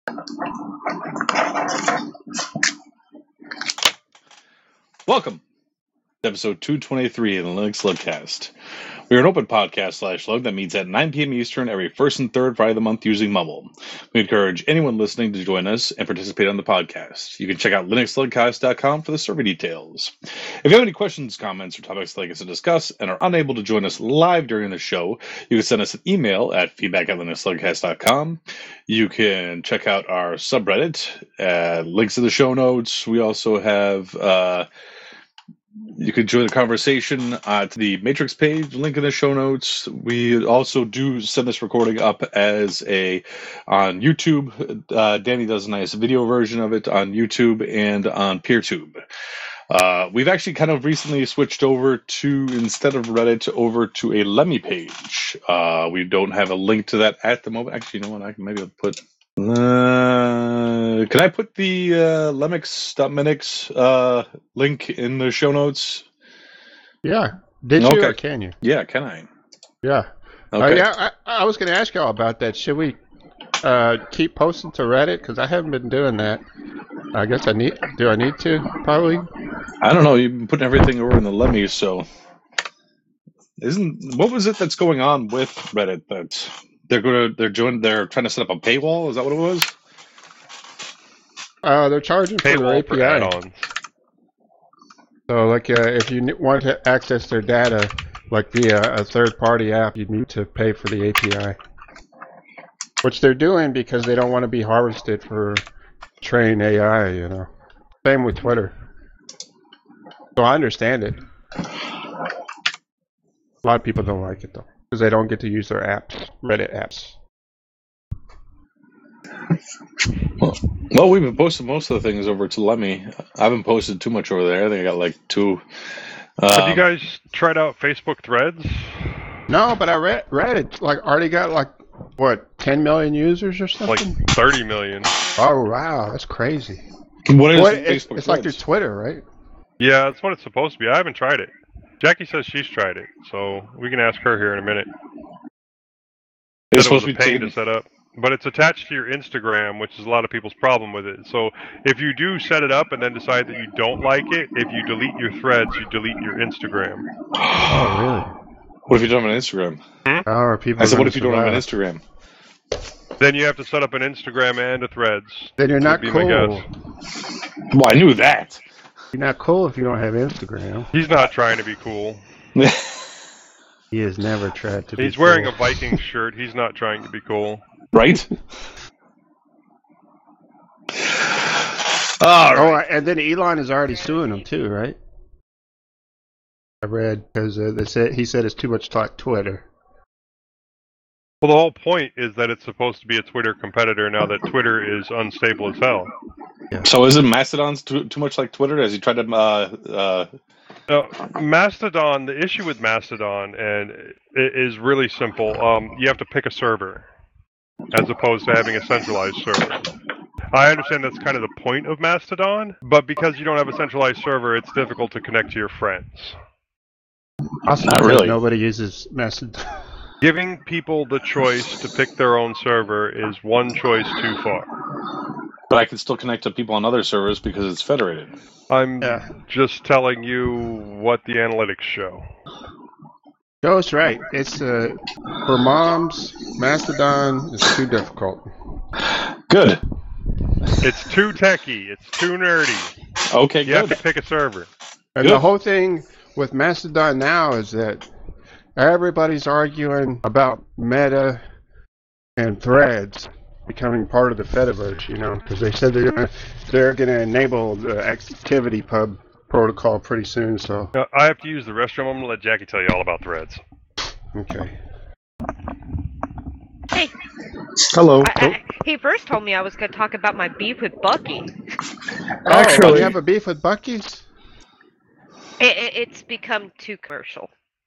Welcome to episode 223 of the Linux Slugcast. We are an open podcast /slug that meets at 9 p.m. Eastern every first and third Friday of the month using Mumble. We encourage anyone listening to join us and participate on the podcast. You can check out linuxslugcast.com for the survey details. If you have any questions, comments, or topics like us to discuss and are unable to join us live during the show, you can send us an email at feedback@linuxslugcast.com. You can check out our subreddit, links in the show notes. We also have... You can join the conversation at the Matrix page, link in the show notes. We also do send this recording up as on YouTube. Danny does a nice video version of it on YouTube and on PeerTube. We've actually kind of recently switched over to, instead of Reddit, over to a Lemmy page. We don't have a link to that at the moment. Actually, you know what? I can maybe put... can I put the Lemix.minix link in the show notes? Yeah. Did you or can you? Yeah, can I? Yeah. Okay. I was going to ask y'all about that. Should we keep posting to Reddit? Because I haven't been doing that. I guess I need to? Probably. I don't know. You've been putting everything over in the Lemmy, so... What was it that's going on with Reddit that... They're trying to set up a paywall. Is that what it was? They're charging for their API. Add-ons. So, like, if you want to access their data, like via a third-party app, you need to pay for the API. Which they're doing because they don't want to be harvested for train AI. You know. Same with Twitter. So I understand it. A lot of people don't like it though. Because they don't get to use their apps, Reddit apps. Well, we've been posting most of the things over to Lemmy. I haven't posted too much over there. I think I got like 2. Have you guys tried out Facebook Threads? No, but I read it. Like, already got like, what, 10 million users or something? Like 30 million. Oh, wow. That's crazy. What is Facebook It's like your Twitter, right? Yeah, that's what it's supposed to be. I haven't tried it. Jackie says she's tried it, so we can ask her here in a minute. It's supposed to be pain to set up, but it's attached to your Instagram, which is a lot of people's problem with it. So if you do set it up and then decide that you don't like it, if you delete your threads, you delete your Instagram. Oh, really? What if you don't have an Instagram? I said, what if you don't have an Instagram? Then you have to set up an Instagram and a Threads. Then you're not cool. Well, I knew that. You're not cool if you don't have Instagram. He's not trying to be cool. He has never tried to be He's wearing a Viking shirt. He's not trying to be cool. Right? And then Elon is already suing him too, right? I read because he said it's too much like Twitter. Well, the whole point is that it's supposed to be a Twitter competitor now that Twitter is unstable as hell. Yeah. So is it Mastodon's too much like Twitter? Has he tried to... Mastodon, the issue with Mastodon is really simple. You have to pick a server as opposed to having a centralized server. I understand that's kind of the point of Mastodon, but because you don't have a centralized server, it's difficult to connect to your friends. Also, not really. Nobody uses Mastodon. Giving people the choice to pick their own server is one choice too far. But I can still connect to people on other servers because it's federated. I'm just telling you what the analytics show. Joe's right. It's for moms, Mastodon is too difficult. Good. It's too techy. It's too nerdy. Okay, you have to pick a server. And the whole thing with Mastodon now is that everybody's arguing about Meta and Threads becoming part of the Fediverse, you know, because they said they're going to enable the ActivityPub protocol pretty soon. So I have to use the restroom. I'm going to let Jackie tell you all about Threads. Okay. Hey. Hello. He first told me I was going to talk about my beef with Bucky. Actually, you have a beef with Bucky's? It's become too commercial.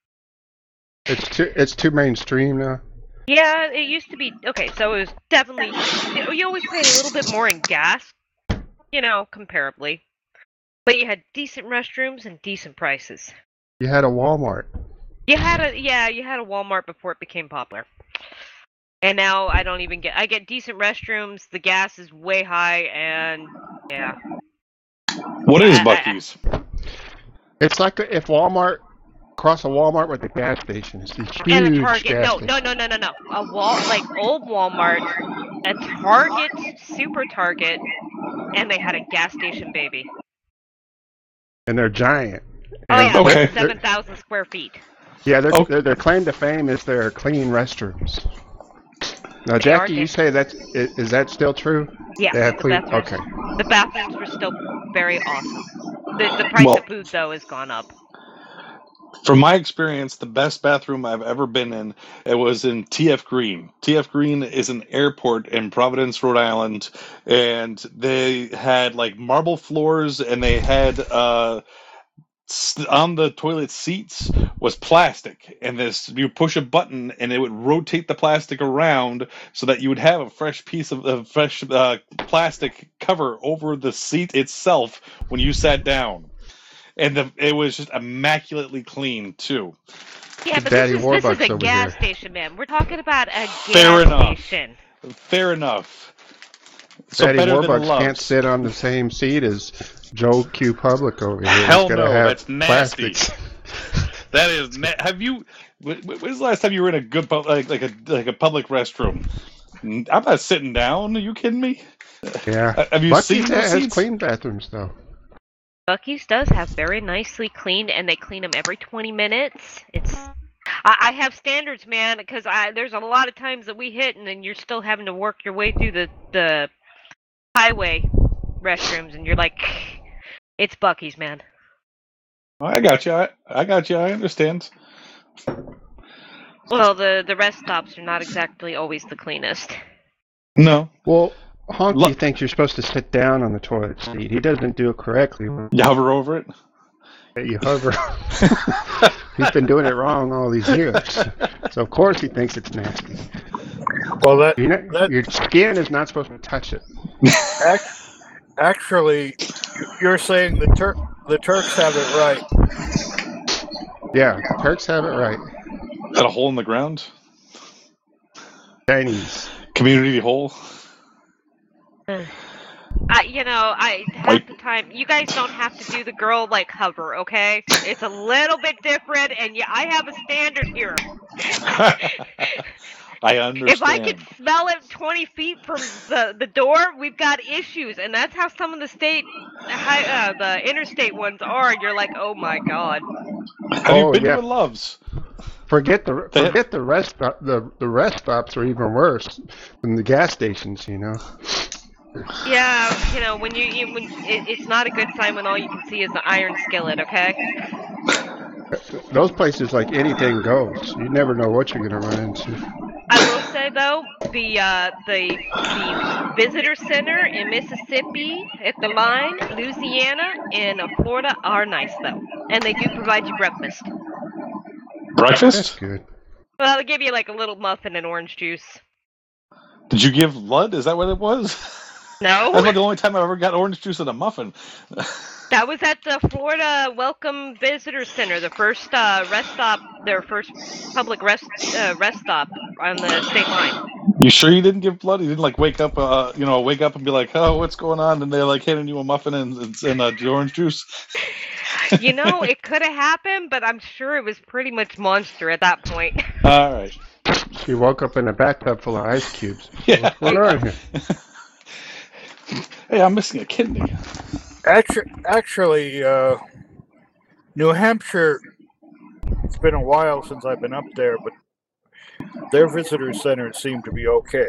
It's too mainstream now. Yeah, it used to be. Okay, so it was definitely. You always paid a little bit more in gas, you know, comparably. But you had decent restrooms and decent prices. You had a Walmart. You had a Walmart before it became popular. And now I don't even I get decent restrooms. The gas is way high, and yeah. What is Buc-ee's? It's like if Walmart cross a Walmart with a gas station. It's these huge And a Target. gas No. stations. A like old Walmart, a Target, Super Target, and they had a gas station baby. And they're giant. Oh And yeah, Okay. like 7,000 square feet. Yeah, Okay. their claim to fame is their clean restrooms. Now, They Jackie, are you say is that still true? Yes, They have the clean. bathrooms. Okay. The bathrooms were still very awesome. The price Well- of food though has gone up. From my experience, the best bathroom I've ever been in, it was in TF Green. TF Green is an airport in Providence, Rhode Island, and they had like marble floors, and they had on the toilet seats was plastic, and this you push a button and it would rotate the plastic around so that you would have a fresh piece of fresh plastic cover over the seat itself when you sat down. And it was just immaculately clean too. Yeah, but Daddy this is Warbucks a over gas here. station, man. We're talking about a Fair gas enough. station. Fair enough. So Daddy better than Warbucks Love's. can't sit on the same seat as Joe Q Public over here. He's Hell gotta no, have that's nasty. plastics. That is. Have you? When's the last time you were in a good like a public restroom? I'm not sitting down. Are you kidding me? Yeah. Have you Buc-ee's seen the has seats? clean bathrooms though. Buc-ee's does have very nicely cleaned, and they clean them every 20 minutes. I have standards, man, because there's a lot of times that we hit, and then you're still having to work your way through the highway restrooms, and you're like, it's Buc-ee's, man. I got you. I got you. I understand. Well, the rest stops are not exactly always the cleanest. No, Well, Honky Look- thinks you're supposed to sit down on the toilet seat. He doesn't do it correctly. you hover over it. You hover. He's been doing it wrong all these years. So of course he thinks it's nasty. Well, that Your skin is not supposed to touch it. actually, you're saying the Turks have it right. Yeah, the Turks have it right. Got a hole in the ground. Chinese. Community hole. Half the time, you guys don't have to do the girl like hover, okay? It's a little bit different, and yeah, I have a standard here. I understand. If I could smell it 20 feet from the door, we've got issues, and that's how some of the interstate ones are. And you're like, oh my god. Have you been yeah. to Love's? Forget the rest. The rest stops are even worse than the gas stations. You know. Yeah, when it's not a good sign when all you can see is the iron skillet. Okay. Those places, like anything goes. You never know what you're gonna run into. I will say though, the visitor center in Mississippi, at the line, Louisiana, and Florida are nice though, and they do provide you breakfast. That's Breakfast? good. Well, they give you like a little muffin and orange juice. Did you give blood? Is that what it was? No, That's like the only time I've ever got orange juice in a muffin. that was at the Florida Welcome Visitor Center, the first rest stop, their first public rest stop on the state line. You sure you didn't give blood? You didn't like wake up and be like, oh, what's going on? And they're like handing you a muffin and orange juice. It could have happened, but I'm sure it was pretty much monster at that point. All right. She woke up in a bathtub full of ice cubes. Yeah. What's going on here? Hey, I'm missing a kidney. Actually, New Hampshire. It's been a while since I've been up there, but their visitor centers seem to be okay.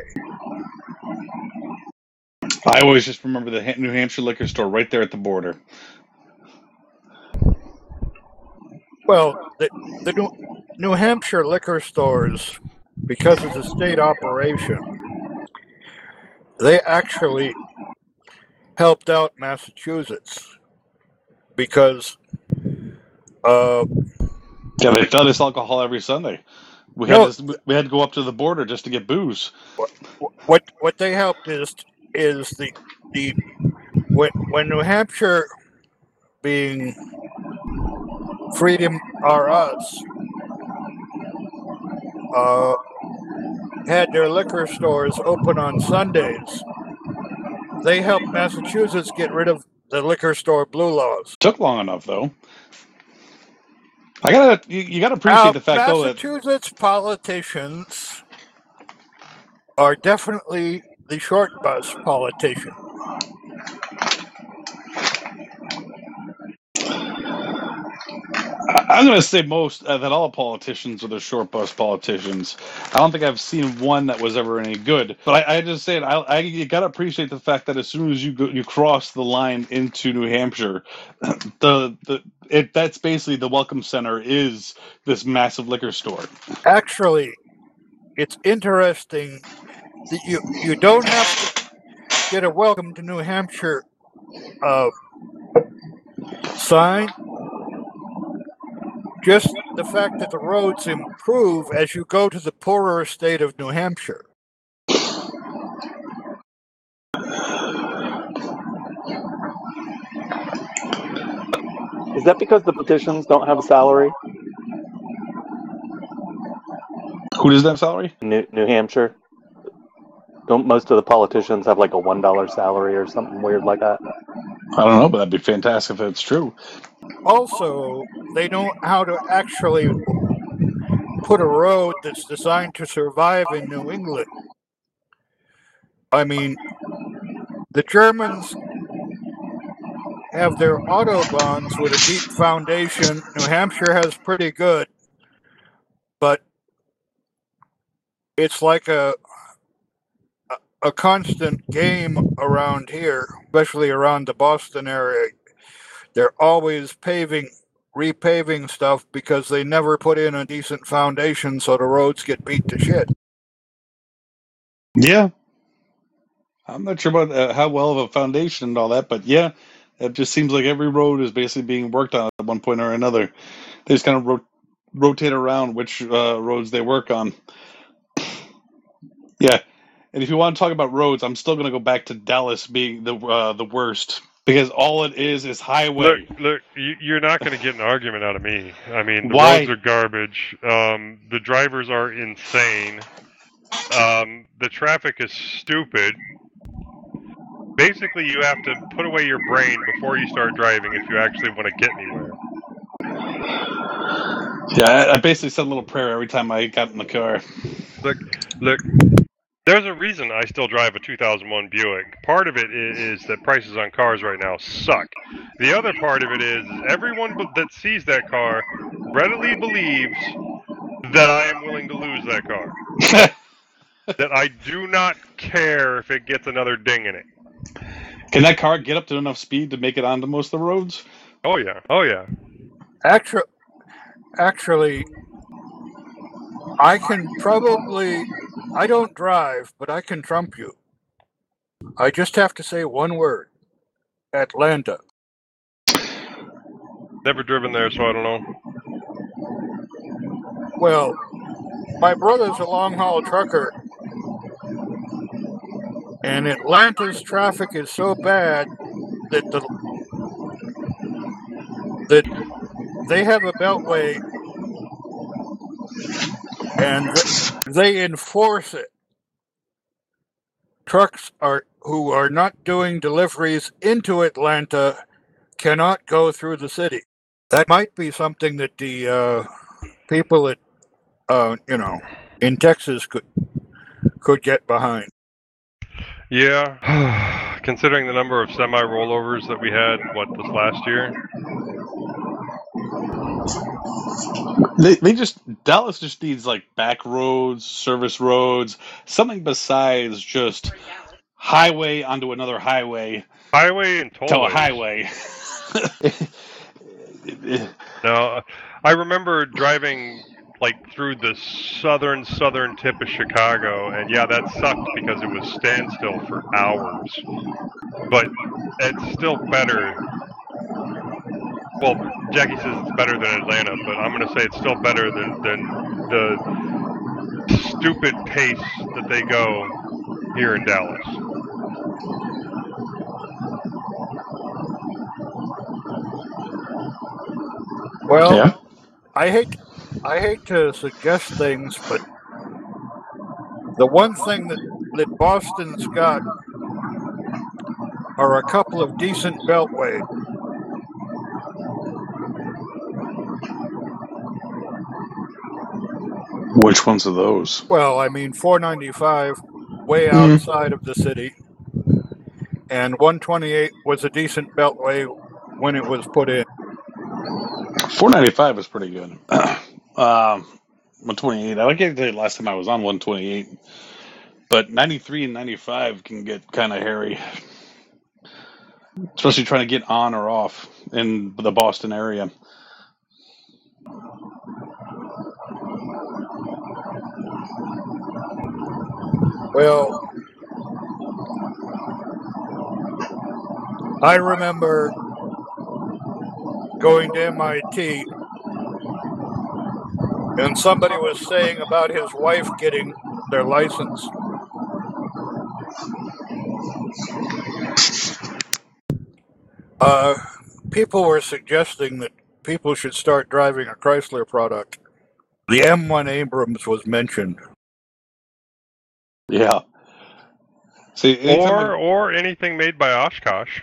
I always just remember the New Hampshire liquor store right there at the border. Well, the New Hampshire liquor stores, because it's a state operation, they actually helped out Massachusetts because Yeah, they fed us alcohol every Sunday. We had to go up to the border just to get booze. what they helped is the when New Hampshire being Freedom R Us had their liquor stores open on Sundays. They helped Massachusetts get rid of the liquor store blue laws. Took long enough, though. You gotta appreciate the fact, though, that Massachusetts politicians are definitely the short bus politician. I'm going to say that all politicians are the short bus politicians. I don't think I've seen one that was ever any good. But I just say it. You got to appreciate the fact that as soon as you cross the line into New Hampshire, that's basically the welcome center is this massive liquor store. Actually, it's interesting that you don't have to get a welcome to New Hampshire sign. Just the fact that the roads improve as you go to the poorer state of New Hampshire. Is that because the politicians don't have a salary? Who does that salary? New Hampshire. Don't most of the politicians have like a $1 salary or something weird like that? I don't know, but that'd be fantastic if it's true. Also, they know how to actually put a road that's designed to survive in New England. I mean, the Germans have their autobahns with a deep foundation. New Hampshire has pretty good, but it's like a constant game around here, especially around the Boston area. They're always repaving stuff because they never put in a decent foundation, so the roads get beat to shit. Yeah. I'm not sure about how well of a foundation and all that, but yeah, it just seems like every road is basically being worked on at one point or another. They just kind of rotate around which roads they work on. Yeah. And if you want to talk about roads, I'm still going to go back to Dallas being the worst. Because all it is highway. Look, you're not going to get an argument out of me. I mean, the Why? roads are garbage. The drivers are insane. The traffic is stupid. Basically, you have to put away your brain before you start driving if you actually want to get anywhere. Yeah, I basically said a little prayer every time I got in the car. Look. There's a reason I still drive a 2001 Buick. Part of it is that prices on cars right now suck. The other part of it is everyone that sees that car readily believes that I am willing to lose that car. That I do not care if it gets another ding in it. Can that car get up to enough speed to make it onto most of the roads? Oh yeah. Actually, I don't drive, but I can trump you. I just have to say one word. Atlanta. Never driven there, so I don't know. Well, my brother's a long-haul trucker, and Atlanta's traffic is so bad that they have a beltway and they enforce it. Trucks who are not doing deliveries into Atlanta cannot go through the city. That might be something that the people at in Texas could get behind. Yeah, considering the number of semi-rollovers that we had, this last year? Dallas just needs like back roads, service roads, something besides just highway onto another highway. Highway and tollways. To a highway. No, I remember driving through the southern tip of Chicago, and yeah, that sucked because it was standstill for hours. But it's still better. Well, Jackie says it's better than Atlanta, but I'm going to say it's still better than the stupid pace that they go here in Dallas. Well, yeah. I hate to suggest things, but The one thing that Boston's got are a couple of decent beltways. Which ones are those? Well, I mean, 495 way outside of the city, and 128 was a decent beltway when it was put in. 495 is pretty good. 128. I like it the last time I was on 128. But 93 and 95 can get kind of hairy. Especially trying to get on or off in the Boston area. Well, I remember going to MIT, and somebody was saying about his wife getting their license. People were suggesting that people should start driving a Chrysler product. The M1 Abrams was mentioned. Yeah. See, or anything made by Oshkosh.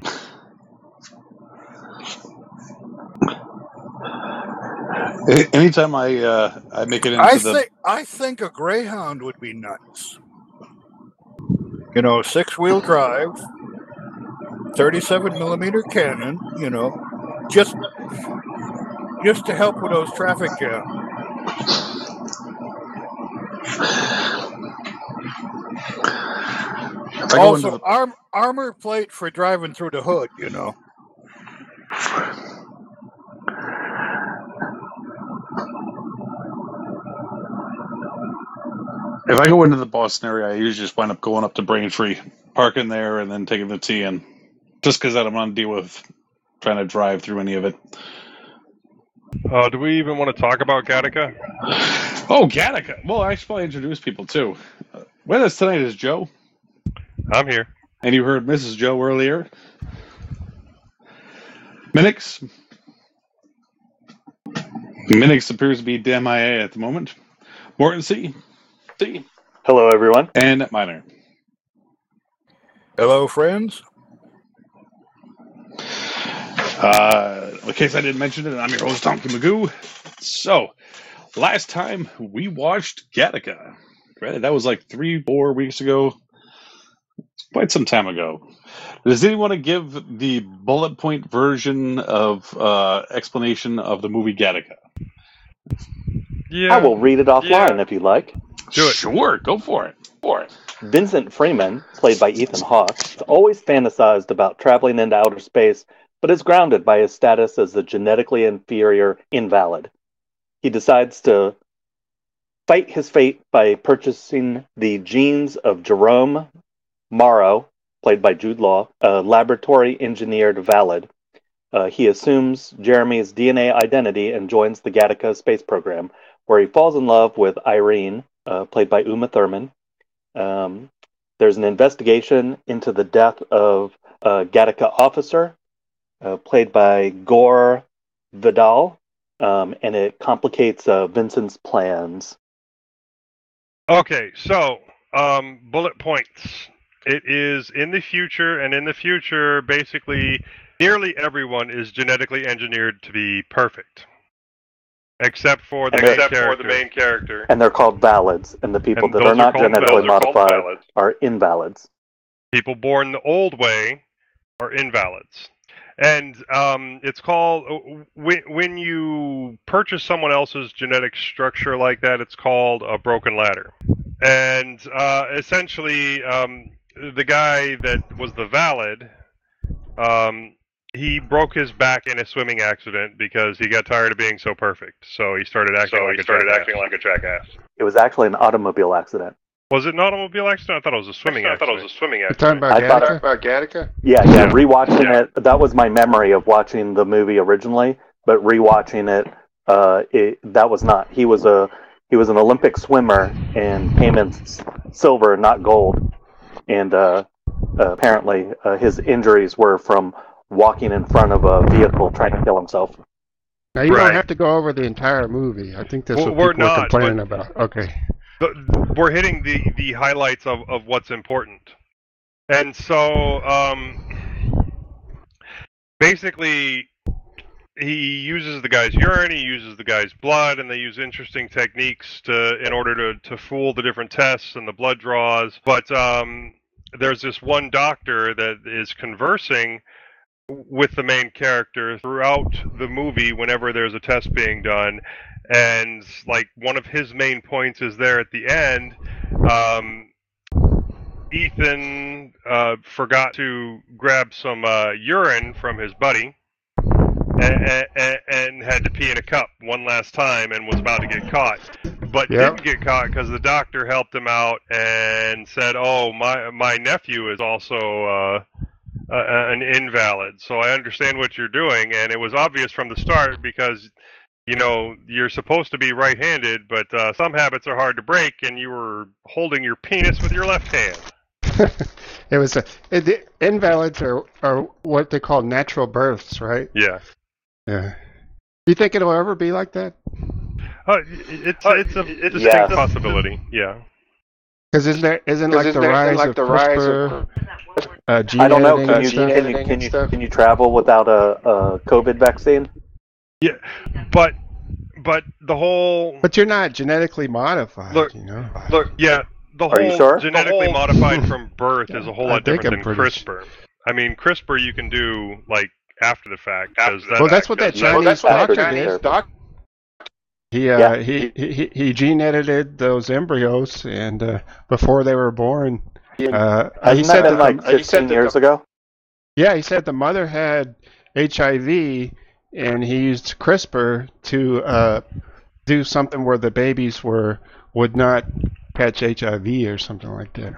Anytime I make it into I think a Greyhound would be nuts. You know, 6-wheel drive, 37mm cannon. You know, just to help with those traffic jams. Also, armor plate for driving through the hood. You know. If I go into the Boston area, I usually just wind up going up to Braintree, parking there, and then taking the T in. Just because I don't want to deal with trying to drive through any of it. Do we even want to talk about Gattaca? Oh, Gattaca! Well, I should probably introduce people, too. With us tonight is Joe. I'm here. And you heard Mrs. Joe earlier. Minix. Minix appears to be MIA at the moment. Morton C. Hello, everyone. And Miner. Hello, friends. In case I didn't mention it, I'm your host, Donkey Magoo. So, last time we watched Gattaca. Right? That was like 3-4 weeks ago. Quite some time ago. Does anyone want to give the bullet point version of explanation of the movie Gattaca? Yeah. I will read it offline if you like. Do it. Sure, go for it. Vincent Freeman, played by Ethan Hawke, has always fantasized about traveling into outer space, but is grounded by his status as a genetically inferior invalid. He decides to fight his fate by purchasing the genes of Jerome Morrow, played by Jude Law, a laboratory-engineered valid. He assumes Jeremy's DNA identity and joins the Gattaca space program, where he falls in love with Irene, played by Uma Thurman. There's an investigation into the death of a Gattaca officer, played by Gore Vidal, and it complicates Vincent's plans. Okay, so bullet points. It is in the future, and in the future, basically, nearly everyone is genetically engineered to be perfect. Except for the main character. And they're called valids, and the people that are not genetically modified are invalids. People born the old way are invalids. And it's called, when you purchase someone else's genetic structure like that, it's called a broken ladder. And essentially, the guy that was the valid, he broke his back in a swimming accident because he got tired of being so perfect. So he started acting like a jackass. It was actually an automobile accident. Was it an automobile accident? I thought it was a swimming accident. You're talking about Gattaca? Yeah. Rewatching it, that was my memory of watching the movie originally, but rewatching it, that was not. He was an Olympic swimmer and came in silver, not gold. And apparently his injuries were from walking in front of a vehicle trying to kill himself. Now, you don't have to go over the entire movie. I think that's what people are complaining about. Okay. we're hitting the highlights of what's important. And so, basically, he uses the guy's urine, he uses the guy's blood, and they use interesting techniques in order to fool the different tests and the blood draws. But there's this one doctor that is conversing with the main character throughout the movie whenever there's a test being done. And, like, one of his main points is there at the end. Ethan forgot to grab some urine from his buddy and had to pee in a cup one last time and was about to get caught. But didn't get caught because the doctor helped him out and said, "Oh, my nephew is also an invalid, so I understand what you're doing." And it was obvious from the start because, you know, you're supposed to be right-handed, but some habits are hard to break, and you were holding your penis with your left hand. It was the invalids are what they call natural births, right? Yeah. Yeah. You think it'll ever be like that? It's a distinct possibility. Yeah. Because isn't like the rise of CRISPR, gene I don't know. editing Can you travel without a COVID vaccine? Yeah, but the whole. But you're not genetically modified. Look, you know. Yeah. The Are you whole sure? genetically modified from birth is a whole lot different than pretty CRISPR. I mean, CRISPR you can do like after the fact. That's what that Chinese doctor did. He gene edited those embryos, and before they were born, he said that like 15 years ago. Yeah, he said the mother had HIV, and he used CRISPR to do something where the babies would not catch HIV or something like that.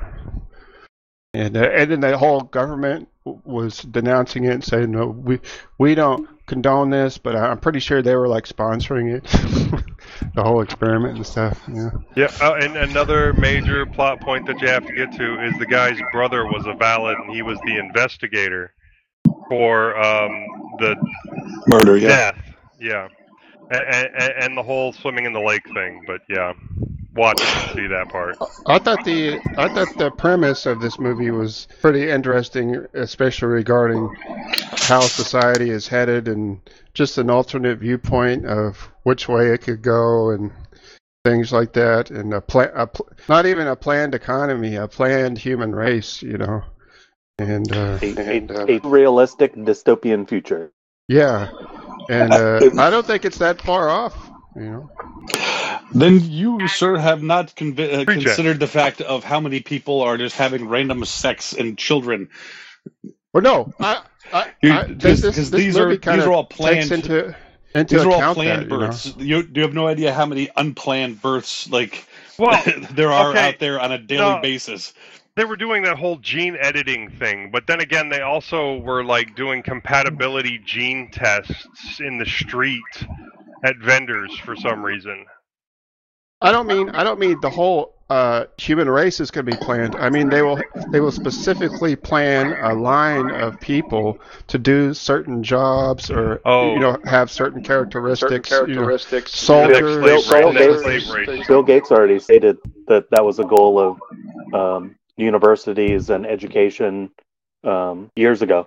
And then the whole government was denouncing it and saying, no, we don't condone this, but I'm pretty sure they were like sponsoring it, the whole experiment and stuff. Yeah. Yeah, and another major plot point that you have to get to is the guy's brother was a valid, and he was the investigator for the Murder, death. Yeah, and the whole swimming in the lake thing. But yeah, watch it and see that part. I thought the premise of this movie was pretty interesting, especially regarding how society is headed and just an alternate viewpoint of which way it could go and things like that, and not even a planned economy, a planned human race, you know, and a realistic dystopian future. Yeah, and I don't think it's that far off, you know. Then you, sir, have not considered the fact of how many people are just having random sex and children. Well, no, Because these are all planned. These are all planned births. You have no idea how many unplanned births there are out there on a daily basis. They were doing that whole gene editing thing, but then again, they also were like doing compatibility gene tests in the street at vendors for some reason. I don't mean the whole human race is going to be planned. I mean they will specifically plan a line of people to do certain jobs or have certain characteristics. Soldiers. Bill Gates already stated that was a goal of universities and education years ago.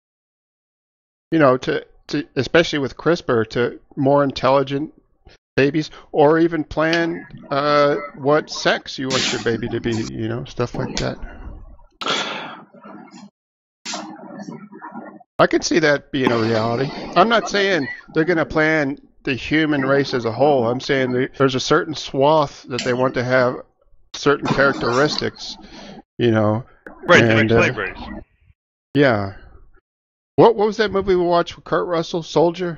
You know, to especially with CRISPR, to more intelligent babies, or even plan what sex you want your baby to be, you know, stuff like that. I could see that being a reality. I'm not saying they're going to plan the human race as a whole. I'm saying there's a certain swath that they want to have certain characteristics, you know. Right, the next slave race. Yeah. What was that movie we watched with Kurt Russell, Soldier?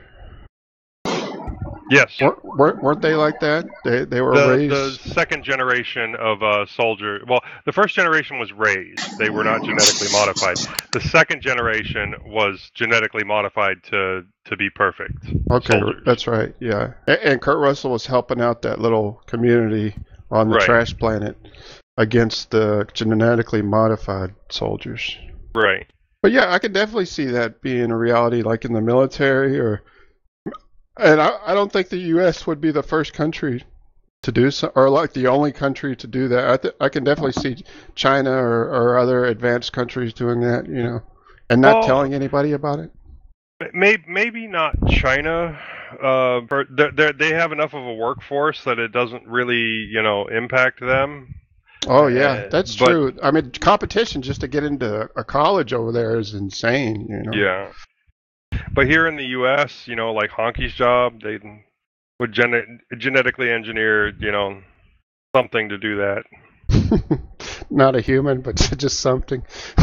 Yes. Weren't they like that? They were raised. The second generation of soldier. Well, the first generation was raised. They were not genetically modified. The second generation was genetically modified to be perfect. Okay, soldiers. That's right. Yeah, and Kurt Russell was helping out that little community on the trash planet against the genetically modified soldiers. Right. But yeah, I could definitely see that being a reality, like in the military or. And I don't think the U.S. would be the first country to do so, or like the only country to do that. I can definitely see China or other advanced countries doing that, and not telling anybody about it. Maybe not China. They have enough of a workforce that it doesn't really, impact them. Oh yeah, that's true. I mean, competition just to get into a college over there is insane. Yeah. But here in the U.S., like Honky's job, they would genetically engineer, something to do that. Not a human, but just something.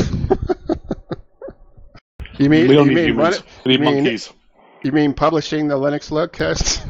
You mean we don't need humans. We need monkeys. You mean publishing the Linux Lugcast?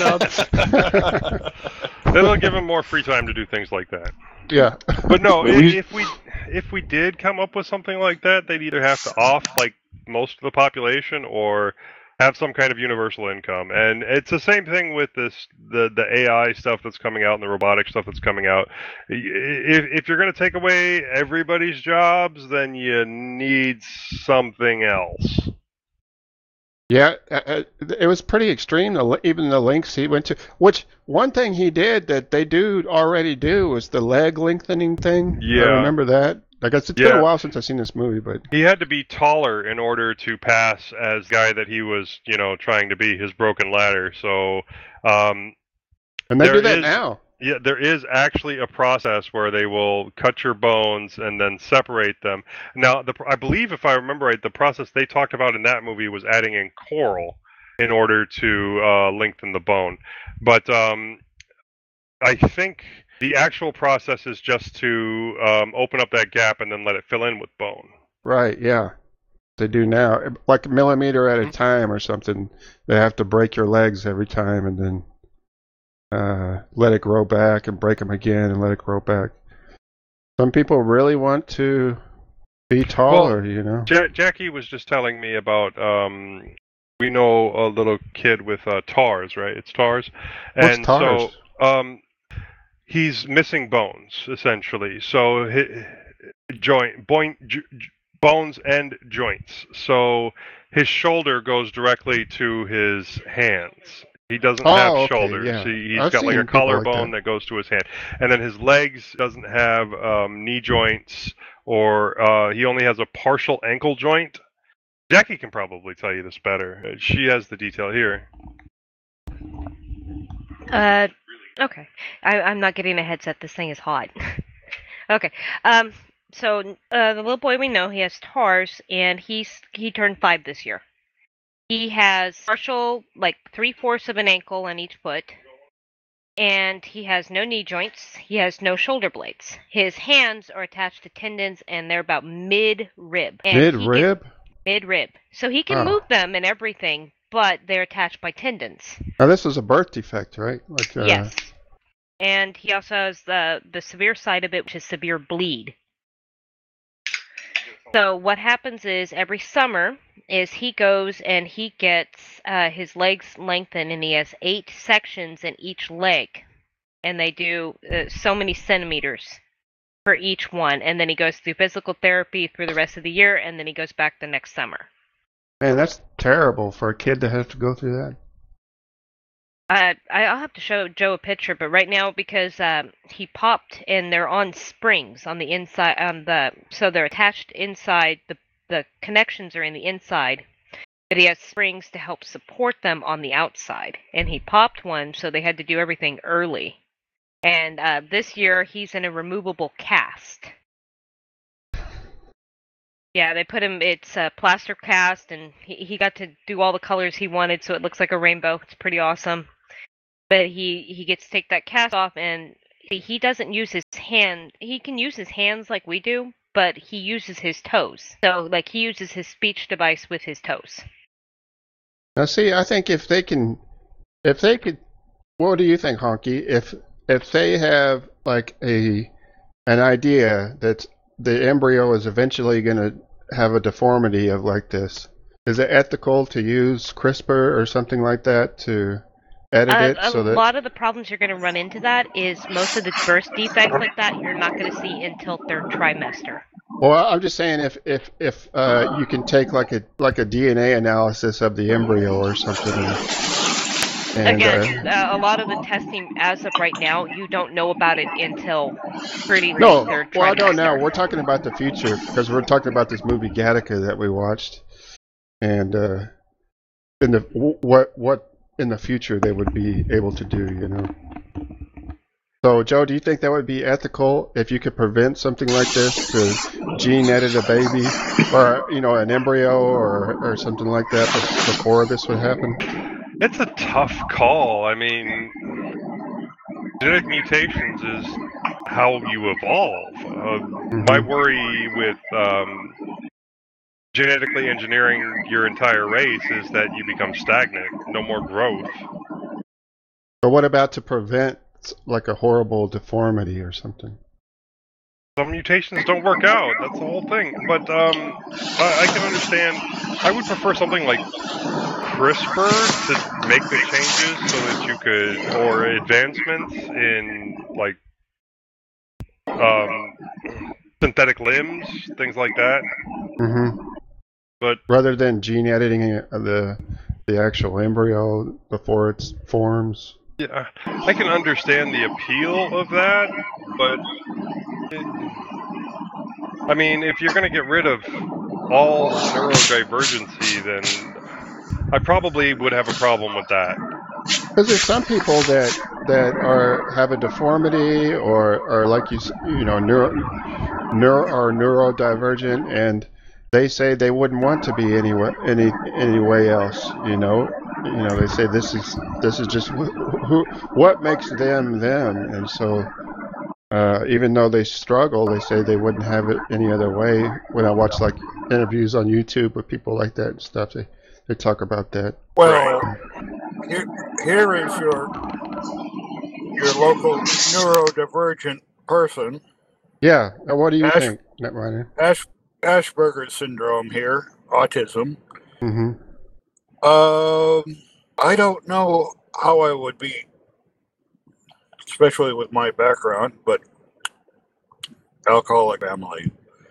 That'll give them more free time to do things like that. Yeah. But no, if we did come up with something like that, they'd either have to off like most of the population or have some kind of universal income. And it's the same thing with the AI stuff that's coming out and the robotic stuff that's coming out. If you're going to take away everybody's jobs, then you need something else. Yeah, it was pretty extreme, even the lengths he went to. Which, one thing he did that they already do was the leg lengthening thing. Yeah. I remember that. I guess it's been a while since I've seen this movie, but... He had to be taller in order to pass as guy that he was, trying to be, his broken ladder. So, and they do that now. Yeah, there is actually a process where they will cut your bones and then separate them. Now, I believe, if I remember right, the process they talked about in that movie was adding in coral in order to lengthen the bone. But I think the actual process is just to open up that gap and then let it fill in with bone. Right, yeah. They do now. Like a millimeter at a time or something. They have to break your legs every time and then... let it grow back and break them again and let it grow back. Some people really want to be taller, Jackie was just telling me about, we know a little kid with TARS, right? It's TARS. What's TARS? So, he's missing bones, essentially. So, bones and joints. So, his shoulder goes directly to his hands. He doesn't have shoulders. Yeah. He's got like a collarbone that goes to his hand. And then his legs doesn't have knee joints, or he only has a partial ankle joint. Jackie can probably tell you this better. She has the detail here. Okay. I'm not getting a headset. This thing is hot. Okay. So the little boy we know, he has TARS, and he turned 5 this year. He has partial, like 3/4 of an ankle on each foot, and he has no knee joints. He has no shoulder blades. His hands are attached to tendons, and they're about mid-rib. Mid-rib? Mid-rib. So he can move them and everything, but they're attached by tendons. Now, this is a birth defect, right? Yes. And he also has the severe side of it, which is severe bleed. So what happens is every summer is he goes and he gets his legs lengthened, and he has 8 sections in each leg, and they do so many centimeters for each one, and then he goes through physical therapy through the rest of the year, and then he goes back the next summer. Man, that's terrible for a kid to have to go through that. I'll have to show Joe a picture, but right now, because he popped and they're on springs on the inside, so they're attached inside, the connections are in the inside, but he has springs to help support them on the outside, and he popped one, so they had to do everything early. And this year, he's in a removable cast. Yeah, they put him, it's a plaster cast, and he got to do all the colors he wanted, so it looks like a rainbow. It's pretty awesome. But he gets to take that cast off, and he doesn't use his hand. He can use his hands like we do, but he uses his toes. So, like, he uses his speech device with his toes. Now, see, I think if they could, what do you think, Honky? If they have, like, an idea that the embryo is eventually going to have a deformity of like this, is it ethical to use CRISPR or something like that to edit it? A lot of the problems you're going to run into that is most of the birth defects like that you're not going to see until 3rd trimester. Well, I'm just saying if you can take like a DNA analysis of the embryo or something And Again, a lot of the testing as of right now, you don't know about it until pretty late no, third well, I don't know. trimester. We're talking about the future because we're talking about this movie Gattaca that we watched, and in the what in the future they would be able to do, you know. So, Joe, do you think that would be ethical if you could prevent something like this, to gene edit a baby, or an embryo, or something like that before this would happen? It's a tough call. I mean, genetic mutations is how you evolve. My worry with genetically engineering your entire race is that you become stagnant, no more growth. But what about to prevent like a horrible deformity or something? Some mutations don't work out. That's the whole thing. But I can understand. I would prefer something like CRISPR to make the changes so that you could, or advancements in like synthetic limbs, things like that. Mm-hmm. But rather than gene editing the actual embryo before it forms. Yeah, I can understand the appeal of that, but I mean, if you're going to get rid of all neurodivergency, then I probably would have a problem with that. Because there's some people that have a deformity or like neurodivergent, and they say they wouldn't want to be any way else. They say this is just what makes them, and so even though they struggle, they say they wouldn't have it any other way. When I watch like interviews on YouTube with people like that and stuff, they talk about that. Well, here is your local neurodivergent person. Yeah. What do you think, Netrunner? Asperger's syndrome here, autism. Mm-hmm. I don't know how I would be, especially with my background, but alcoholic family.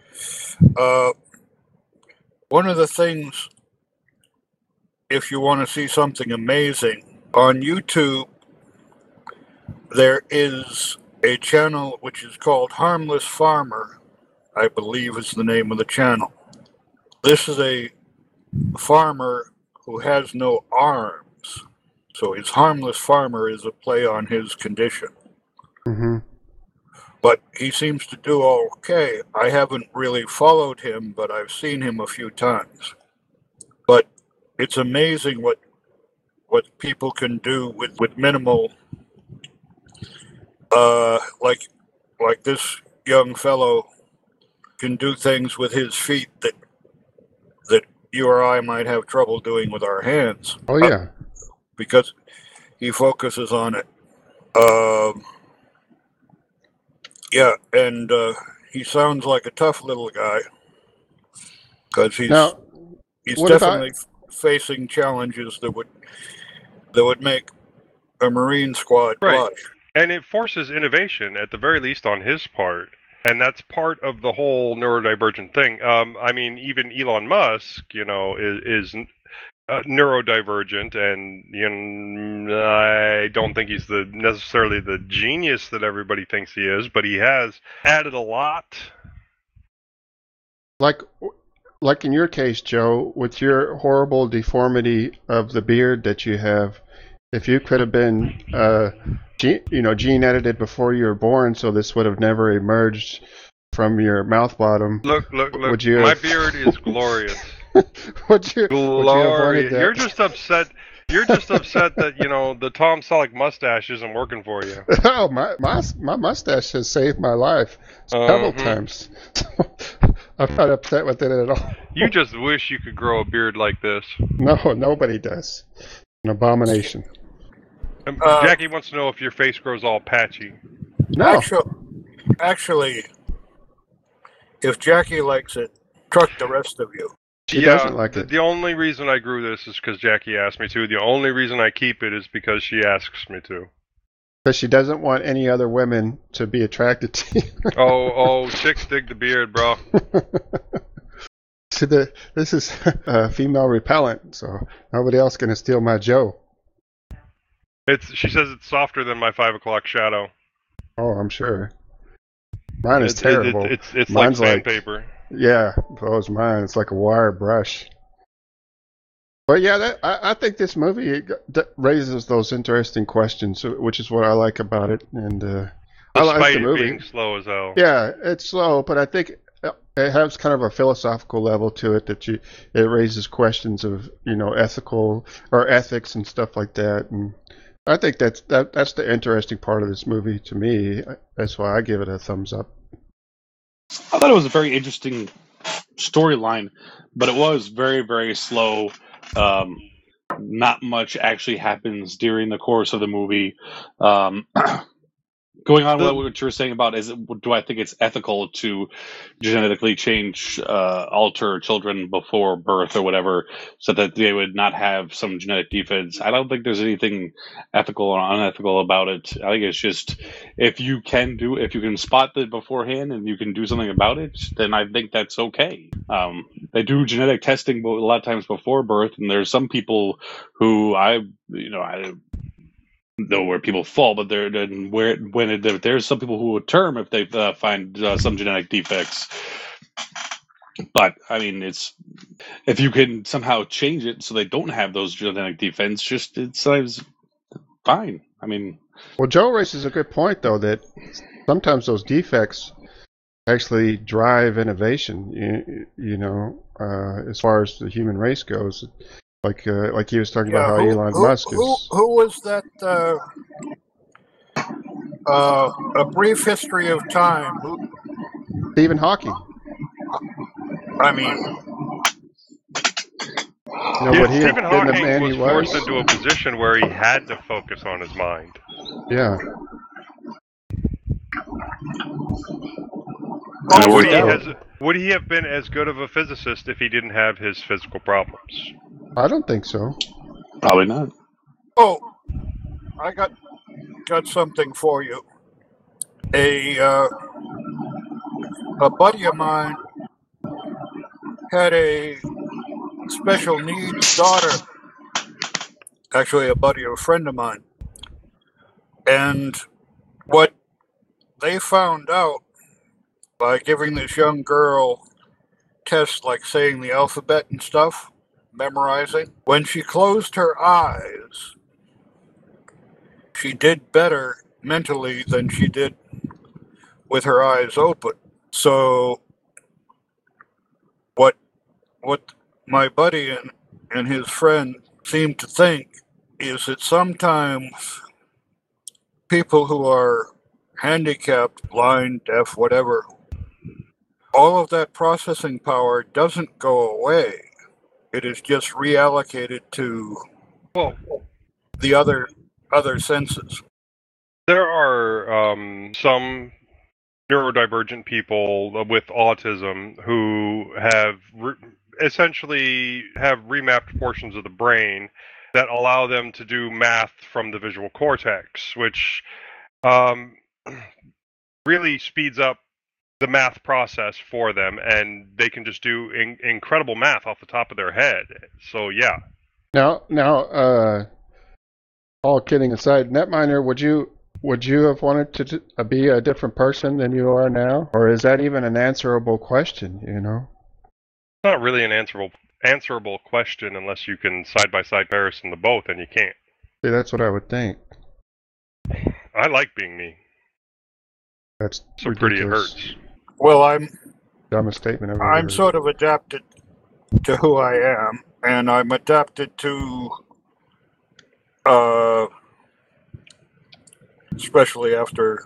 One of the things, if you want to see something amazing, on YouTube, there is a channel which is called Harmless Farmer, I believe is the name of the channel. This is a farmer who has no arms. So his Harmless Farmer is a play on his condition. Mm-hmm. But he seems to do okay. I haven't really followed him, but I've seen him a few times. But it's amazing what people can do with minimal, like this young fellow can do things with his feet that you or I might have trouble doing with our hands. Oh yeah, because he focuses on it. Yeah, and he sounds like a tough little guy because he's definitely facing challenges that would make a Marine squad blush. And it forces innovation, at the very least, on his part. And that's part of the whole neurodivergent thing. I mean, even Elon Musk, is neurodivergent, and I don't think he's necessarily the genius that everybody thinks he is, but he has added a lot. Like in your case, Joe, with your horrible deformity of the beard that you have, if you could have been gene edited before you were born, so this would have never emerged from your mouth bottom. Look! My beard is glorious. Would you glorious. You're just upset. You're just upset that the Tom Selleck mustache isn't working for you. Oh, my mustache has saved my life several times. I'm not upset with it at all. You just wish you could grow a beard like this. No, nobody does. An abomination. Jackie wants to know if your face grows all patchy. No. Actually, if Jackie likes it, truck the rest of you. She doesn't like it. The only reason I grew this is because Jackie asked me to. The only reason I keep it is because she asks me to. Because she doesn't want any other women to be attracted to you. Oh, chicks dig the beard, bro. So this is female repellent, so nobody else going to steal my Joe. She says it's softer than my 5 o'clock shadow. Oh, I'm sure. Mine is terrible. It's like Mine's sandpaper. Yeah, so is mine. It's like a wire brush. But yeah, I think this movie raises those interesting questions, which is what I like about it. And I like Despite the it movie. being slow as hell. Yeah, it's slow, but I think it has kind of a philosophical level to it that it raises questions of ethical or ethics and stuff like that. And I think that's the interesting part of this movie to me. That's why I give it a thumbs up. I thought it was a very interesting storyline, but it was very, very slow. Not much actually happens during the course of the movie. Going on with what you were saying about do I think it's ethical to genetically change, alter children before birth or whatever, so that they would not have some genetic defects? I don't think there's anything ethical or unethical about it. I think it's just if you can spot it beforehand and you can do something about it, then I think that's okay. They do genetic testing a lot of times before birth, and there's some people who I know where people fall, but there's some people who would term if they find some genetic defects. But I mean, it's if you can somehow change it so they don't have those genetic defects, it's fine. I mean, well, Joe raises a good point though that sometimes those defects actually drive innovation. As far as the human race goes. Like he was talking about how Elon Musk is. Who was that? A Brief History of Time. Stephen Hawking. I mean, Stephen Hawking was forced into a position where he had to focus on his mind. Yeah. Would he have been as good of a physicist if he didn't have his physical problems? I don't think so. Probably not. Oh, I got something for you. A buddy of mine had a special needs daughter. Actually, a friend of mine. And what they found out by giving this young girl tests like saying the alphabet and stuff, memorizing, when she closed her eyes, she did better mentally than she did with her eyes open. So what my buddy and his friend seem to think is that sometimes people who are handicapped, blind, deaf, whatever, all of that processing power doesn't go away. It is just reallocated to the other senses. There are some neurodivergent people with autism who have essentially have remapped portions of the brain that allow them to do math from the visual cortex, which really speeds up the math process for them, and they can just do incredible math off the top of their head. So yeah. Now, all kidding aside, Netminer, would you have wanted to be a different person than you are now, or is that even an answerable question? It's not really an answerable question unless you can side-by-side comparison the both, and you can't. See, that's what I would think. I like being me. That's so ridiculous. Pretty it hurts. Well, I'm dumbest statement ever. I'm sort of adapted to who I am, and I'm adapted to, especially after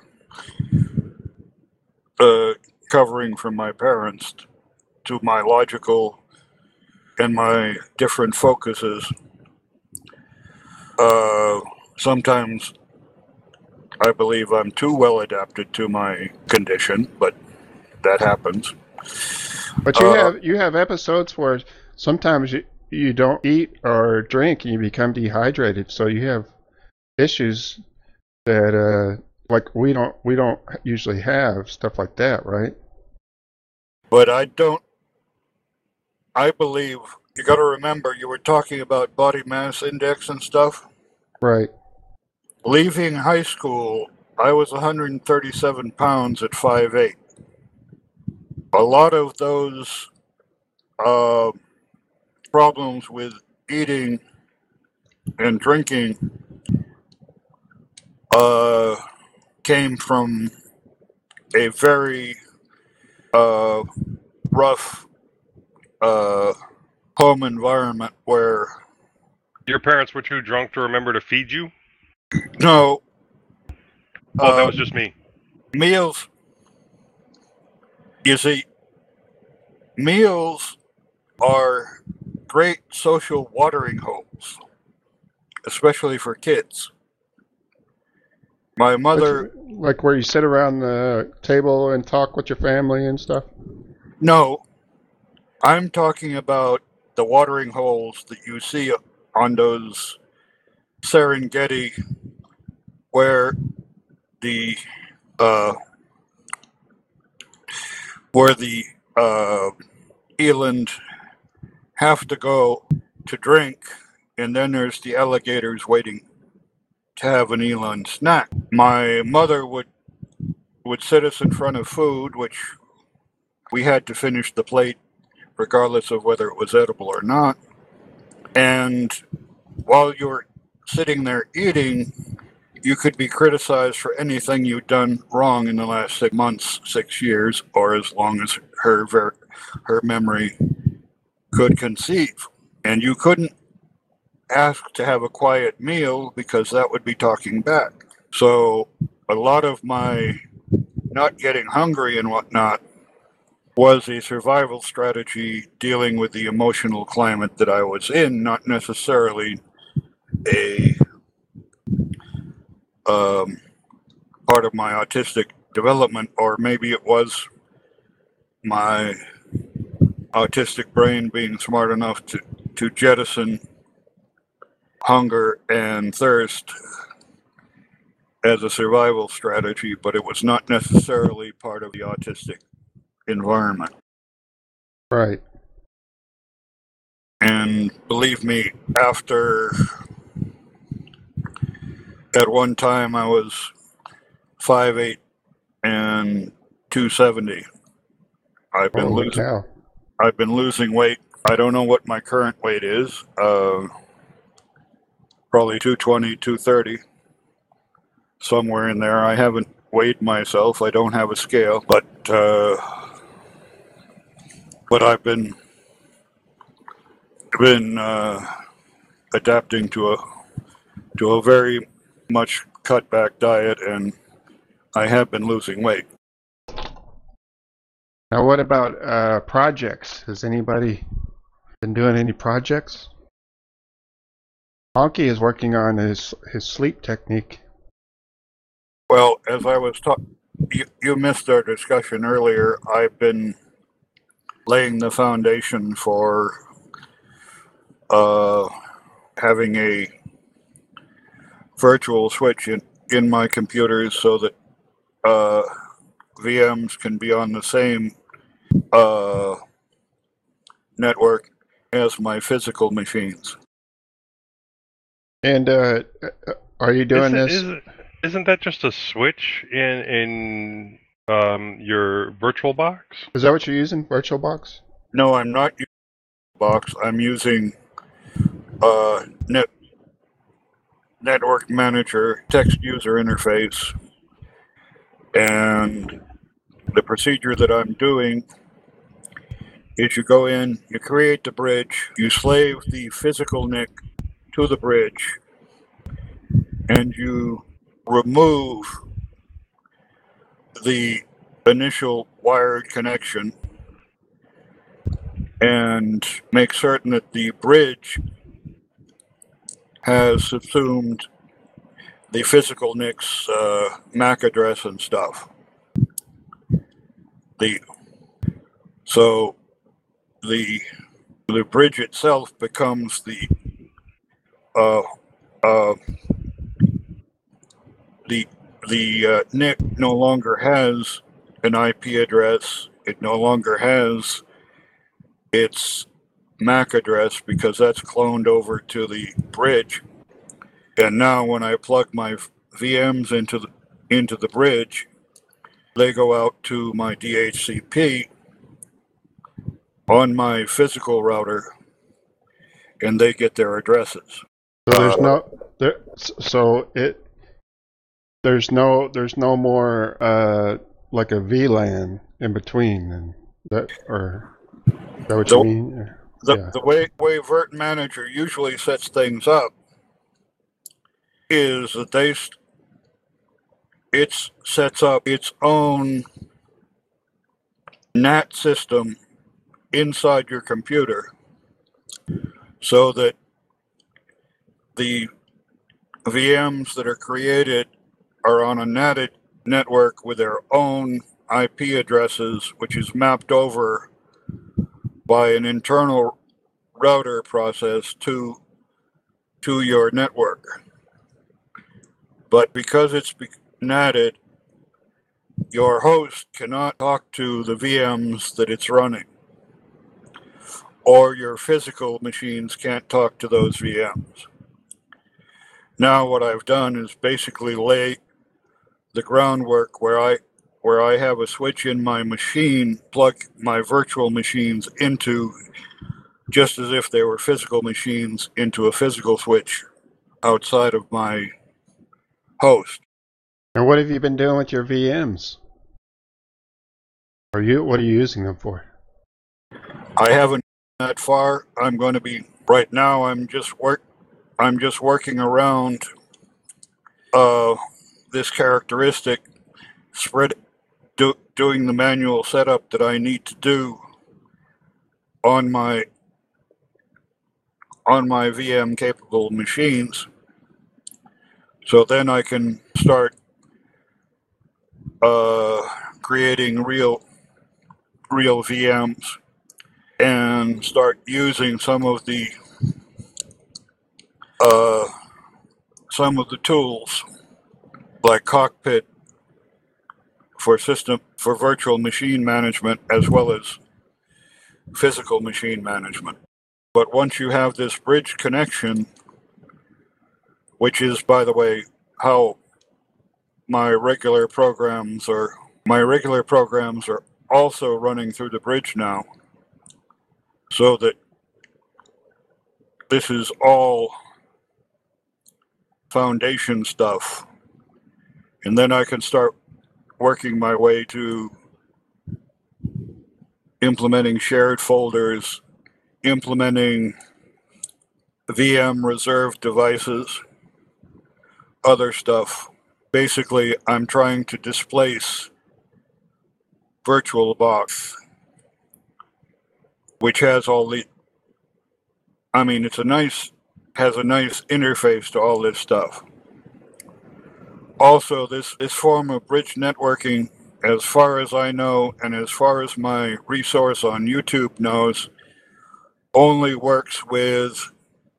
covering from my parents, to my logical and my different focuses. Sometimes I believe I'm too well adapted to my condition, but that happens. But you have episodes where sometimes you don't eat or drink and you become dehydrated, so you have issues that like we don't usually have, stuff like that, right? But I believe you got to remember you were talking about body mass index and stuff. Right. Leaving high school, I was 137 pounds at 5'8". A lot of those problems with eating and drinking came from a very rough home environment where Your parents were too drunk to remember to feed you? no Oh, that was just me. meals. You see, meals are great social watering holes, especially for kids. My mother. Like where you sit around the table and talk with your family and stuff? No, I'm talking about the watering holes that you see on those Serengeti, where the eland have to go to drink, and then there's the alligators waiting to have an eland snack. My mother would sit us in front of food, which we had to finish the plate regardless of whether it was edible or not. And while you're sitting there eating, you could be criticized for anything you'd done wrong in the last 6 months, 6 years, or as long as her memory could conceive. And you couldn't ask to have a quiet meal because that would be talking back. So a lot of my not getting hungry and whatnot was a survival strategy dealing with the emotional climate that I was in, not necessarily a part of my autistic development, or maybe it was my autistic brain being smart enough to jettison hunger and thirst as a survival strategy, but it was not necessarily part of the autistic environment. Right. And believe me, after at one time I was 5'8" and 270. I've been Holy losing. cow. I've been losing weight. I don't know what my current weight is. Probably 220, 230, somewhere in there. I haven't weighed myself. I don't have a scale, but I've been adapting to a very much cut back diet, and I have been losing weight. Now, what about projects? Has anybody been doing any projects? Honky is working on his sleep technique. Well, as I was talking, you missed our discussion earlier. I've been laying the foundation for having a virtual switch in my computers so that VMs can be on the same network as my physical machines. And are you doing this? Isn't that just a switch in your VirtualBox? Is that what you're using, VirtualBox? No, I'm not using Box. I'm using Network Manager text user interface. And the procedure that I'm doing is you go in, you create the bridge, you slave the physical NIC to the bridge, and you remove the initial wired connection and make certain that the bridge has subsumed the physical NIC's MAC address and stuff. So the bridge itself becomes the NIC no longer has an IP address. It no longer has its MAC address because that's cloned over to the bridge. And now when I plug my VMs into the bridge, they go out to my DHCP on my physical router, and they get their addresses. So there's no more like a VLAN in between, and that what you mean? The way Virt Manager usually sets things up is that it sets up its own NAT system inside your computer, so that the VMs that are created are on a NATed network with their own IP addresses, which is mapped over by an internal router process to your network. But because it's NATed, your host cannot talk to the VMs that it's running, or your physical machines can't talk to those VMs. Now what I've done is basically lay the groundwork where I have a switch in my machine, plug my virtual machines into, just as if they were physical machines, into a physical switch outside of my host. And what have you been doing with your VMs? What are you using them for? I haven't that far. I'm going to be right now. I'm just working around this characteristic, doing the manual setup that I need to do on my VM capable machines. So then I can start creating real VMs and start using some of the tools like Cockpit for virtual machine management, as well as physical machine management. But once you have this bridge connection, which is, by the way, how my regular programs are also running through the bridge now, so that this is all foundation stuff. And then I can start working my way to implementing shared folders, implementing VM reserved devices, other stuff. Basically, I'm trying to displace VirtualBox, which has all the, has a nice interface to all this stuff. Also, this form of bridge networking, as far as I know, and as far as my resource on YouTube knows, only works with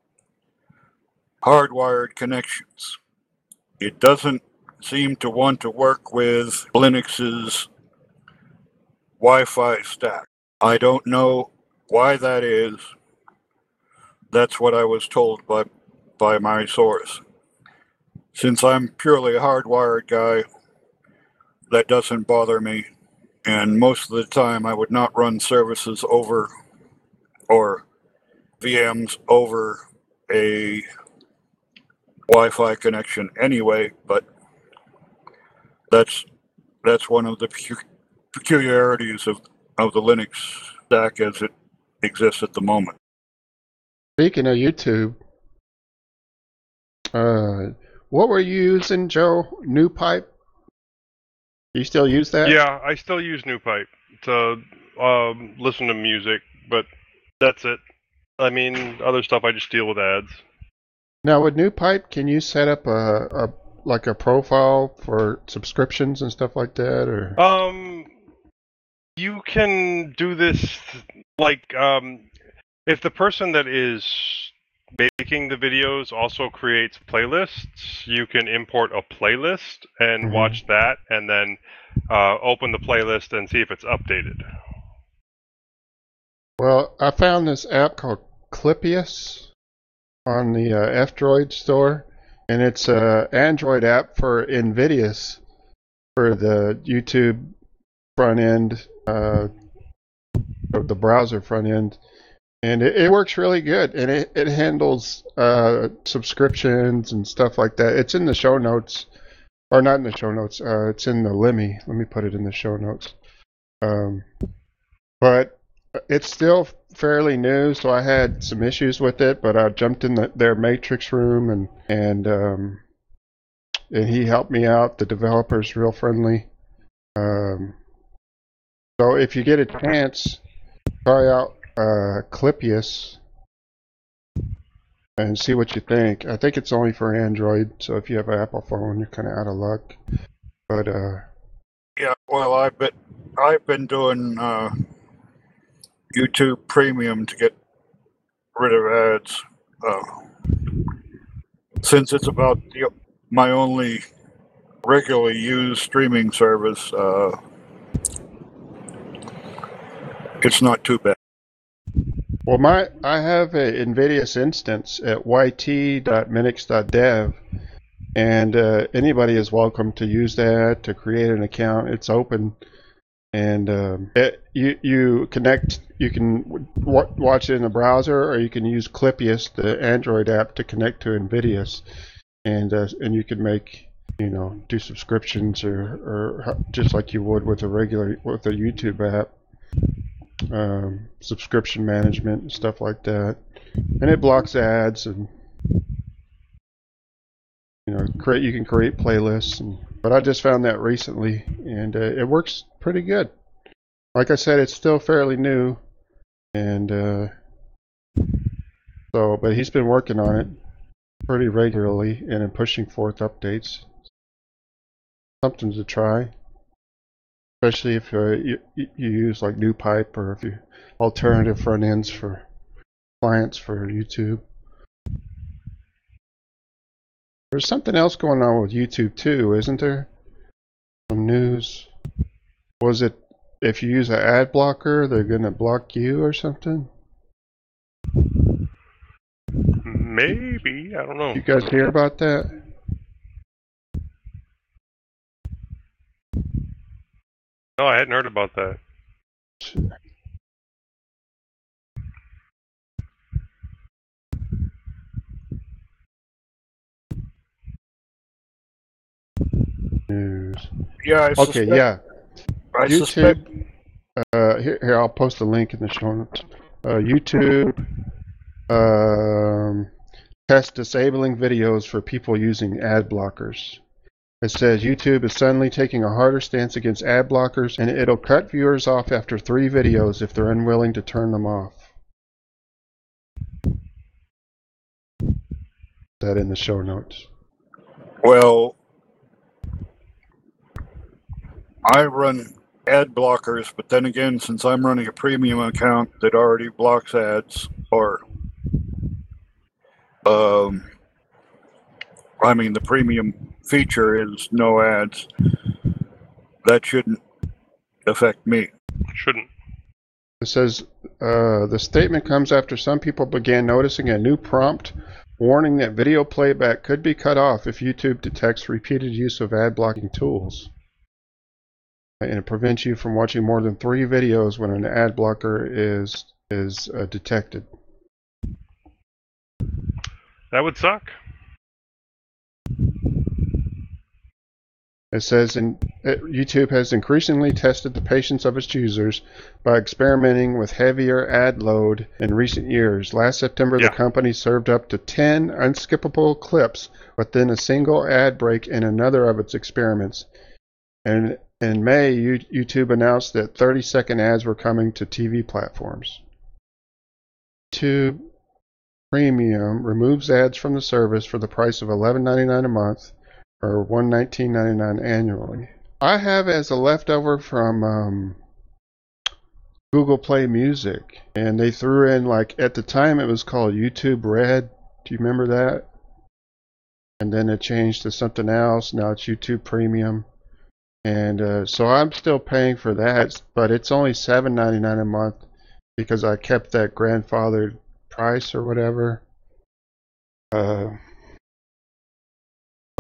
hardwired connections. It doesn't seem to want to work with Linux's Wi-Fi stack. I don't know why that is. That's what I was told by my source. Since I'm purely a hardwired guy, that doesn't bother me. And most of the time I would not run services over, or VMs over, a Wi-Fi connection anyway, but that's one of the peculiarities of the Linux stack as it exists at the moment. Speaking of YouTube, what were you using, Joe? NewPipe? Do you still use that? Yeah, I still use NewPipe to listen to music, but that's it. I mean, other stuff I just deal with ads. Now with NewPipe, can you set up a profile for subscriptions and stuff like that, or? You can do this like if the person that is making the videos also creates playlists, you can import a playlist and watch that, and then open the playlist and see if it's updated. Well, I found this app called Clippius on the F-Droid store, and it's a Android app for Invidious for the YouTube front end, or the browser front end, and it works really good, and it handles subscriptions and stuff like that. It's in the show notes, or not in the show notes. It's in the Lemmy. Let me put it in the show notes. But it's still fairly new, so I had some issues with it. But I jumped in their Matrix room, and he helped me out. The developer's real friendly. So if you get a chance, try out Clippius and see what you think. I think it's only for Android, so if you have an Apple phone, you're kind of out of luck. But Yeah, well, I've been doing YouTube Premium to get rid of ads. Since it's about my only regularly used streaming service, it's not too bad. well, I have a Invidious instance at yt.minix.dev, and anybody is welcome to use that to create an account. It's open, and you connect. You can watch it in the browser, or you can use Clippius, the Android app, to connect to Invidious, and you can make, do subscriptions or just like you would with a YouTube app. Subscription management and stuff like that, and it blocks ads, and you can create playlists. But I just found that recently, and it works pretty good. Like I said, it's still fairly new, and but he's been working on it pretty regularly and pushing forth updates. Something to try. Especially if you use like NewPipe, or if you alternative front ends for clients for YouTube. There's something else going on with YouTube too, isn't there? Some news. Was it if you use an ad blocker, they're gonna block you or something? Maybe, I don't know. You guys hear about that? No, I hadn't heard about that. News. Yeah, Okay, yeah. I YouTube. suspect. Here, I'll post a link in the show notes. YouTube test disabling videos for people using ad blockers. It says YouTube is suddenly taking a harder stance against ad blockers, and it'll cut viewers off after 3 videos if they're unwilling to turn them off. That in the show notes. Well, I run ad blockers, but then again, since I'm running a premium account that already blocks ads, or the premium feature is no ads, that shouldn't affect me. Shouldn't. It says the statement comes after some people began noticing a new prompt warning that video playback could be cut off if YouTube detects repeated use of ad blocking tools. And it prevents you from watching more than 3 videos when an ad blocker is detected. That would suck. It says YouTube has increasingly tested the patience of its users by experimenting with heavier ad load in recent years. Last September, the company served up to 10 unskippable clips within a single ad break in another of its experiments. And in May, YouTube announced that 30-second ads were coming to TV platforms. YouTube Premium removes ads from the service for the price of $11.99 a month, or $119.99 annually. I have as a leftover from Google Play Music, and they threw in, like, at the time it was called YouTube Red. Do you remember that? And then it changed to something else. Now it's YouTube Premium. And so I'm still paying for that, but it's only $7.99 a month because I kept that grandfathered price or whatever.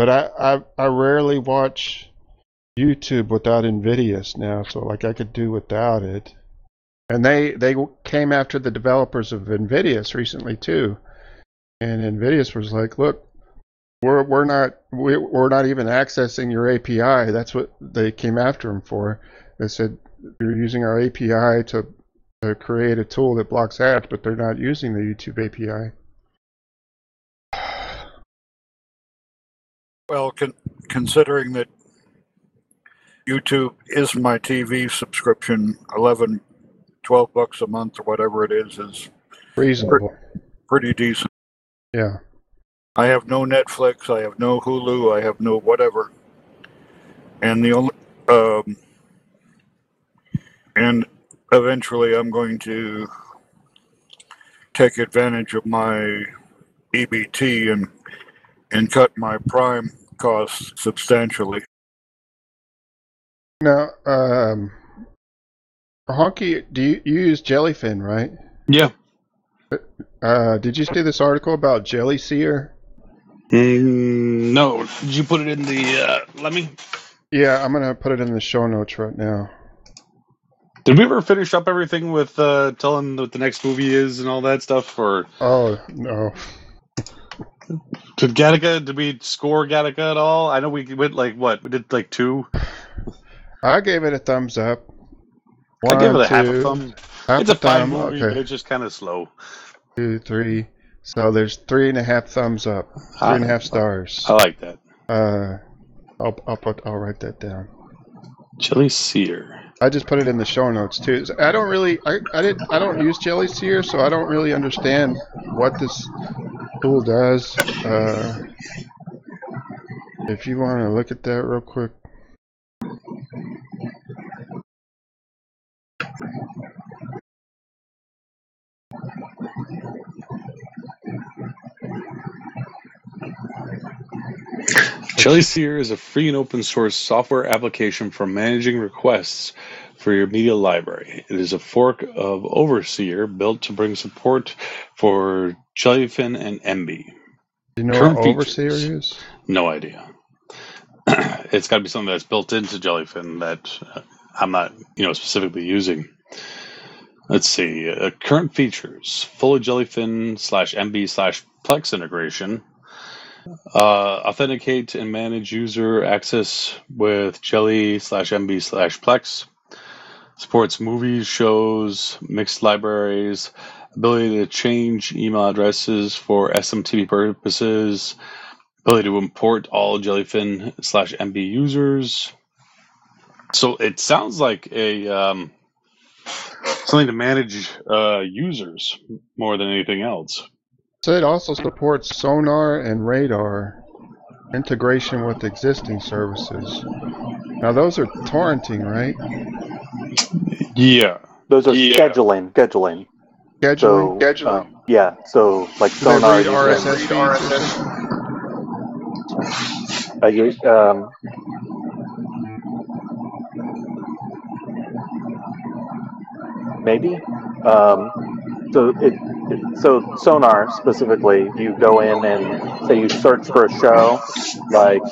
But I rarely watch YouTube without Invidious now, so like I could do without it. And they came after the developers of Invidious recently too, and Invidious was like, look, we're not even accessing your API. That's what they came after them for. They said you're using our API to create a tool that blocks ads, but they're not using the YouTube API. Well, considering that YouTube is my TV subscription, $12 a month or whatever it is Reasonable. pretty decent. Yeah. I have no Netflix, I have no Hulu, I have no whatever. And the only and eventually I'm going to take advantage of my EBT and cut my Prime costs substantially. Now, Honky, do you use Jellyfin, right? Yeah. Did you see this article about Jelly Seer? No. Did you put it in the? Let me. Yeah, I'm gonna put it in the show notes right now. Did we ever finish up everything with telling what the next movie is and all that stuff? Or Oh no. did we score Gattaca at all? I know we went like what? We did like 2. I gave it a thumbs up. I gave it a 1, half a 2, thumb. half It's a a fine thumb. movie, Okay. but it's just kind of slow. 2, 3. So there's 3.5 thumbs up. 3.5 stars. I like that. I'll write that down. Jelly Seer. I just put it in the show notes too. I don't really, I don't use Jelly Seer, so I don't really understand what this tool does. If you want to look at that real quick. Jelly Seer is a free and open source software application for managing requests for your media library. It is a fork of Overseer built to bring support for Jellyfin and Emby. Do you know Current what Overseer features. is? No idea. It's got to be something that's built into Jellyfin that I'm not, specifically using. Let's see. Current features: full Jellyfin /MB/Plex integration. Authenticate and manage user access with Jelly /MB/Plex. Supports movies, shows, mixed libraries. Ability to change email addresses for SMTP purposes. Ability to import all Jellyfin /MB users. So it sounds like a something to manage users more than anything else. So it also supports Sonar and Radar integration with existing services. Now those are torrenting, right? Yeah. Those are scheduling. Scheduling. Yeah. So like Do they Sonar. read you RSS feeds? Maybe. So Sonar specifically, you go in and say you search for a show like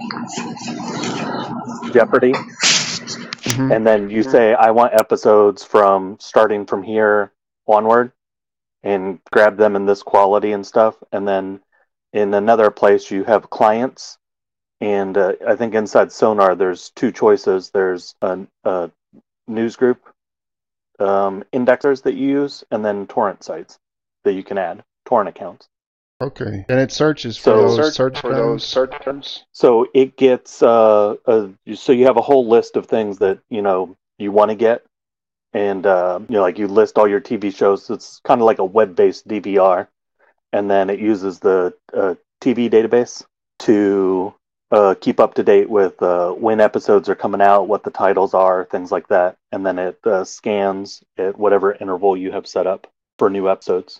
Jeopardy, and then you say I want episodes from starting from here onward, and grab them in this quality and stuff. And then in another place you have clients, and I think inside Sonar there's 2 choices. There's a news group indexers that you use, and then torrent sites that you can add, torrent accounts. Okay, and it searches for those search terms. So it gets so you have a whole list of things that you want to get, and like you list all your TV shows. It's kind of like a web-based DVR, and then it uses the TV database to keep up to date with when episodes are coming out, what the titles are, things like that, and then it scans at whatever interval you have set up for new episodes.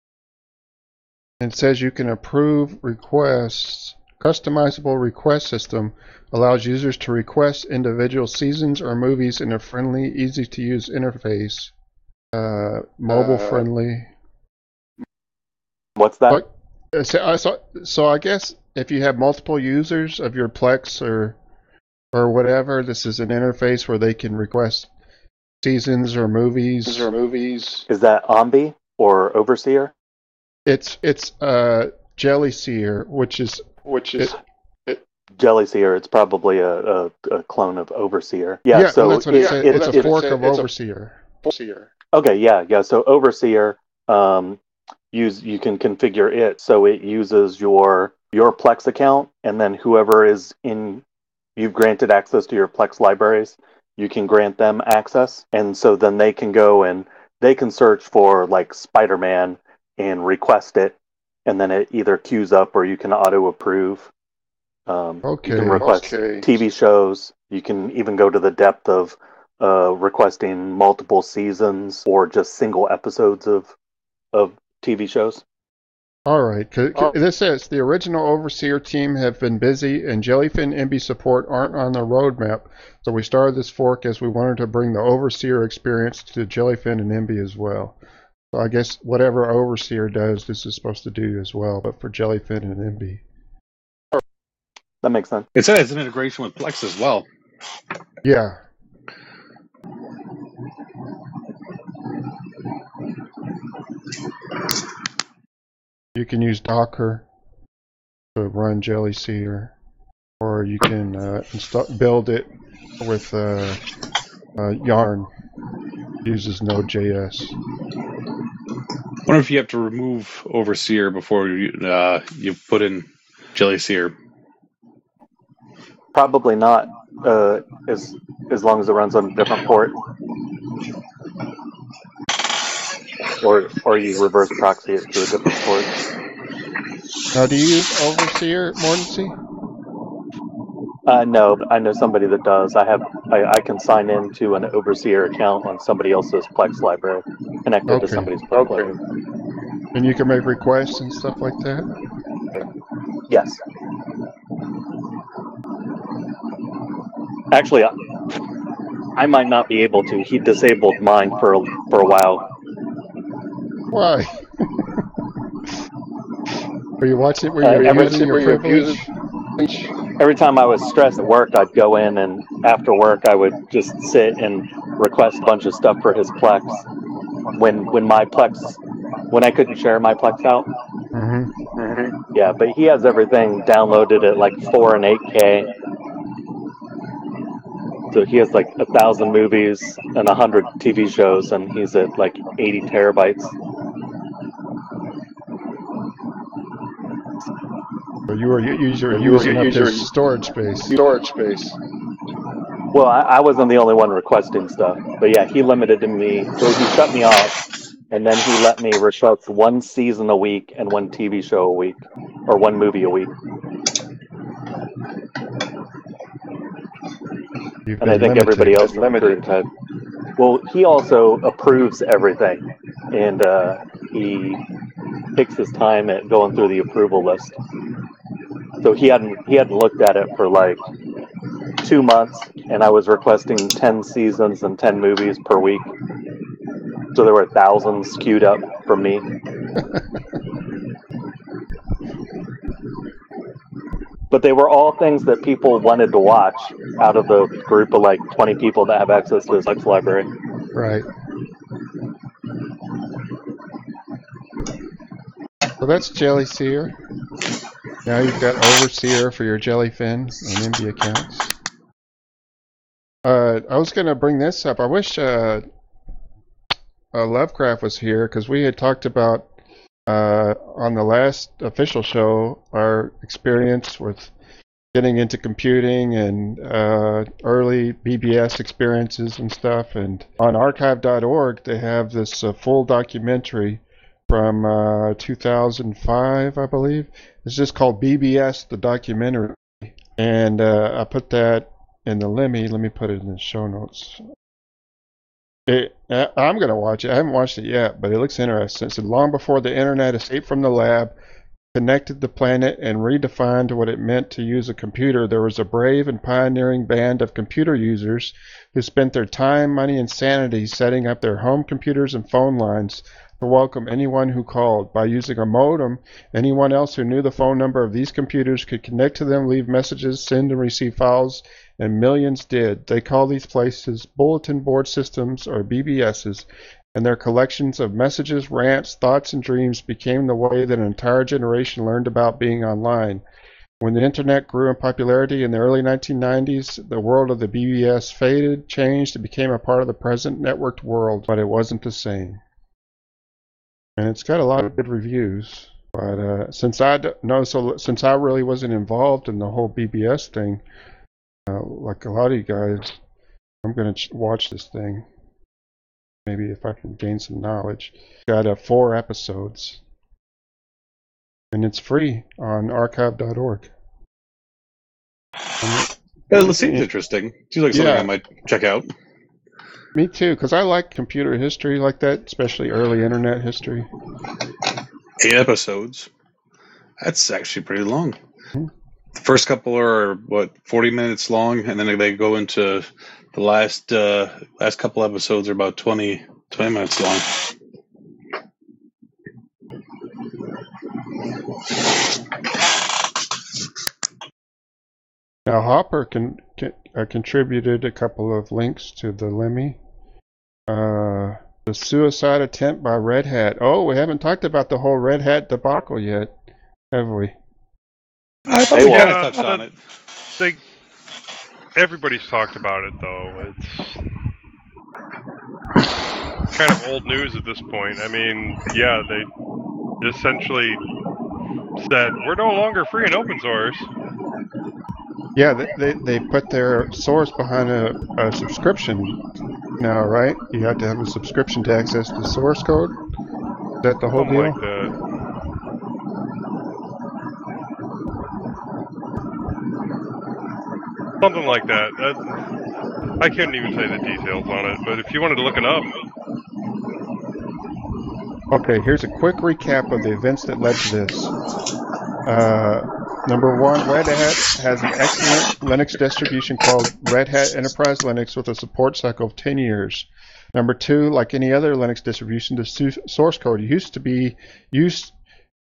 It says you can approve requests. Customizable request system allows users to request individual seasons or movies in a friendly, easy-to-use interface. Mobile-friendly. What's that? So I guess if you have multiple users of your Plex or whatever, this is an interface where they can request seasons or movies. Is that Ombi or Overseer? It's Jelly Seer, which is Jelly Seer. It's probably a clone of Overseer. Yeah, so that's what it says. It's a fork of Overseer. Okay, yeah. So Overseer, you can configure it so it uses your Plex account, and then whoever is you've granted access to your Plex libraries, you can grant them access, and so then they can go and they can search for like Spider-Man and request it, and then it either queues up or you can auto approve. You can request TV shows. You can even go to the depth of requesting multiple seasons or just single episodes of TV shows. All right. This says the original Overseer team have been busy, and Jellyfin MB support aren't on the roadmap. So we started this fork as we wanted to bring the Overseer experience to Jellyfin and MB as well. So I guess whatever Overseer does, this is supposed to do as well, but for Jellyfin and MB. That makes sense. It says it's an integration with Plex as well. Yeah. You can use Docker to run Jelly Seer, or you can build it with Yarn. It uses Node.js. I wonder if you have to remove Overseer before you put in Jelly Seer. Probably not, as long as it runs on a different port. Or you reverse proxy it to a different port. Now, do you use Overseer, Mortency? No, but I know somebody that does. I can sign into an Overseer account on somebody else's Plex library, connected to somebody's Plex library. And you can make requests and stuff like that? Yes. Actually, I might not be able to. He disabled mine for a while. Why? Were you watching? Were you abusing your privilege? Every time I was stressed at work, I'd go in, and after work, I would just sit and request a bunch of stuff for his Plex. When I couldn't share my Plex out. Mm-hmm. Yeah, but he has everything downloaded at like 4 and 8K. So he has like 1,000 movies and 100 TV shows, and he's at like 80 terabytes. So you were using up his storage space. Well, I wasn't the only one requesting stuff, but yeah, he limited me. So he shut me off, and then he let me request 1 season a week and 1 TV show a week, or 1 movie a week. And I think everybody else limited. Well, he also approves everything, and he takes his time at going through the approval list. So he hadn't looked at it for like 2 months, and I was requesting 10 seasons and 10 movies per week. So there were thousands queued up from me. But they were all things that people wanted to watch out of the group of like 20 people that have access to the Plex library. Right. So that's Jelly Seer. Now you've got Overseer for your Jellyfin and MB accounts. I was going to bring this up. I wish Lovecraft was here, because we had talked about on the last official show our experience with getting into computing and early BBS experiences and stuff. And on archive.org they have this full documentary from 2005, I believe. It's just called BBS, the documentary. And I put that in the Lemmy. Let me put it in the show notes. I'm going to watch it. I haven't watched it yet, but it looks interesting. It said, long before the internet escaped from the lab, connected the planet, and redefined what it meant to use a computer, there was a brave and pioneering band of computer users who spent their time, money, and sanity setting up their home computers and phone lines, to welcome anyone who called. By using a modem, anyone else who knew the phone number of these computers could connect to them, leave messages, send and receive files, and millions did. They call these places bulletin board systems, or BBSs, and their collections of messages, rants, thoughts, and dreams became the way that an entire generation learned about being online. When the internet grew in popularity in the early 1990s, the world of the BBS faded, changed, and became a part of the present networked world, but it wasn't the same. And it's got a lot of good reviews, but since I really wasn't involved in the whole BBS thing, like a lot of you guys, I'm going to watch this thing. Maybe if I can gain some knowledge. Got 4 episodes. And it's free on archive.org. It seems interesting. Seems like something I might check out. Me too, because I like computer history like that, especially early internet history. 8 episodes. That's actually pretty long. Mm-hmm. The first couple are, 40 minutes long, and then they go into the last couple episodes are about 20 minutes long. Now, Hopper contributed a couple of links to the Lemmy. The suicide attempt by Red Hat. Oh, we haven't talked about the whole Red Hat debacle yet, have we? I thought we kind of touched on it. Everybody's talked about it, though. It's kind of old news at this point. I mean, yeah, they essentially said, we're no longer free and open source. Yeah, they put their source behind a subscription now, right? You have to have a subscription to access the source code? Is that the whole deal? Like that. Something like that. I couldn't even say the details on it, but if you wanted to look it up. Okay, here's a quick recap of the events that led to this. Number 1, Red Hat has an excellent Linux distribution called Red Hat Enterprise Linux with a support cycle of 10 years. Number 2, like any other Linux distribution, the source code used to be used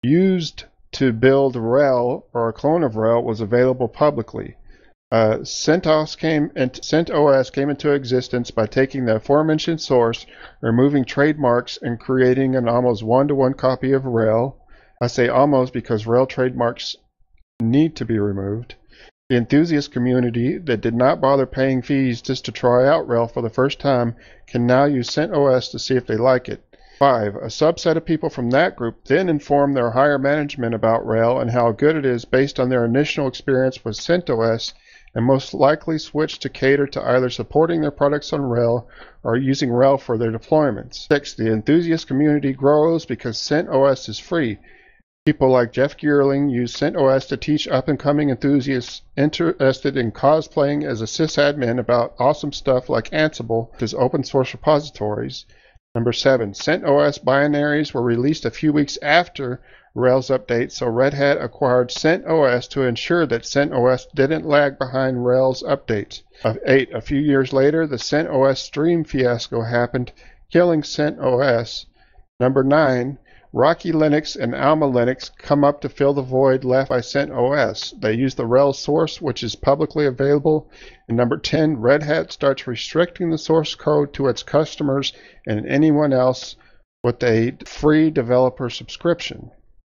to build RHEL, or a clone of RHEL, was available publicly. CentOS came into existence by taking the aforementioned source, removing trademarks, and creating an almost one-to-one copy of RHEL. I say almost because RHEL trademarks need to be removed. The enthusiast community that did not bother paying fees just to try out RHEL for the first time can now use CentOS to see if they like it. 5. A subset of people from that group then inform their higher management about RHEL and how good it is based on their initial experience with CentOS, and most likely switch to cater to either supporting their products on RHEL or using RHEL for their deployments. 6. The enthusiast community grows because CentOS is free. People like Jeff Geerling use CentOS to teach up-and-coming enthusiasts interested in cosplaying as a sysadmin about awesome stuff like Ansible, which is open-source repositories. Number 7. CentOS binaries were released a few weeks after RHEL's update, so Red Hat acquired CentOS to ensure that CentOS didn't lag behind RHEL's updates. 8. A few years later, the CentOS Stream fiasco happened, killing CentOS. Number 9. Rocky Linux and Alma Linux come up to fill the void left by CentOS. They use the RHEL source, which is publicly available. And number 10, Red Hat starts restricting the source code to its customers and anyone else with a free developer subscription.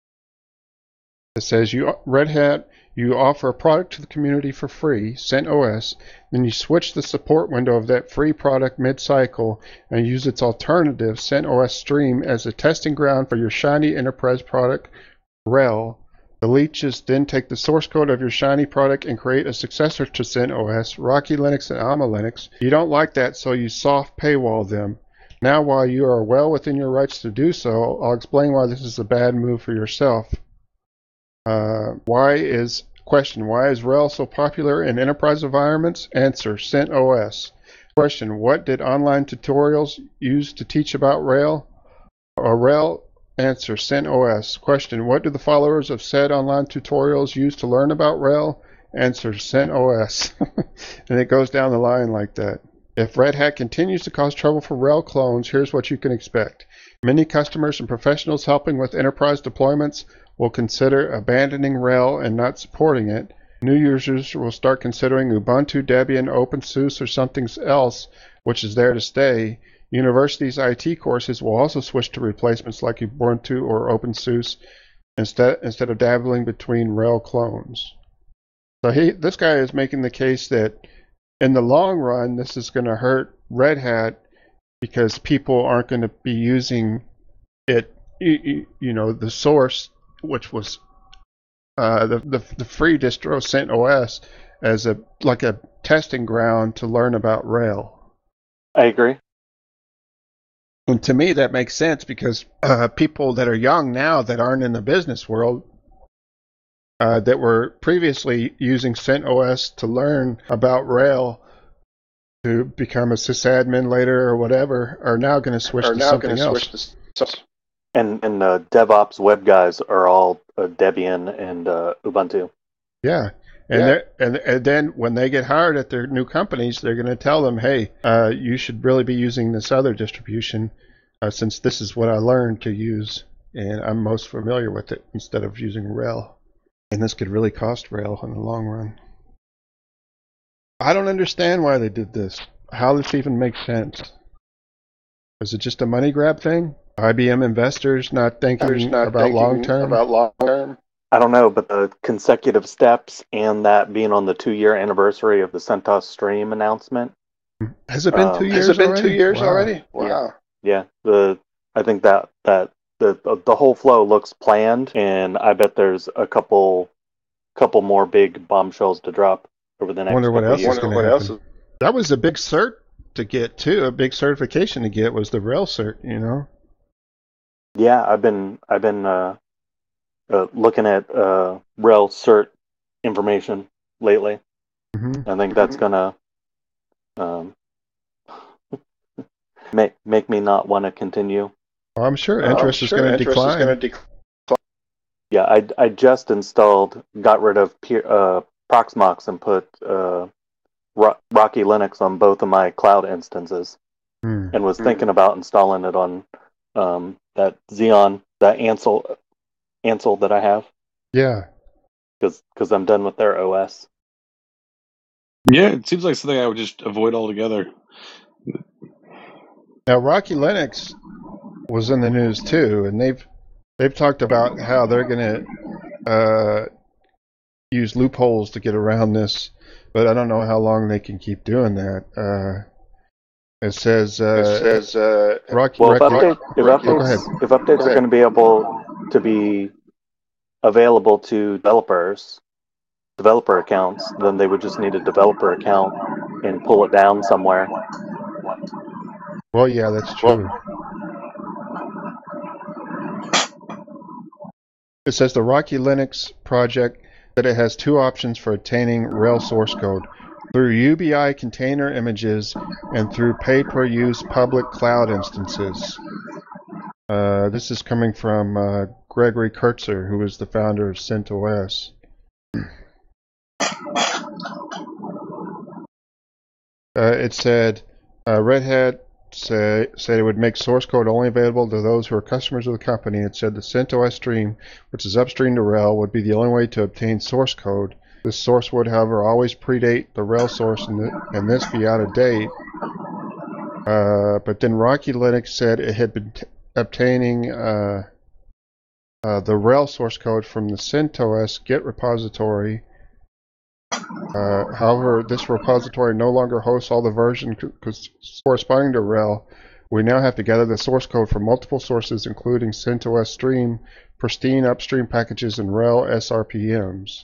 It says, Red Hat, you offer a product to the community for free, CentOS, then you switch the support window of that free product mid-cycle and use its alternative, CentOS Stream, as a testing ground for your shiny enterprise product, RHEL. The leeches then take the source code of your shiny product and create a successor to CentOS, Rocky Linux and Alma Linux. You don't like that, so you soft paywall them. Now, while you are well within your rights to do so, I'll explain why this is a bad move for yourself. Why is RHEL so popular in enterprise environments? Answer, CentOS. Question, what did online tutorials use to teach about RHEL? RHEL, answer, CentOS. Question, what do the followers of said online tutorials use to learn about RHEL? Answer, CentOS. And it goes down the line like that. If Red Hat continues to cause trouble for RHEL clones, here's what you can expect. Many customers and professionals helping with enterprise deployments will consider abandoning Rail and not supporting it. New users will start considering Ubuntu, Debian, OpenSUSE, or something else which is there to stay. Universities' IT courses will also switch to replacements like Ubuntu or OpenSUSE instead of dabbling between Rail clones. So this guy is making the case that in the long run, this is going to hurt Red Hat because people aren't going to be using it, the source, which was the free distro CentOS, as a testing ground to learn about Rail. I agree. And to me, that makes sense because people that are young now that aren't in the business world, that were previously using CentOS to learn about Rail to become a sysadmin later or whatever, are now going to switch to something else. And DevOps web guys are all Debian and Ubuntu. Yeah. And then when they get hired at their new companies, they're going to tell them, hey, you should really be using this other distribution since this is what I learned to use and I'm most familiar with it instead of using Rail. And this could really cost Rail in the long run. I don't understand why they did this. How this even makes sense. Is it just a money grab thing? IBM investors not thinking about long term? I don't know, but the consecutive steps and that being on the 2-year anniversary of the CentOS Stream announcement. Has it been 2 years already? Wow. Yeah. I think that the whole flow looks planned, and I bet there's a couple more big bombshells to drop over the next couple of years. I wonder what else is going to happen. That was a big cert to get too. A big certification to get was the Rail cert. Yeah, I've been looking at Rail cert information lately. Mm-hmm. I think that's gonna make me not want to continue. Well, I'm sure interest is going to decline. Yeah, I just got rid of Proxmox and put Rocky Linux on both of my cloud instances, and was thinking about installing it on that Xeon, that Ansel that I have. Yeah. Because I'm done with their OS. Yeah, it seems like something I would just avoid altogether. Now, Rocky Linux was in the news too, and they've talked about how they're going to use loopholes to get around this, but I don't know how long they can keep doing that. It says Rocky. Well, if updates are going to be able to be available to developer accounts, then they would just need a developer account and pull it down somewhere. Well, yeah, that's true. It says the Rocky Linux project that it has two options for obtaining Rail source code: through UBI container images and through pay-per-use public cloud instances. This is coming from Gregory Kurtzer, who is the founder of CentOS. It said Red Hat said it would make source code only available to those who are customers of the company. It said the CentOS stream, which is upstream to Rail, would be the only way to obtain source code. This source would, however, always predate the Rail source and this be out of date. But then Rocky Linux said it had been obtaining the Rail source code from the CentOS Git repository. However, this repository no longer hosts all the versions corresponding to Rail. We now have to gather the source code from multiple sources, including CentOS Stream, pristine upstream packages, and Rail SRPMs.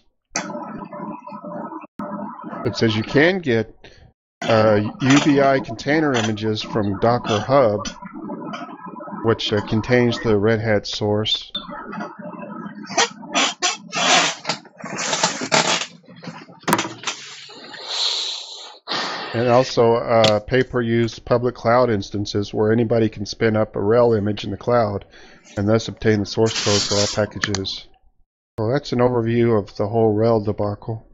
It says you can get UBI container images from Docker Hub, which contains the Red Hat source. And also pay-per-use public cloud instances where anybody can spin up a Rail image in the cloud and thus obtain the source code for all packages. So that's an overview of the whole Rail debacle.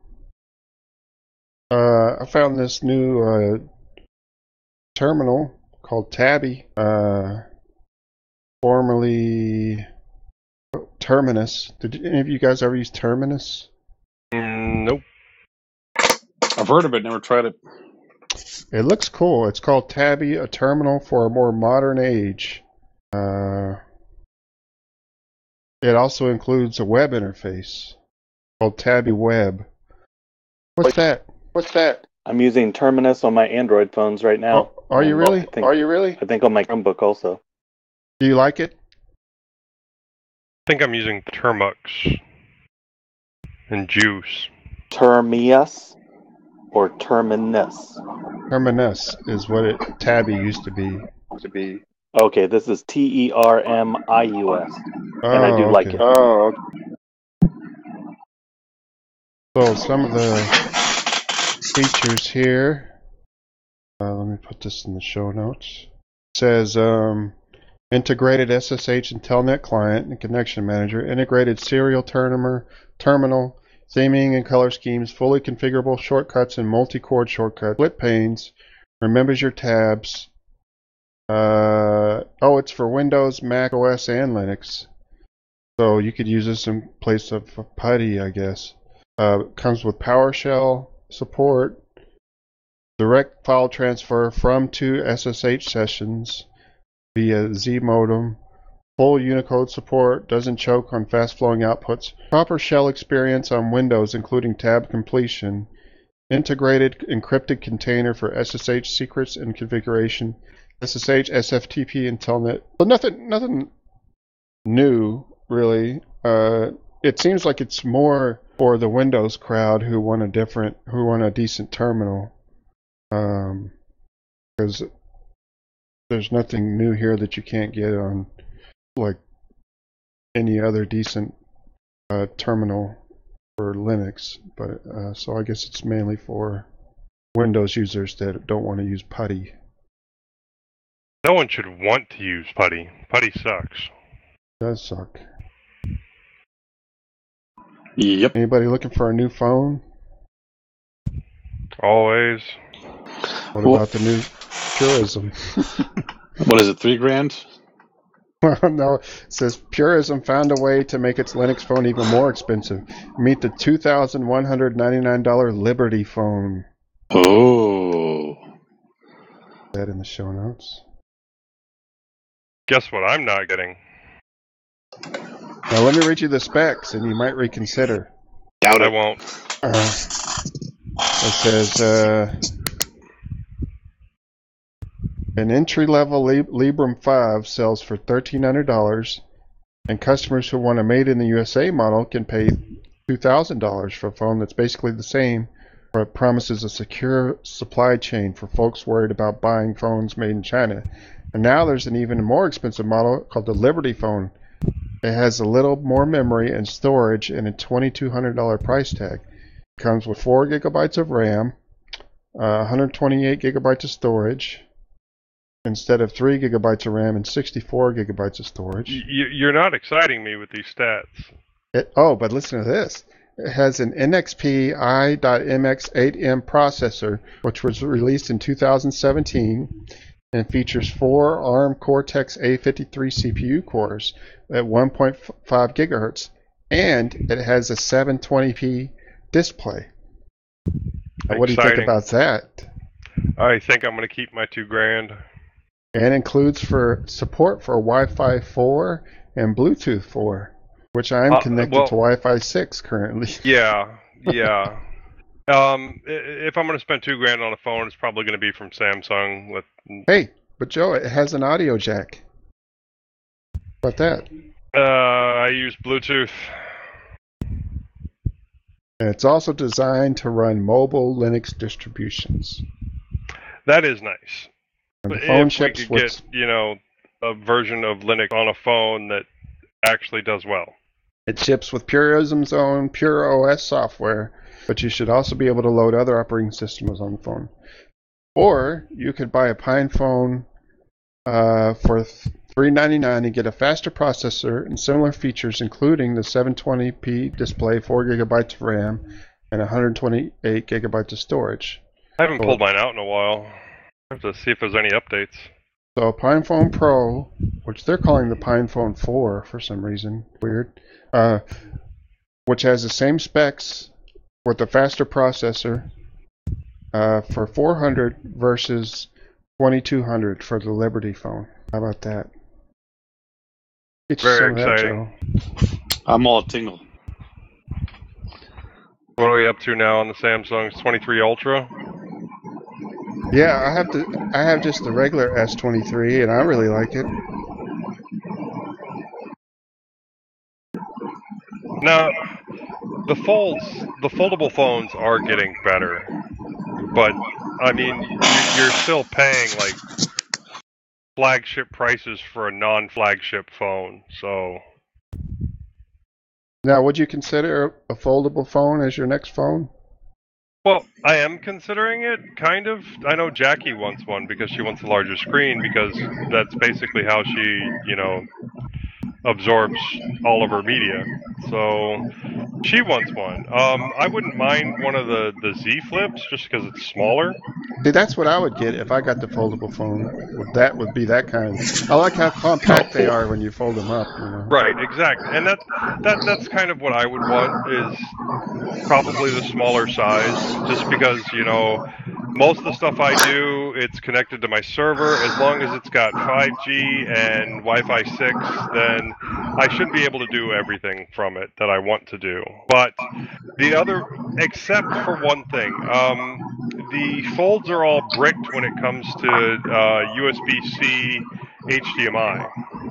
I found this new terminal called Tabby. formerly Terminus. Did any of you guys ever use Terminus? Nope. I've heard of it, never tried it. It looks cool. It's called Tabby, a terminal for a more modern age. It also includes a web interface called Tabby Web. What's that? I'm using Terminus on my Android phones right now. Oh, are you really? I think on my Chromebook also. Do you like it? I think I'm using Termux and Juice. Termius or Terminus? Terminus is what Tabby used to be. Okay, this is Termius. And I do like it. So some of the features here. Let me put this in the show notes. It says integrated SSH and Telnet client and connection manager, integrated serial terminal, theming and color schemes, fully configurable shortcuts and multi-chord shortcuts, split panes, remembers your tabs. It's for Windows, Mac OS, and Linux. So you could use this in place of PuTTY, I guess. Comes with PowerShell support, direct file transfer from to SSH sessions via Z modem, full Unicode support, doesn't choke on fast-flowing outputs, proper shell experience on Windows including tab completion, integrated encrypted container for SSH secrets and configuration, SSH, SFTP, and Telnet. Well, nothing new, really. It seems like it's more for the Windows crowd who want a decent terminal. Because there's nothing new here that you can't get on like any other decent terminal for Linux. But so I guess it's mainly for Windows users that don't want to use PuTTY. No one should want to use PuTTY. PuTTY sucks. It does suck. Yep. Anybody looking for a new phone? Always. What about the new Purism? What is it, $3,000? No, it says Purism found a way to make its Linux phone even more expensive. Meet the $2,199 Liberty phone. Oh. That in the show notes. Guess what I'm not getting? Now let me read you the specs, and you might reconsider. Doubt I it. won't. It says an entry-level Librem 5 sells for $1,300, and customers who want a made-in-the-USA model can pay $2,000 for a phone that's basically the same, but promises a secure supply chain for folks worried about buying phones made in China. And now there's an even more expensive model called the Liberty phone. It has a little more memory and storage and a $2,200 price tag. It comes with 4 gigabytes of RAM, 128 gigabytes of storage, instead of 3 gigabytes of RAM and 64 gigabytes of storage. You're not exciting me with these stats. But listen to this. It has an NXP i.MX8M processor, which was released in 2017, and features 4 ARM Cortex-A53 CPU cores at 1.5 gigahertz, and it has a 720p display. What do you think about that? I think I'm going to keep my $2,000. And includes for support for Wi-Fi 4 and Bluetooth 4, which I'm connected to Wi-Fi 6 currently. Yeah. If I'm going to spend $2,000 on a phone, it's probably going to be from Samsung. Hey, but Joe, it has an audio jack. How about that? I use Bluetooth. And it's also designed to run mobile Linux distributions. That is nice. And But the phone if we ships could get, a version of Linux on a phone that actually does well. It ships with Purism's own Pure OS software, but you should also be able to load other operating systems on the phone. Or you could buy a Pine phone for $399 and get a faster processor and similar features, including the 720p display, 4 gigabytes of RAM, and 128 gigabytes of storage. I haven't pulled mine out in a while. I have to see if there's any updates. So a PinePhone Pro, which they're calling the PinePhone 4 for some reason, weird, which has the same specs with a faster processor for $400 versus $2,200 for the Liberty phone. How about that? Get you Very some of that, exciting. Joe. I'm all tingle. What are we up to now on the Samsung's 23 Ultra? Yeah, I have just the regular S23, and I really like it. Now, the foldable phones are getting better, but I mean, you're still paying like flagship prices for a non-flagship phone. So, Now, would you consider a foldable phone as your next phone? well, I am considering it, kind of. I know Jackie wants one because she wants a larger screen because that's basically how she, absorbs all of her media. So she wants one. I wouldn't mind one of the Z Flips just because it's smaller. See, that's what I would get if I got the foldable phone. That would be that kind. I like how compact they are when you fold them up. Right, exactly, and that's kind of what I would want is probably the smaller size, just because most of the stuff I do, it's connected to my server. As long as it's got 5G and Wi-Fi 6, then I should be able to do everything from it that I want to do. But the other, except for one thing, the folds are all bricked when it comes to USB-C HDMI.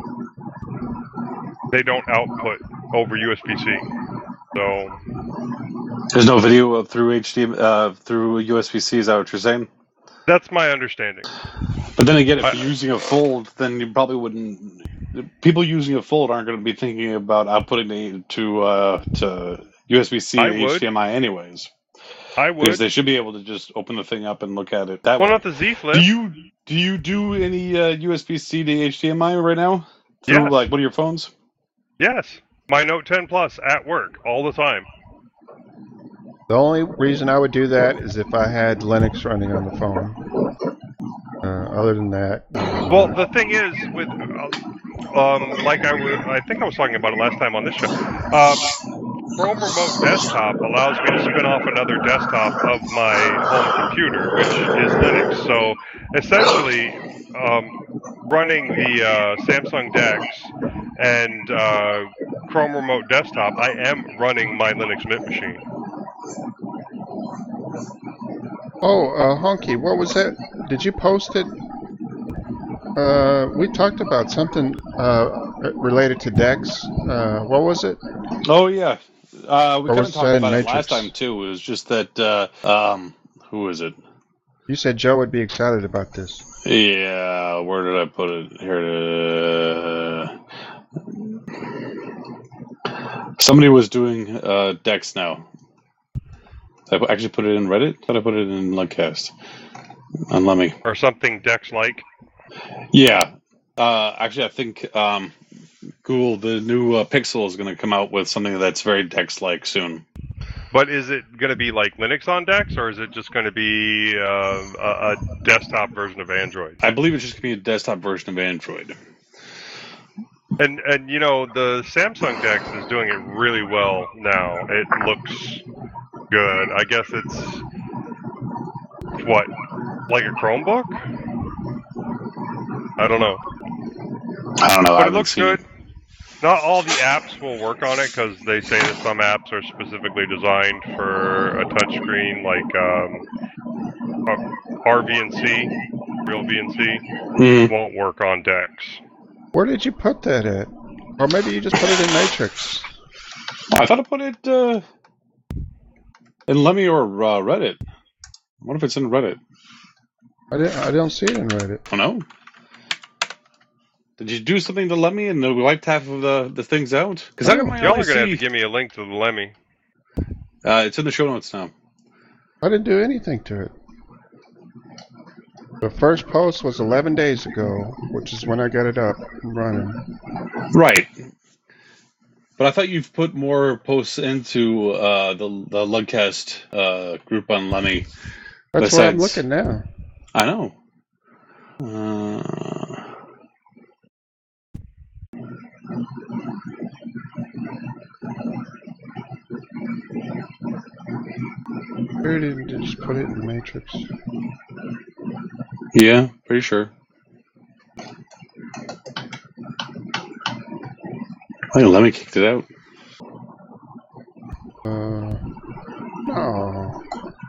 They don't output over USB-C. So There's no video through HDMI through USB-C. Is that what you're saying? that's my understanding. But then again, if you're using a fold, then you probably wouldn't. People using a fold aren't going to be thinking about outputting to USB-C I and would. HDMI anyways. I would. Because they should be able to just open the thing up and look at it that Well, way. not the Z Flip. Do you do any USB-C to HDMI right now? Through Yes. like one of your phones? Yes. My Note 10 Plus at work all the time. The only reason I would do that is if I had Linux running on the phone. Other than that, Well, the thing is, with like I think I was talking about it last time on this show. Chrome Remote Desktop allows me to spin off another desktop of my home computer, which is Linux. So essentially, running the Samsung DeX and Chrome Remote Desktop, I am running my Linux Mint machine. Honky, what was that? Did you post it? We talked about something related to DeX. What was it? Oh yeah, we kind was of talked about it Matrix? last time too. It was just that who was it? You said Joe would be excited about this. Yeah, where did I put it? Here. Somebody was doing Dex now. Did I actually put it in Reddit? Did I put it in Lugcast? On Lemmy. Or something Dex-like. Yeah. Actually, I think Google, the new Pixel, is going to come out with something that's very Dex-like soon. But is it going to be like Linux on DeX, or is it just going to be a desktop version of Android? I believe it's just going to be a desktop version of Android. And the Samsung DeX is doing it really well now. It looks good. I guess it's what, like a Chromebook? I don't know. But it looks good. Not all the apps will work on it because they say that some apps are specifically designed for a touchscreen, like RVNC, Real VNC, won't work on DeX. Where did you put that at? Or maybe you just put it in Matrix. I thought I put it in Lemmy or Reddit. What if it's in Reddit? I don't see it in Reddit. Oh no. Did you do something to Lemmy and wiped half of the things out? Because I got my Y'all are gonna have to give me a link to the Lemmy. It's in the show notes now. I didn't do anything to it. The first post was 11 days ago, which is when I got it up and running. Right. But I thought you've put more posts into the Lugcast group on Lemmy. That's where I'm looking now. I know. Or did they just put it in the Matrix? Yeah, pretty sure. Oh, Lemmy kicked it out. No.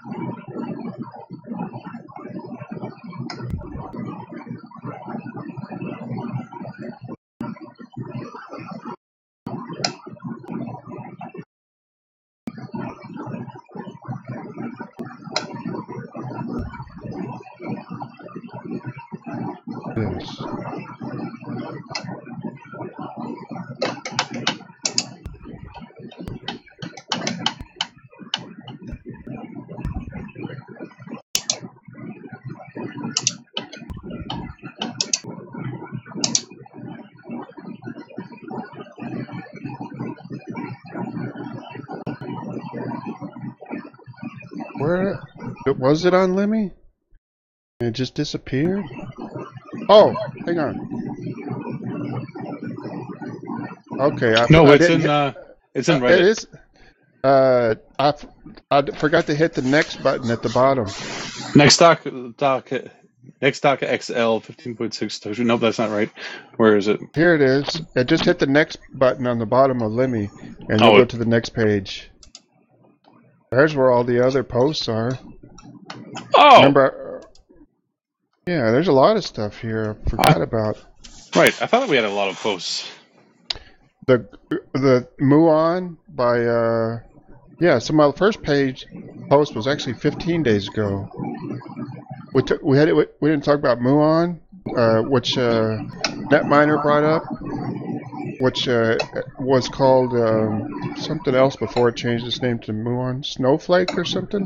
Yes. Where was it on Lemmy? It just disappeared? Oh, hang on. Okay, it's in Reddit. It is. I forgot to hit the next button at the bottom. Next doc XL 15.6. Nope, that's not right. Where is it? Here it is. I just hit the next button on the bottom of Lemmy, and you'll go to the next page. There's where all the other posts are. Oh! Remember? Yeah, there's a lot of stuff here I forgot about. Right, I thought we had a lot of posts. The Muon by so my first page post was actually 15 days ago. We didn't talk about Muon, which Netminer brought up, which was called something else before it changed its name to Muon, Snowflake or something.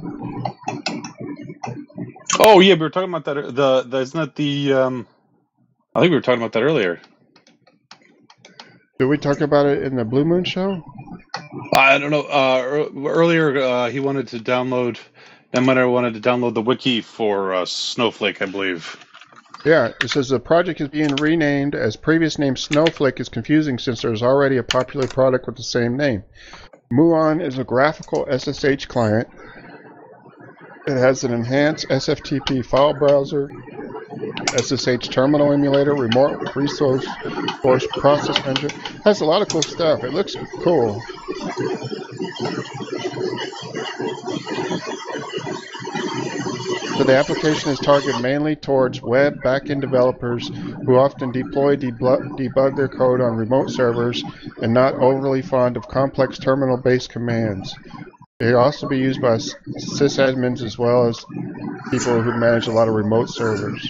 Oh yeah, we were talking about that. Isn't that the? I think we were talking about that earlier. Did we talk about it in the Blue Moon show? I don't know. Earlier, he wanted to download. Netminer wanted to download the wiki for Snowflake, I believe. Yeah, it says the project is being renamed as previous name Snowflake is confusing since there is already a popular product with the same name. Muon is a graphical SSH client. It has an enhanced SFTP file browser, SSH terminal emulator, remote resource process manager. It has a lot of cool stuff. It looks cool. So the application is targeted mainly towards web backend developers who often debug their code on remote servers and not overly fond of complex terminal-based commands. It can also be used by sysadmins as well as people who manage a lot of remote servers.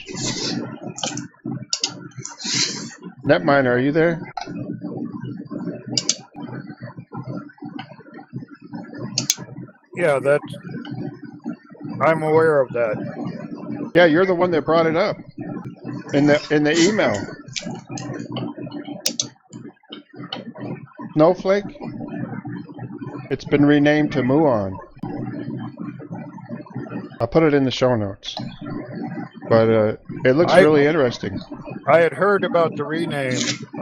Netminer, are you there? Yeah, I'm aware of that. Yeah, you're the one that brought it up in the email. Snowflake? It's been renamed to Muon. I'll put it in the show notes. But it looks really interesting. I had heard about the rename.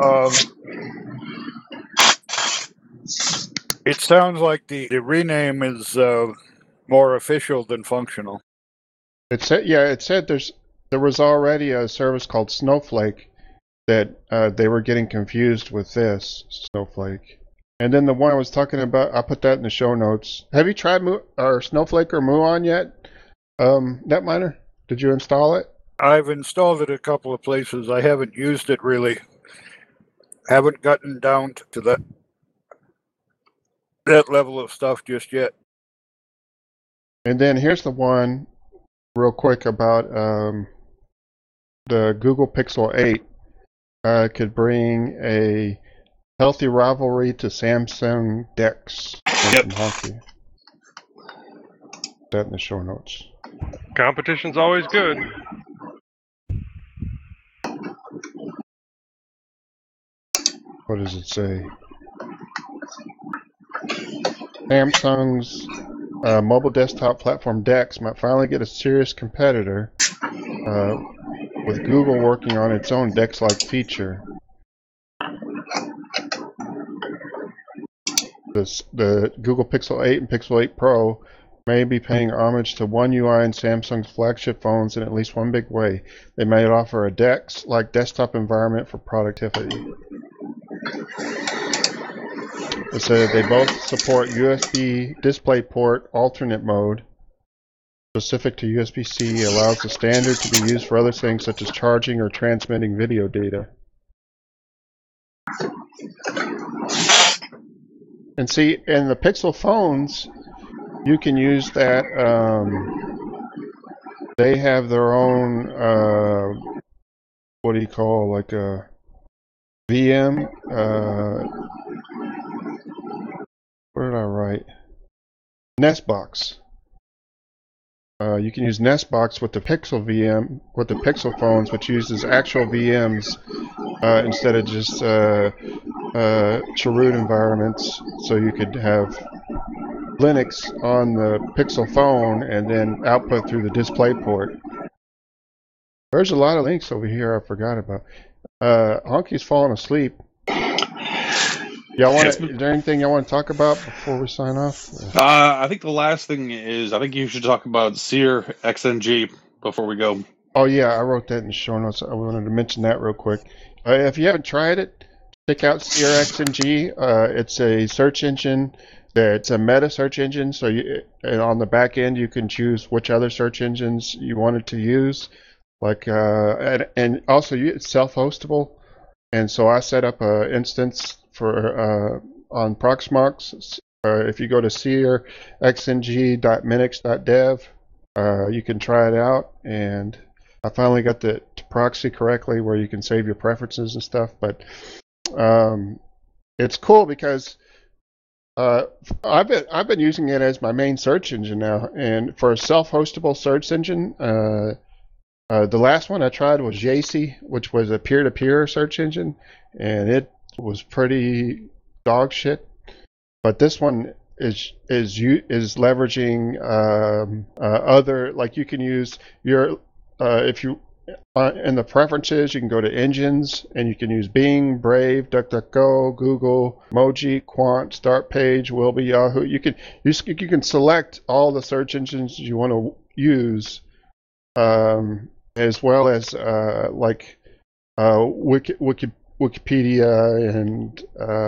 It sounds like the rename is more official than functional. It said there was already a service called Snowflake that they were getting confused with this Snowflake. And then the one I was talking about, I'll put that in the show notes. Have you tried Snowflake or Muon yet, Netminer? Did you install it? I've installed it a couple of places. I haven't used it really. Haven't gotten down to that level of stuff just yet. And then here's the one, real quick, about the Google Pixel 8 could bring a healthy rivalry to Samsung DeX. Yep. That in the show notes. Competition's always good. What does it say? Samsung's mobile desktop platform DeX might finally get a serious competitor with Google working on its own DeX-like feature. The Google Pixel 8 and Pixel 8 Pro may be paying homage to One UI and Samsung's flagship phones in at least one big way. They may offer a DeX-like desktop environment for productivity. It said they both support USB DisplayPort alternate mode, specific to USB-C, allows the standard to be used for other things such as charging or transmitting video data. And see, in the Pixel phones, you can use that. They have their own, what do you call, like a VM? What did I write? Nestbox. You can use Nestbox with the Pixel VM, with the Pixel phones, which uses actual VMs instead of just chroot environments. So you could have Linux on the Pixel phone and then output through the DisplayPort. There's a lot of links over here I forgot about. Honky's falling asleep. Is there anything y'all want to talk about before we sign off? I think the last thing is, I think you should talk about Seer XNG before we go. Oh yeah, I wrote that in the show notes. I wanted to mention that real quick. If you haven't tried it, check out Seer XNG. It's a search engine. It's a meta search engine, so and on the back end you can choose which other search engines you wanted to use. Like and also it's self-hostable, and so I set up an instance for on Proxmox. If you go to seerxng.minix.dev, you can try it out, and I finally got the proxy correctly where you can save your preferences and stuff. But it's cool because I've been using it as my main search engine now, and for a self-hostable search engine, the last one I tried was Jaycee, which was a peer-to-peer search engine, and it was pretty dog shit. But this one is leveraging other, like you can use your if you in the preferences you can go to engines and you can use Bing, Brave, DuckDuckGo, Google, Emoji, Quant, Startpage, Wilby, Yahoo. You can select all the search engines you want to use, as well as Wikipedia and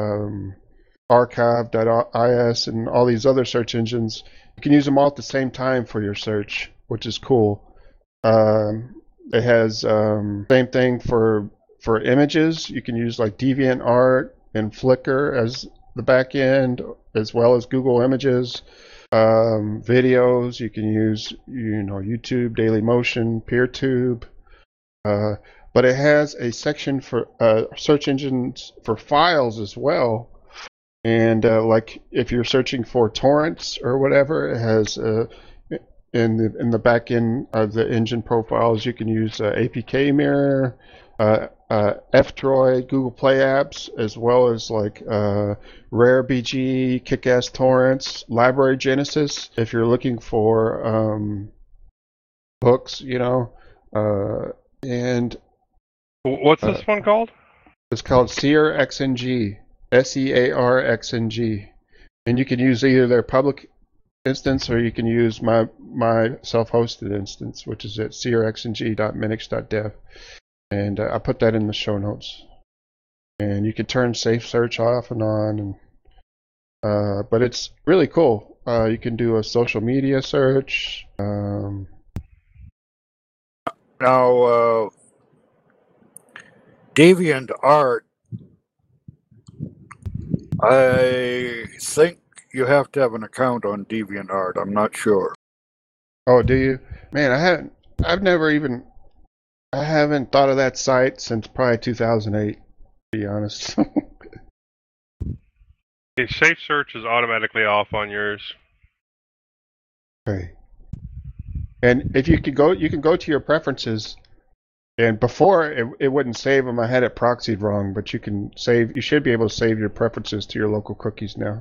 archive.is and all these other search engines. You can use them all at the same time for your search, which is cool. It has same thing for images. You can use like DeviantArt and Flickr as the back end, as well as Google Images. Videos, you can use YouTube, Dailymotion, PeerTube. But it has a section for search engines for files as well. And like if you're searching for torrents or whatever, it has in the back end of the engine profiles, you can use APK Mirror, F-Droid, Google Play apps, as well as like RareBG, Kick-Ass Torrents, Library Genesis. If you're looking for books, and what's this one called? It's called Seer XNG, SEARXNG, and you can use either their public instance or you can use my self-hosted instance, which is at seerxng.minix.dev, and I put that in the show notes. And you can turn safe search off and on, and but it's really cool. You can do a social media search. Now, DeviantArt, I think you have to have an account on DeviantArt. I'm not sure. Oh, do you? Man, I haven't thought of that site since probably 2008, to be honest. Okay, safe search is automatically off on yours. Okay. And if you can go to your preferences, and before it wouldn't save them. I had it proxied wrong, but you should be able to save your preferences to your local cookies now.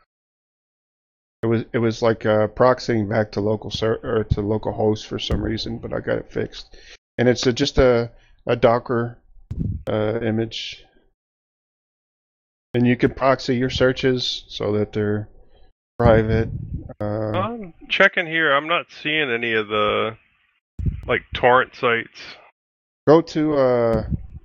It was like proxying back to local host for some reason, but I got it fixed. and it's just a Docker image, and you can proxy your searches so that they're private. I'm checking here. I'm not seeing any of the torrent sites. Go to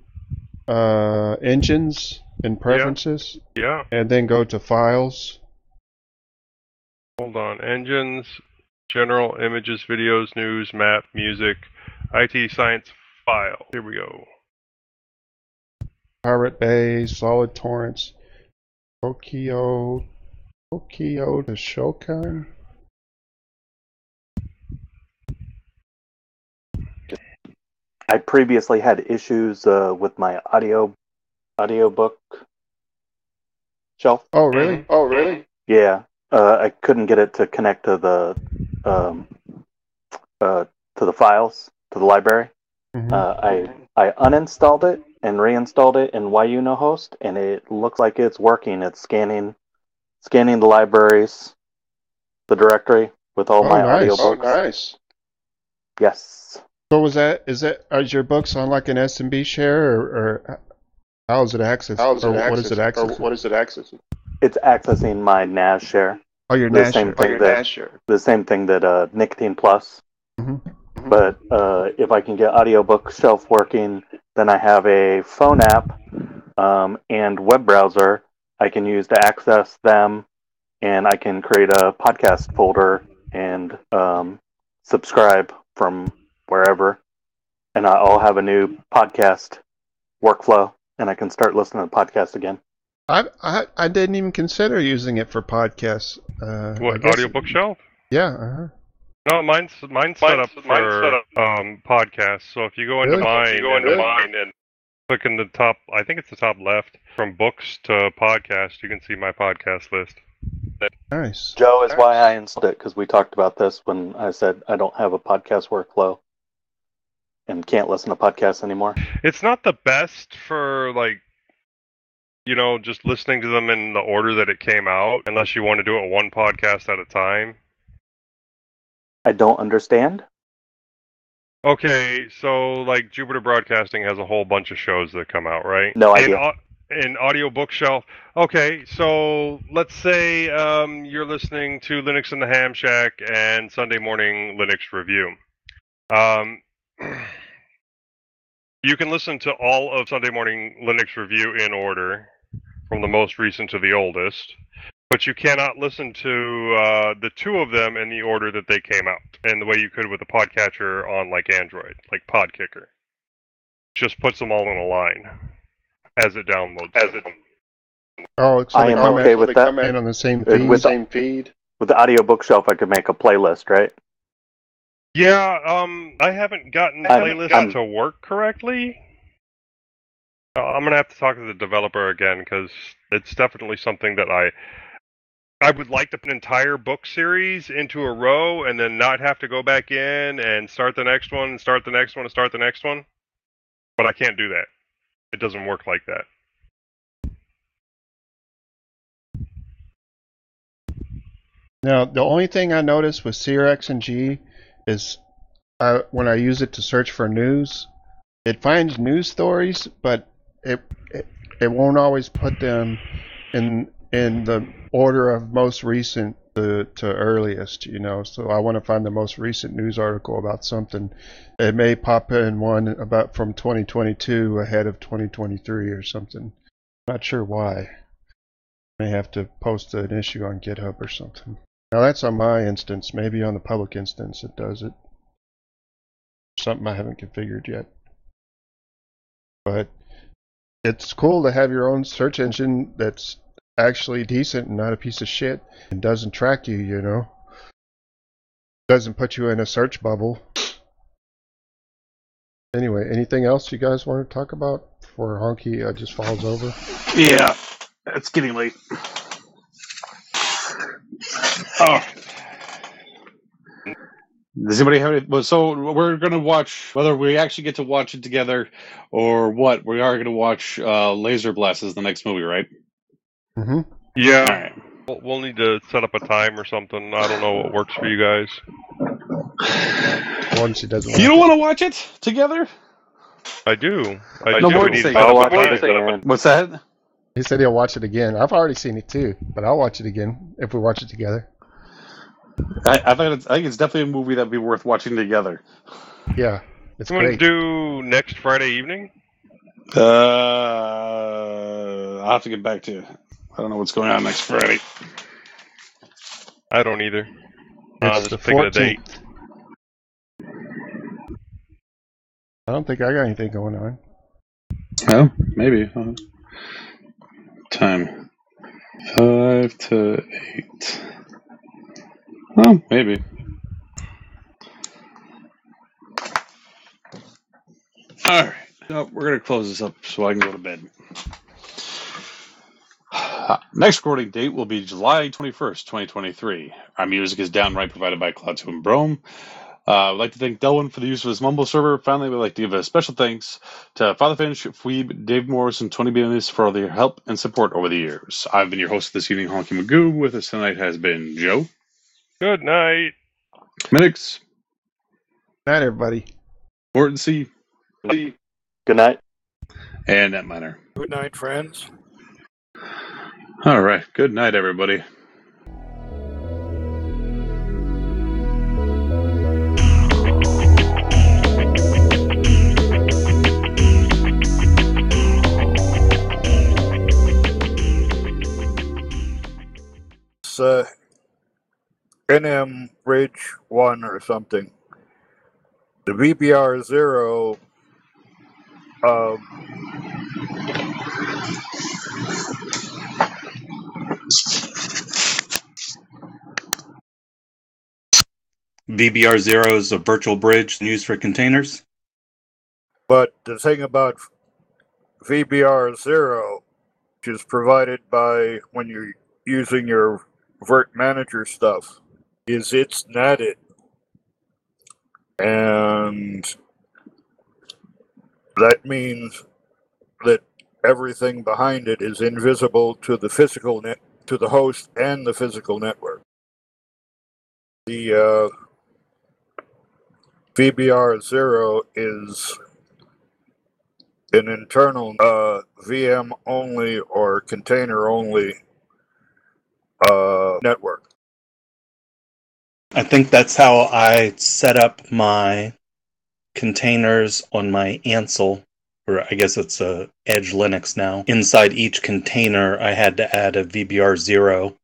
engines and preferences, Yeah. and then go to files. Hold on. Engines, general, images, videos, news, map, music, IT science file. Here we go. Pirate Bay, solid torrents, Tokyo to Shokan. I previously had issues with my audiobook shelf. Oh, really? Mhm. Oh, really? Yeah, I couldn't get it to connect to the files to the library. Mm-hmm. I uninstalled it and reinstalled it in YunoHost, and it looks like it's working. It's scanning the libraries, the directory with all my audiobooks. Oh, nice. Yes. So are your books on like an SMB share, or how is it accessed? What is it accessing? It's accessing my NAS share. Oh, your The NAS same share. thing the same thing that Nicotine Plus. Mm-hmm. But if I can get audiobook shelf working, then I have a phone app and web browser I can use to access them, and I can create a podcast folder and subscribe from wherever, and I'll have a new podcast workflow, and I can start listening to podcasts again. I didn't even consider using it for podcasts. What, audiobook shelf? Yeah. Uh-huh. No, mine's set up for podcasts. So if you go into mine and click in the top, I think it's the top left, from books to podcast, you can see my podcast list. Nice. Joe is why I installed it, because we talked about this when I said I don't have a podcast workflow and can't listen to podcasts anymore. It's not the best for just listening to them in the order that it came out, unless you want to do it one podcast at a time. I don't understand. Okay, so Jupiter Broadcasting has a whole bunch of shows that come out, right? No idea. In Audio Bookshelf. Okay, so let's say you're listening to Linux in the Ham Shack and Sunday Morning Linux Review. You can listen to all of Sunday Morning Linux Review in order, from the most recent to the oldest, but you cannot listen to the two of them in the order that they came out, and the way you could with a podcatcher on Android, like Podkicker. Just puts them all in a line as it downloads. Oh, so I am okay with that. Come in on the same feed. With the audiobook shelf, I could make a playlist, right? Yeah, I haven't gotten playlists to work correctly. I'm gonna have to talk to the developer again, because it's definitely something that I would like to put an entire book series into a row and then not have to go back in and start the next one, and start the next one, and start the next one. But I can't do that. It doesn't work like that. Now, the only thing I noticed with CRX&G is when I use it to search for news, it finds news stories, but it won't always put them in the order of most recent to earliest, So I want to find the most recent news article about something. It may pop in one about from 2022 ahead of 2023 or something. Not sure why. May have to post an issue on GitHub or something. Now that's on my instance. Maybe on the public instance it does it. Something I haven't configured yet. But it's cool to have your own search engine that's actually decent and not a piece of shit and doesn't track you, Doesn't put you in a search bubble. Anyway, anything else you guys want to talk about before Honky just falls over? Yeah, it's getting late. Oh. Does anybody have it? Well, so we're going to watch, whether we actually get to watch it together or what, we are going to watch Laser Blast as the next movie, right? Mm-hmm. Yeah. All right. We'll need to set up a time or something. I don't know what works for you guys. one she doesn't You don't want. want to watch it together? I do. I No do. more We need than to I'll set watch up a it time. again. What's that? He said he'll watch it again. I've already seen it too, but I'll watch it again if we watch it together. I think it's definitely a movie that'd be worth watching together. Yeah, it's You want to great. do next Friday evening? I'll have to get back to you. I don't know what's going on next Friday. I don't either. It's Just the picking a date. 14th. I don't think I got anything going on. Oh, maybe. Time 5 to 8. Oh, maybe. All right. So we're going to close this up so I can go to bed. Next recording date will be July 21st, 2023. Our music is downright provided by Klaatu and Brome. I'd like to thank Delwyn for the use of his Mumble server. Finally, we'd like to give a special thanks to Father Finch, Phoebe, Dave Morris, and Tony Beanis for all their help and support over the years. I've been your host this evening, Honky Magoo. With us tonight has been Joe. Good night. Minix. Night, everybody. Morton C. Good night. And Net Miner. Good night, friends. All right. Good night, everybody. It's NM Bridge 1 or something. The VBR 0 VBR0 is a virtual bridge used for containers. but the thing about VBR 0, which is provided by when you're using your Vert Manager stuff, is it's netted. And that means that everything behind it is invisible to the physical net, to the host and the physical network. The VBR 0 is an internal VM only or container only network. I think that's how I set up my containers on my Ansel, or I guess it's a Edge Linux now. Inside each container, I had to add a VBR0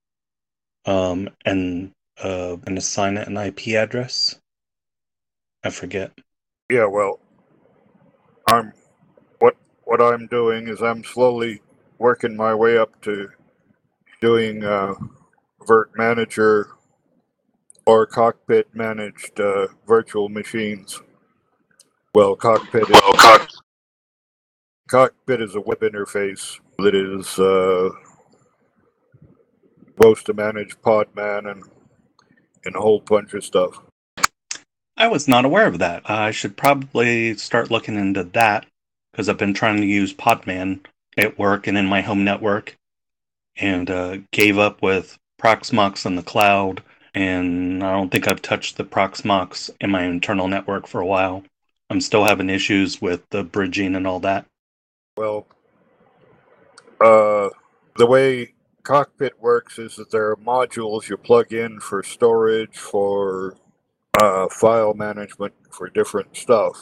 and assign it an IP address. I forget. Yeah, well, what I'm doing is I'm slowly working my way up to doing Vert Manager or Cockpit managed virtual machines. Well, Cockpit is a web interface that is supposed to manage Podman and a whole bunch of stuff. I was not aware of that. I should probably start looking into that because I've been trying to use Podman at work and in my home network, and gave up with Proxmox in the cloud. And I don't think I've touched the Proxmox in my internal network for a while. I'm still having issues with the bridging and all that. Well, the way Cockpit works is that there are modules you plug in for storage, for file management, for different stuff.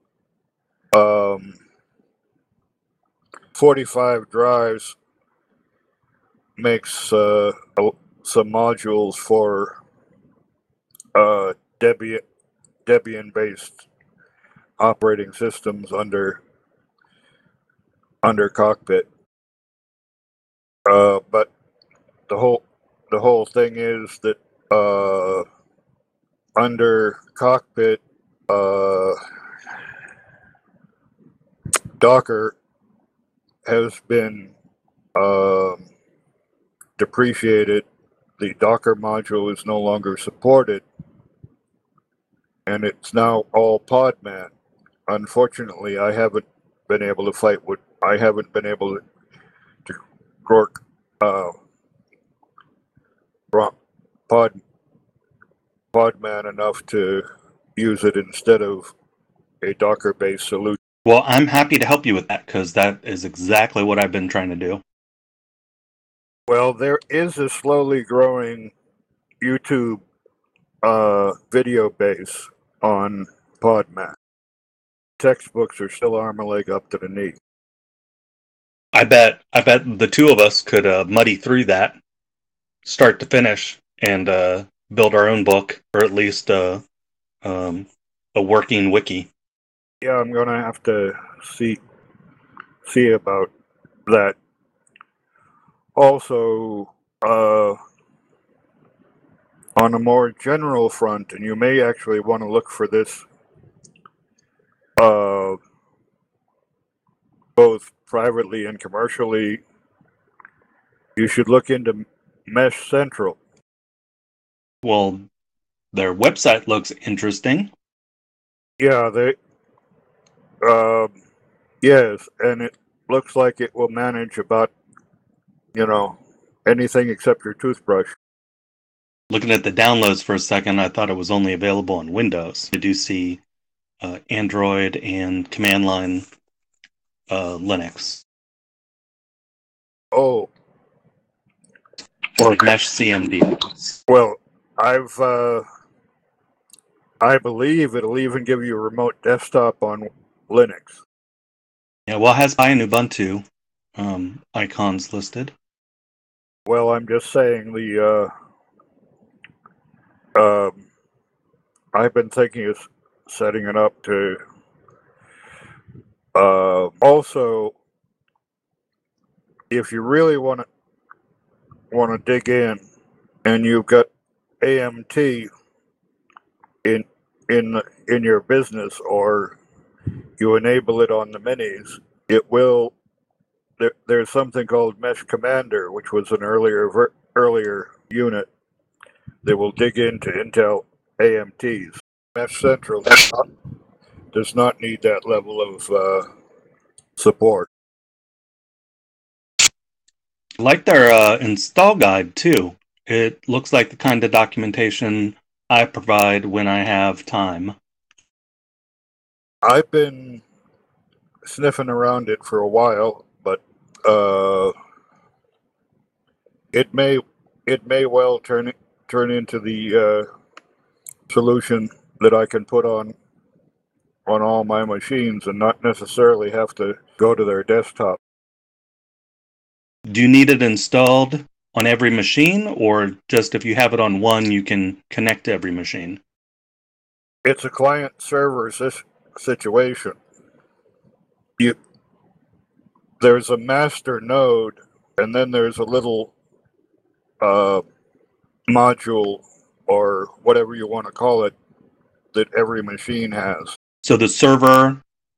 45 drives makes some modules for Debian-based operating systems under Cockpit. But the whole thing is that under Cockpit, Docker has been depreciated. The Docker module is no longer supported, and it's now all Podman. Unfortunately, I haven't been able to grok Podman enough to use it instead of a Docker-based solution. Well, I'm happy to help you with that because that is exactly what I've been trying to do. Well, there is a slowly growing YouTube video base on Podman. Textbooks are still arm and leg up to the knee. I bet the two of us could muddy through that, start to finish, and build our own book, or at least a working wiki. Yeah, I'm gonna have to see about that. Also, on a more general front, and you may actually want to look for this both privately and commercially, you should look into Mesh Central. Well, their website looks interesting. Yeah, they yes, and it looks like it will manage about, anything except your toothbrush. Looking at the downloads for a second, I thought it was only available on Windows. I do see Android and command line Linux. Oh, or Mesh CMD. Well, I believe it'll even give you a remote desktop on Linux. Yeah, well, it has Pi and Ubuntu icons listed. Well, I'm just saying I've been thinking of setting it up to also, if you really want to dig in, and you've got AMT in your business, or you enable it on the minis, it will. There's something called Mesh Commander, which was an earlier unit that will dig into Intel AMTs. Mesh Central does not need that level of support. I like their install guide too. It looks like the kind of documentation I provide when I have time. I've been sniffing around it for a while, but it may well turn into the solution that I can put on all my machines and not necessarily have to go to their desktop. Do you need it installed on every machine, or just if you have it on one, you can connect to every machine? It's a client-server situation. There's a master node, and then there's a little module, or whatever you want to call it, that every machine has. So the server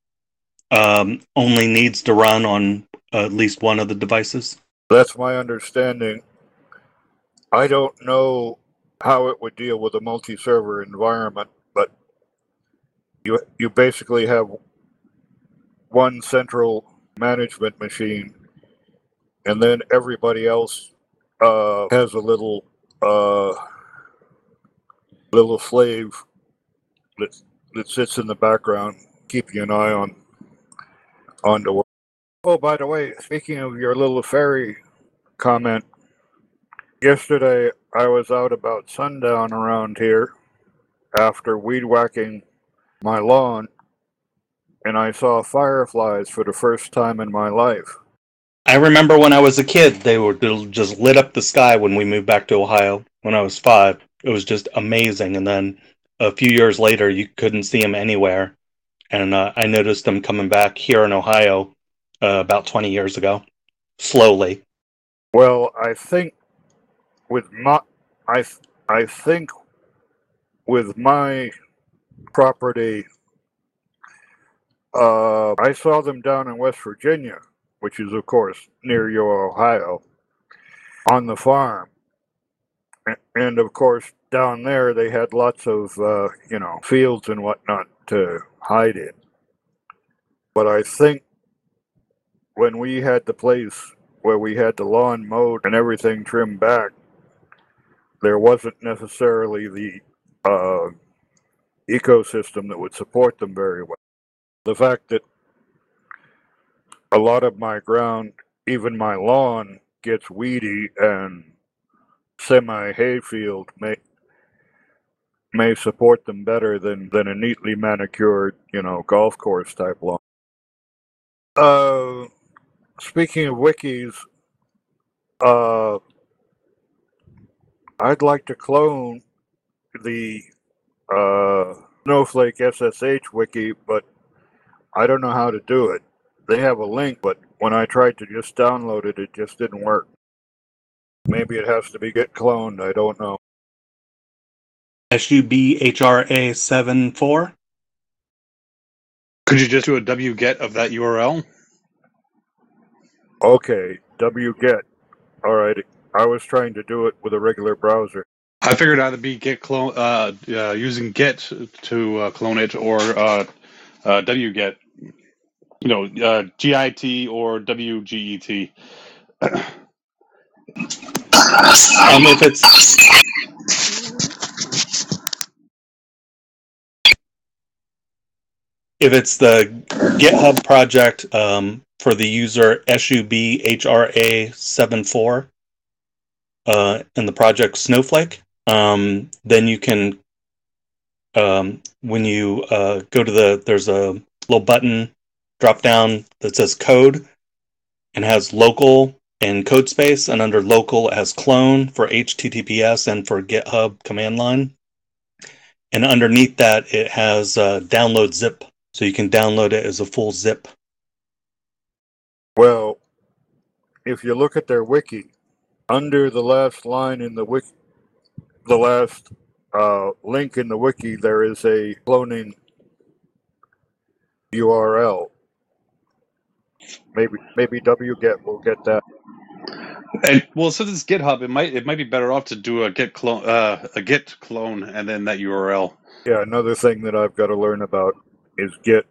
only needs to run on at least one of the devices? That's my understanding. I don't know how it would deal with a multi-server environment, but you basically have one central management machine, and then everybody else has a little slave that sits in the background, keeping an eye on the work. Oh, by the way, speaking of your little fairy comment, yesterday I was out about sundown around here after weed whacking my lawn, and I saw fireflies for the first time in my life. I remember when I was a kid, they just lit up the sky when we moved back to Ohio when I was 5. It was just amazing. And then a few years later, you couldn't see them anywhere. And I noticed them coming back here in Ohio about 20 years ago, slowly. Well, I think with my property, I saw them down in West Virginia, which is, of course, near your Ohio, on the farm. And, of course, down there they had lots of, fields and whatnot to hide in. But I think when we had the place where we had the lawn mowed and everything trimmed back, there wasn't necessarily the ecosystem that would support them very well. The fact that a lot of my ground, even my lawn, gets weedy and semi-hayfield may support them better than a neatly manicured, golf course type lawn. Speaking of wikis, I'd like to clone the Snowflake SSH wiki, but I don't know how to do it. They have a link, but when I tried to just download it, it just didn't work. Maybe it has to be get cloned. I don't know. SUBHRA74. Could you just do a wget of that URL? Okay, wget. All right. I was trying to do it with a regular browser. I figured either be get clone using get to clone it or wget. GIT or WGET. If it's the GitHub project for the user SUBHRA74 in the project Snowflake, then you can, when you go to there's a little button drop down that says code and has local and code space, and under local it has clone for HTTPS and for GitHub command line. And underneath that, it has download zip. So you can download it as a full zip. Well, if you look at their wiki, under the last line in the wiki, the last link in the wiki, there is a cloning URL. Maybe wget will get that. And well, since it's GitHub, it might be better off to do a git clone, and then that URL. Yeah, another thing that I've got to learn about is Git.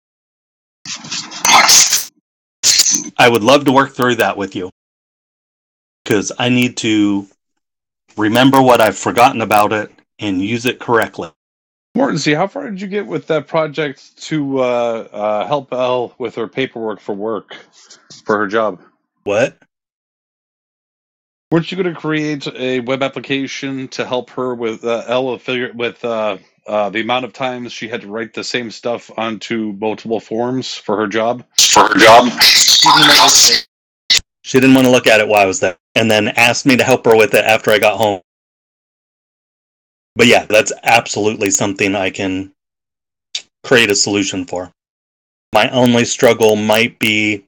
I would love to work through that with you, because I need to remember what I've forgotten about it and use it correctly. Morton, see, how far did you get with that project to help Elle with her paperwork for work for her job? What? Weren't you going to create a web application to help her with Elle figure with the amount of times she had to write the same stuff onto multiple forms for her job? She didn't want to look at it while I was there, and then asked me to help her with it after I got home. But yeah, that's absolutely something I can create a solution for. My only struggle might be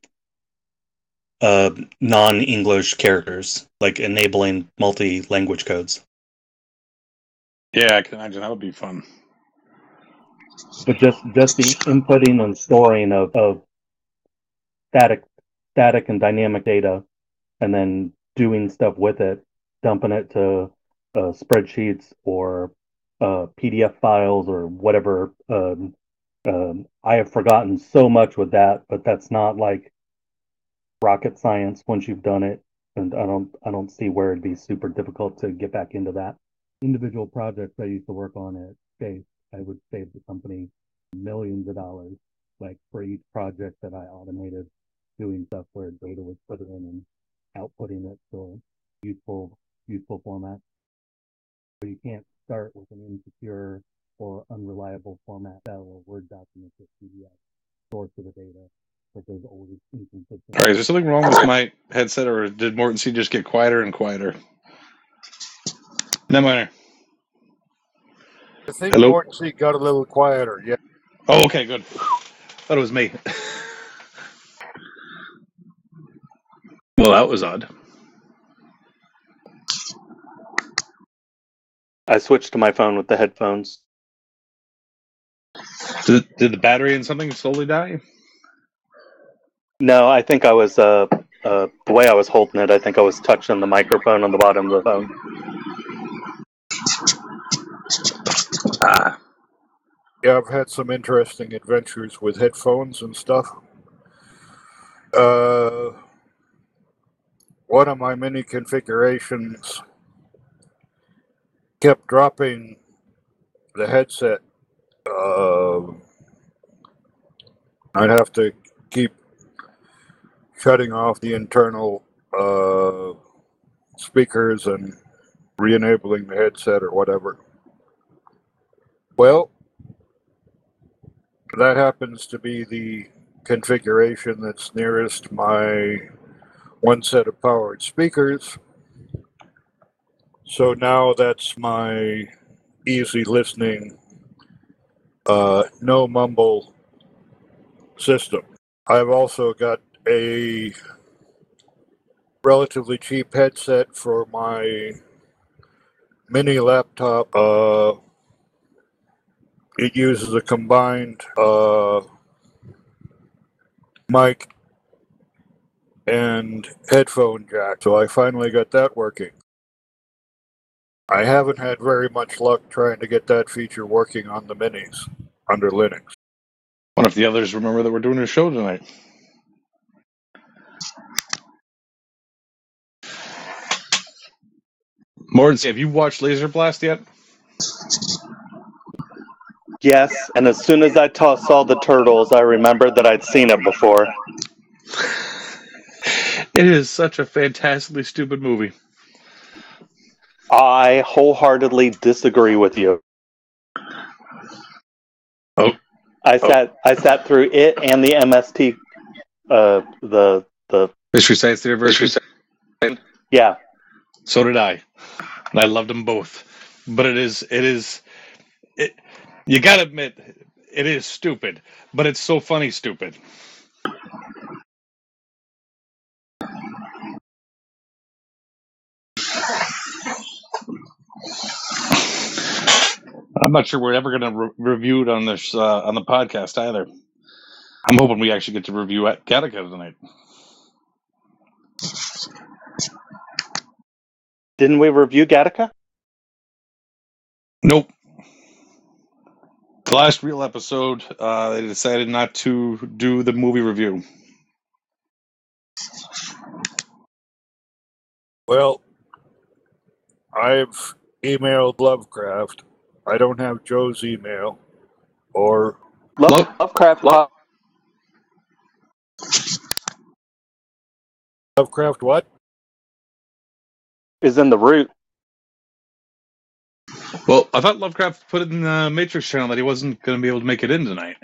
non-English characters, like enabling multi-language codes. Yeah, I can imagine that would be fun. But just the inputting and storing of static and dynamic data, and then doing stuff with it, dumping it to spreadsheets or PDF files or whatever. I have forgotten so much with that, but that's not like rocket science once you've done it, and I don't see where it'd be super difficult to get back into that. Individual projects I used to work on at Chase, I would save the company millions of dollars, like for each project that I automated, doing stuff where data was put in and outputting it to useful format. But you can't start with an insecure or unreliable format, Excel or Word document or PDF source of the data. But there's always inconsistent. All right, is there something wrong with my headset, or did Morton C just get quieter and quieter? No matter. I think Hello? Morton C got a little quieter. Yeah. Oh, okay, good. Thought it was me. Well, that was odd. I switched to my phone with the headphones. Did the battery and something slowly die? No, I think I was the way I was holding it. I think I was touching the microphone on the bottom of the phone. Yeah, I've had some interesting adventures with headphones and stuff. One of my mini configurations kept dropping the headset I'd have to keep shutting off the internal speakers and re-enabling the headset or whatever. Well, that happens to be the configuration that's nearest my one set of powered speakers. So now that's my easy listening, no mumble system. I've also got a relatively cheap headset for my mini laptop. It uses a combined mic and headphone jack, so I finally got that working. I haven't had very much luck trying to get that feature working on the minis under Linux. Wonder if the others remember that we're doing a show tonight. Mords, have you watched Laser Blast yet? Yes, and as soon as I saw the turtles, I remembered that I'd seen it before. It is such a fantastically stupid movie. I wholeheartedly disagree with you. Oh. I sat through it and the MST, the Mystery Science Theater version? Yeah. So did I. And I loved them both. But you gotta admit, it is stupid. But it's so funny stupid. I'm not sure we're ever going to review it on this on the podcast either. I'm hoping we actually get to review Gattaca tonight. Didn't we review Gattaca? Nope. The last real episode, they decided not to do the movie review. Well, I've emailed Lovecraft. I don't have Joe's email. Or Lovecraft. Lovecraft what? Is in the root. Well, I thought Lovecraft put it in the Matrix channel that he wasn't going to be able to make it in tonight.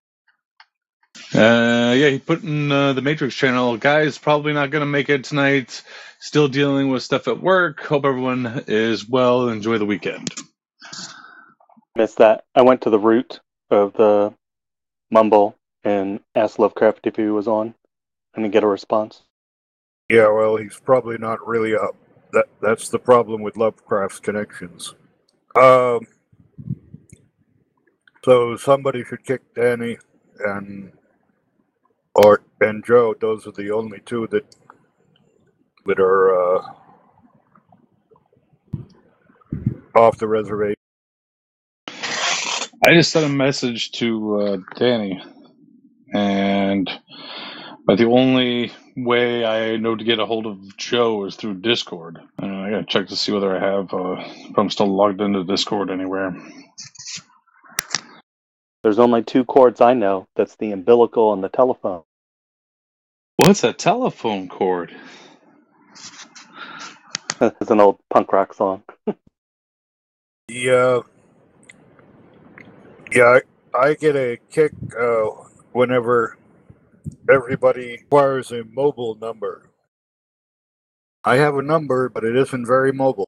Yeah, he put in the Matrix channel, guys, probably not going to make it tonight. Still dealing with stuff at work. Hope everyone is well. Enjoy the weekend. Missed that. I went to the root of the mumble and asked Lovecraft if he was on. I didn't get a response. Yeah, well, he's probably not really up. That's the problem with Lovecraft's connections. So somebody should kick Danny and Joe. Those are the only two that are off the reservation. I just sent a message to Danny, but the only way I know to get a hold of Joe is through Discord. I gotta check to see whether I have, if I'm still logged into Discord anywhere. There's only two cords I know. That's the umbilical and the telephone. What's a telephone cord? It's an old punk rock song. Yeah, I get a kick whenever everybody requires a mobile number. I have a number, but it isn't very mobile.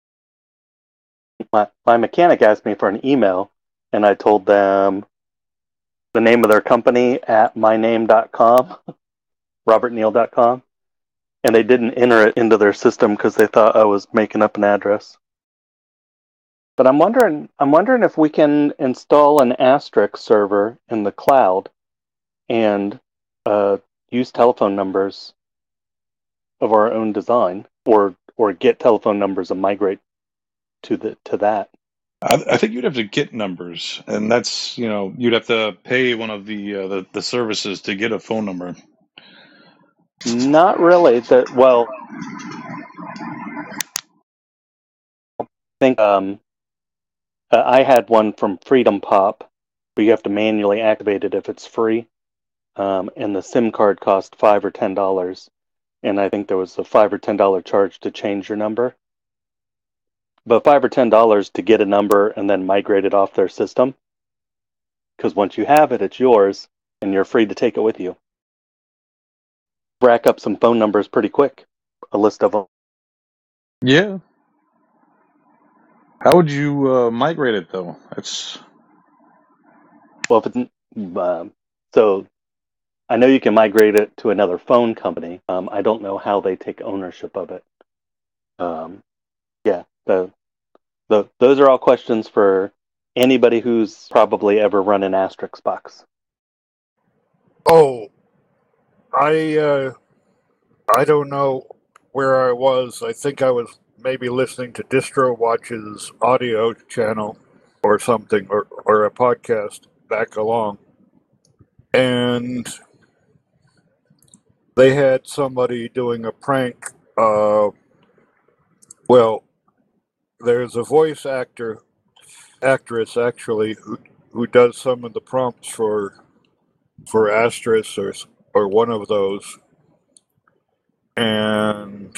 My mechanic asked me for an email, and I told them the name of their company at myname.com, robertneal.com, and they didn't enter it into their system because they thought I was making up an address. But I'm wondering if we can install an Asterisk server in the cloud and use telephone numbers of our own design, or get telephone numbers and migrate to that. I think you'd have to get numbers, and that's, you'd have to pay one of the services to get a phone number. Not really. I think I had one from Freedom Pop but you have to manually activate it if it's free. And the SIM card cost $5 or $10, and I think there was a $5 or $10 charge to change your number. But $5 or $10 to get a number and then migrate it off their system, because once you have it, it's yours, and you're free to take it with you. Rack up some phone numbers pretty quick, a list of them. Yeah. How would you migrate it though? That's Well, if it's so, I know you can migrate it to another phone company. I don't know how they take ownership of it. Yeah, those are all questions for anybody who's probably ever run an Asterisk box. Oh, I don't know where I was. I think I was maybe listening to Distro Watch's audio channel or something, or a podcast back along. And they had somebody doing a prank. Well, there's a voice actress actually, who does some of the prompts for Asterisk or one of those. And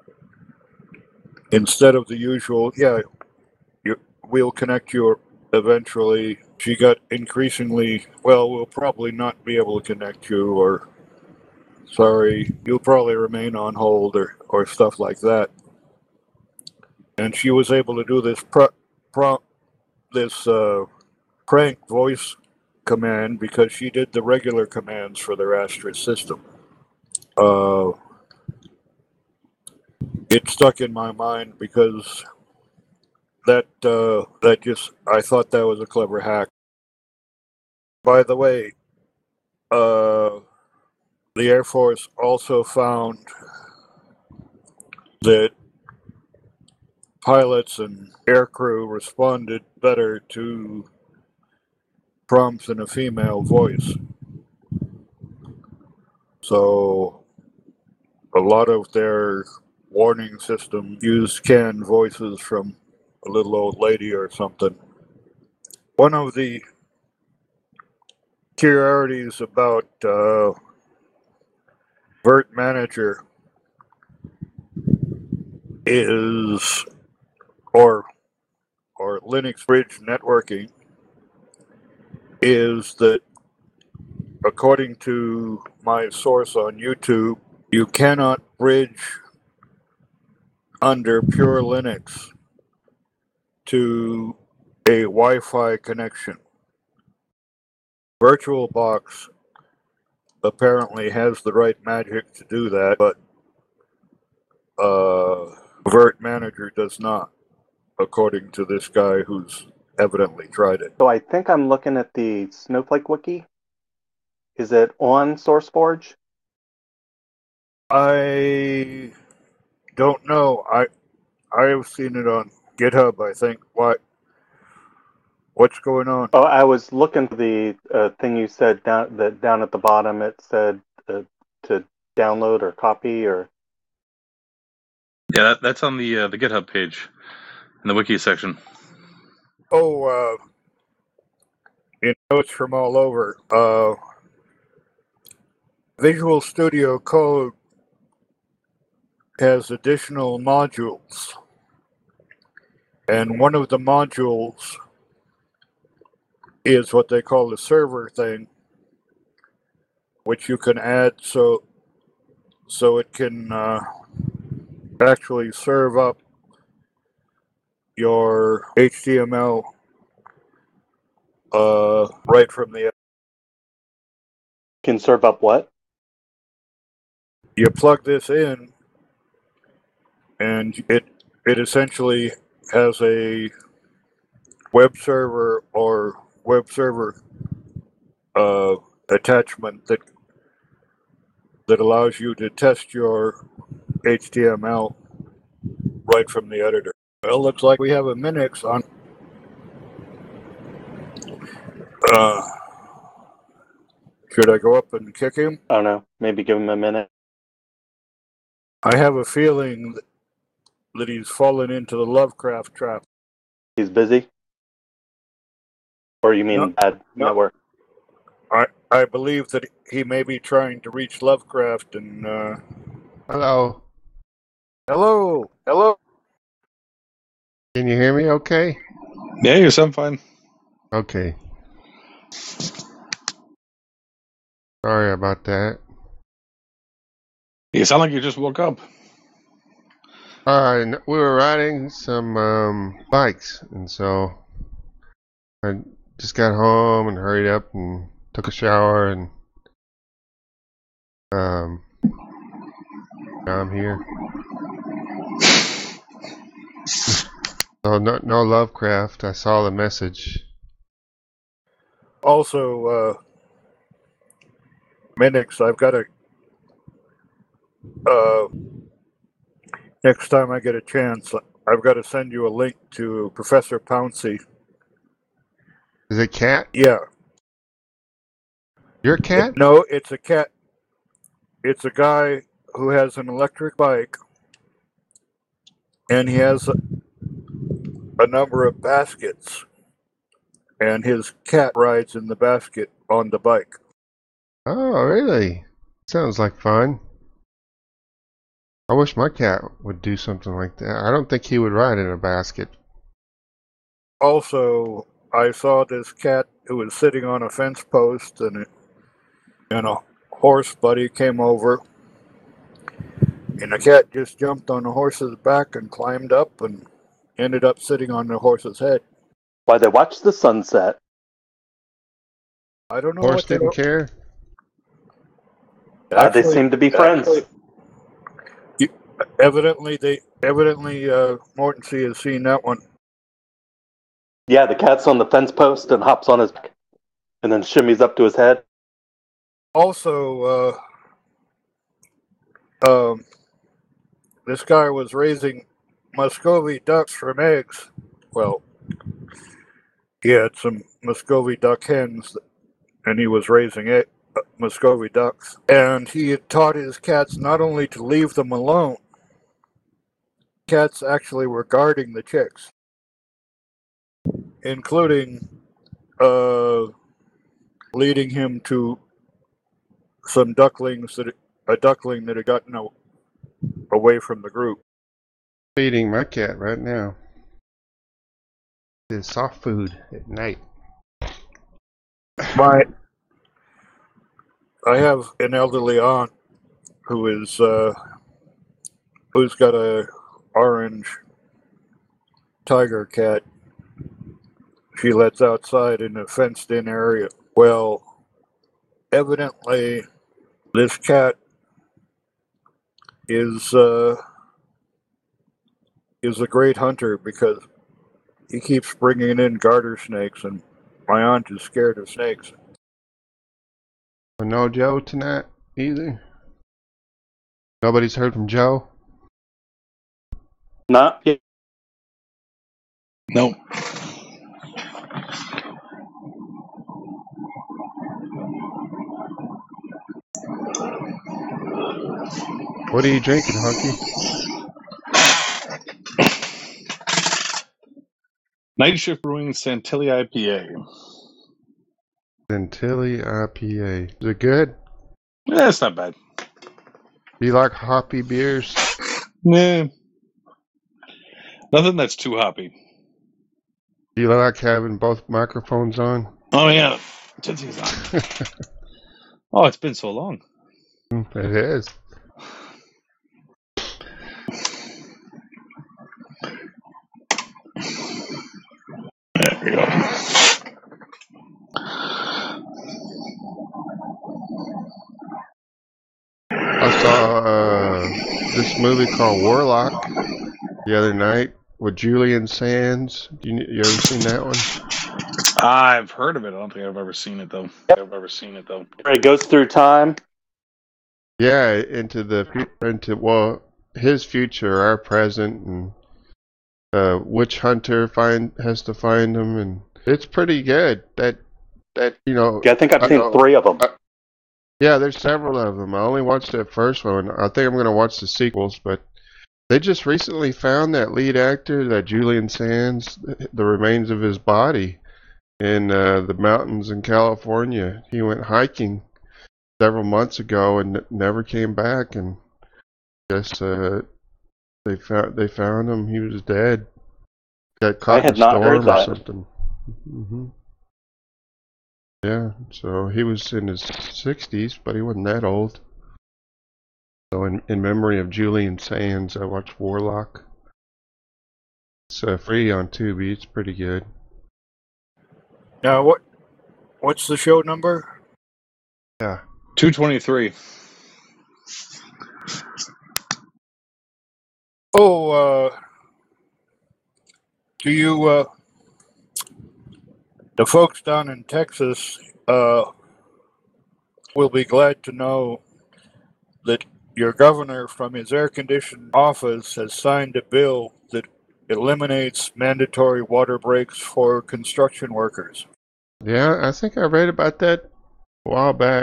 instead of the usual, we'll connect you eventually, she got increasingly, well, we'll probably not be able to connect you, or sorry, you'll probably remain on hold, or stuff like that. And she was able to do this prank voice command because she did the regular commands for their Asterisk system. It stuck in my mind because that just, I thought that was a clever hack. By the way, the Air Force also found that pilots and aircrew responded better to prompts in a female voice. So a lot of their warning system used canned voices from a little old lady or something. One of the peculiarities about Vert Manager is, or Linux Bridge networking, is that according to my source on YouTube, you cannot bridge under pure Linux to a Wi-Fi connection. VirtualBox apparently has the right magic to do that, but Vert Manager does not, according to this guy who's evidently tried it. So I think I'm looking at the Snowflake wiki. Is it on SourceForge? I don't know. I have seen it on GitHub, I think. What's going on? Oh, I was looking for the thing you said down at the bottom. It said to download or copy or. yeah, that's on the GitHub page in the wiki section. Oh, it's from all over. Visual Studio Code has additional modules, and one of the modules is what they call the server thing, which you can add so it can actually serve up your HTML right from the. Can serve up what? You plug this in, and it essentially has a web server or web server attachment that allows you to test your HTML right from the editor. Well, looks like we have a Minix on. Should I go up and kick him? I don't know. Maybe give him a minute. I have a feeling that he's fallen into the Lovecraft trap. He's busy. Or you mean bad network? I believe that he may be trying to reach Lovecraft and Hello. Hello. Can you hear me okay? Yeah, you sound fine. Okay. Sorry about that. You sound like you just woke up. We were riding some bikes, and so I just got home and hurried up and took a shower, and now I'm here. So no Lovecraft. I saw the message. Also, Minix, I've got next time I get a chance, I've got to send you a link to Professor Pouncey. Is it cat? Yeah. Your cat? No, it's a cat. It's a guy who has an electric bike, and he has a number of baskets, and his cat rides in the basket on the bike. Oh, really? Sounds like fun. I wish my cat would do something like that. I don't think he would ride in a basket. Also, I saw this cat who was sitting on a fence post, and a horse buddy came over, and the cat just jumped on the horse's back and climbed up and ended up sitting on the horse's head. Why, they watched the sunset. I don't know Horse what didn't care? They seem to be friends. Evidently, Mortensey has seen that one. Yeah, the cat's on the fence post and hops on his back and then shimmies up to his head. Also, this guy was raising Muscovy ducks from eggs. Well, he had some Muscovy duck hens, and he was raising Muscovy ducks. And he had taught his cats not only to leave them alone, cats actually were guarding the chicks, including leading him to some ducklings a duckling that had gotten away from the group. Feeding my cat right now. It's soft food at night. I have an elderly aunt who's got a orange tiger cat she lets outside in a fenced-in area. Well, evidently, this cat is a great hunter because he keeps bringing in garter snakes, and my aunt is scared of snakes. No Joe tonight either? Nobody's heard from Joe? Not yet. Nope. What are you drinking, Hunky? Night Shift Brewing Santilli IPA. Santilli IPA. Is it good? Yeah, it's not bad. Do you like hoppy beers? Nah. Nothing that's too hoppy. Do you like having both microphones on? Oh, yeah. Tootsie's on. Oh, it's been so long. It is. There we go. I saw this movie called Warlock the other night with Julian Sands. You ever seen that one? I've heard of it. I don't think I've ever seen it, though. It goes through time. Yeah, into his future, our present, and witch hunter has to find him, and it's pretty good. That Yeah, I think I've seen 3 of them. Yeah, there's several of them. I only watched the first one. I think I'm going to watch the sequels, but they just recently found that lead actor, that Julian Sands, the remains of his body. in the mountains in California. He went hiking several months ago and never came back. And guess they found him. He was dead. Got caught in had a not heard storm or that. something. Yeah, so he was in his 60s, but he wasn't that old. So in memory of Julian Sands, I watched Warlock. It's free on Tubi. It's pretty good. Now, what's the show number? Yeah. 223. Oh, do you, the folks down in Texas, will be glad to know that your governor from his air-conditioned office has signed a bill that eliminates mandatory water breaks for construction workers. Yeah, I think I read about that a while back.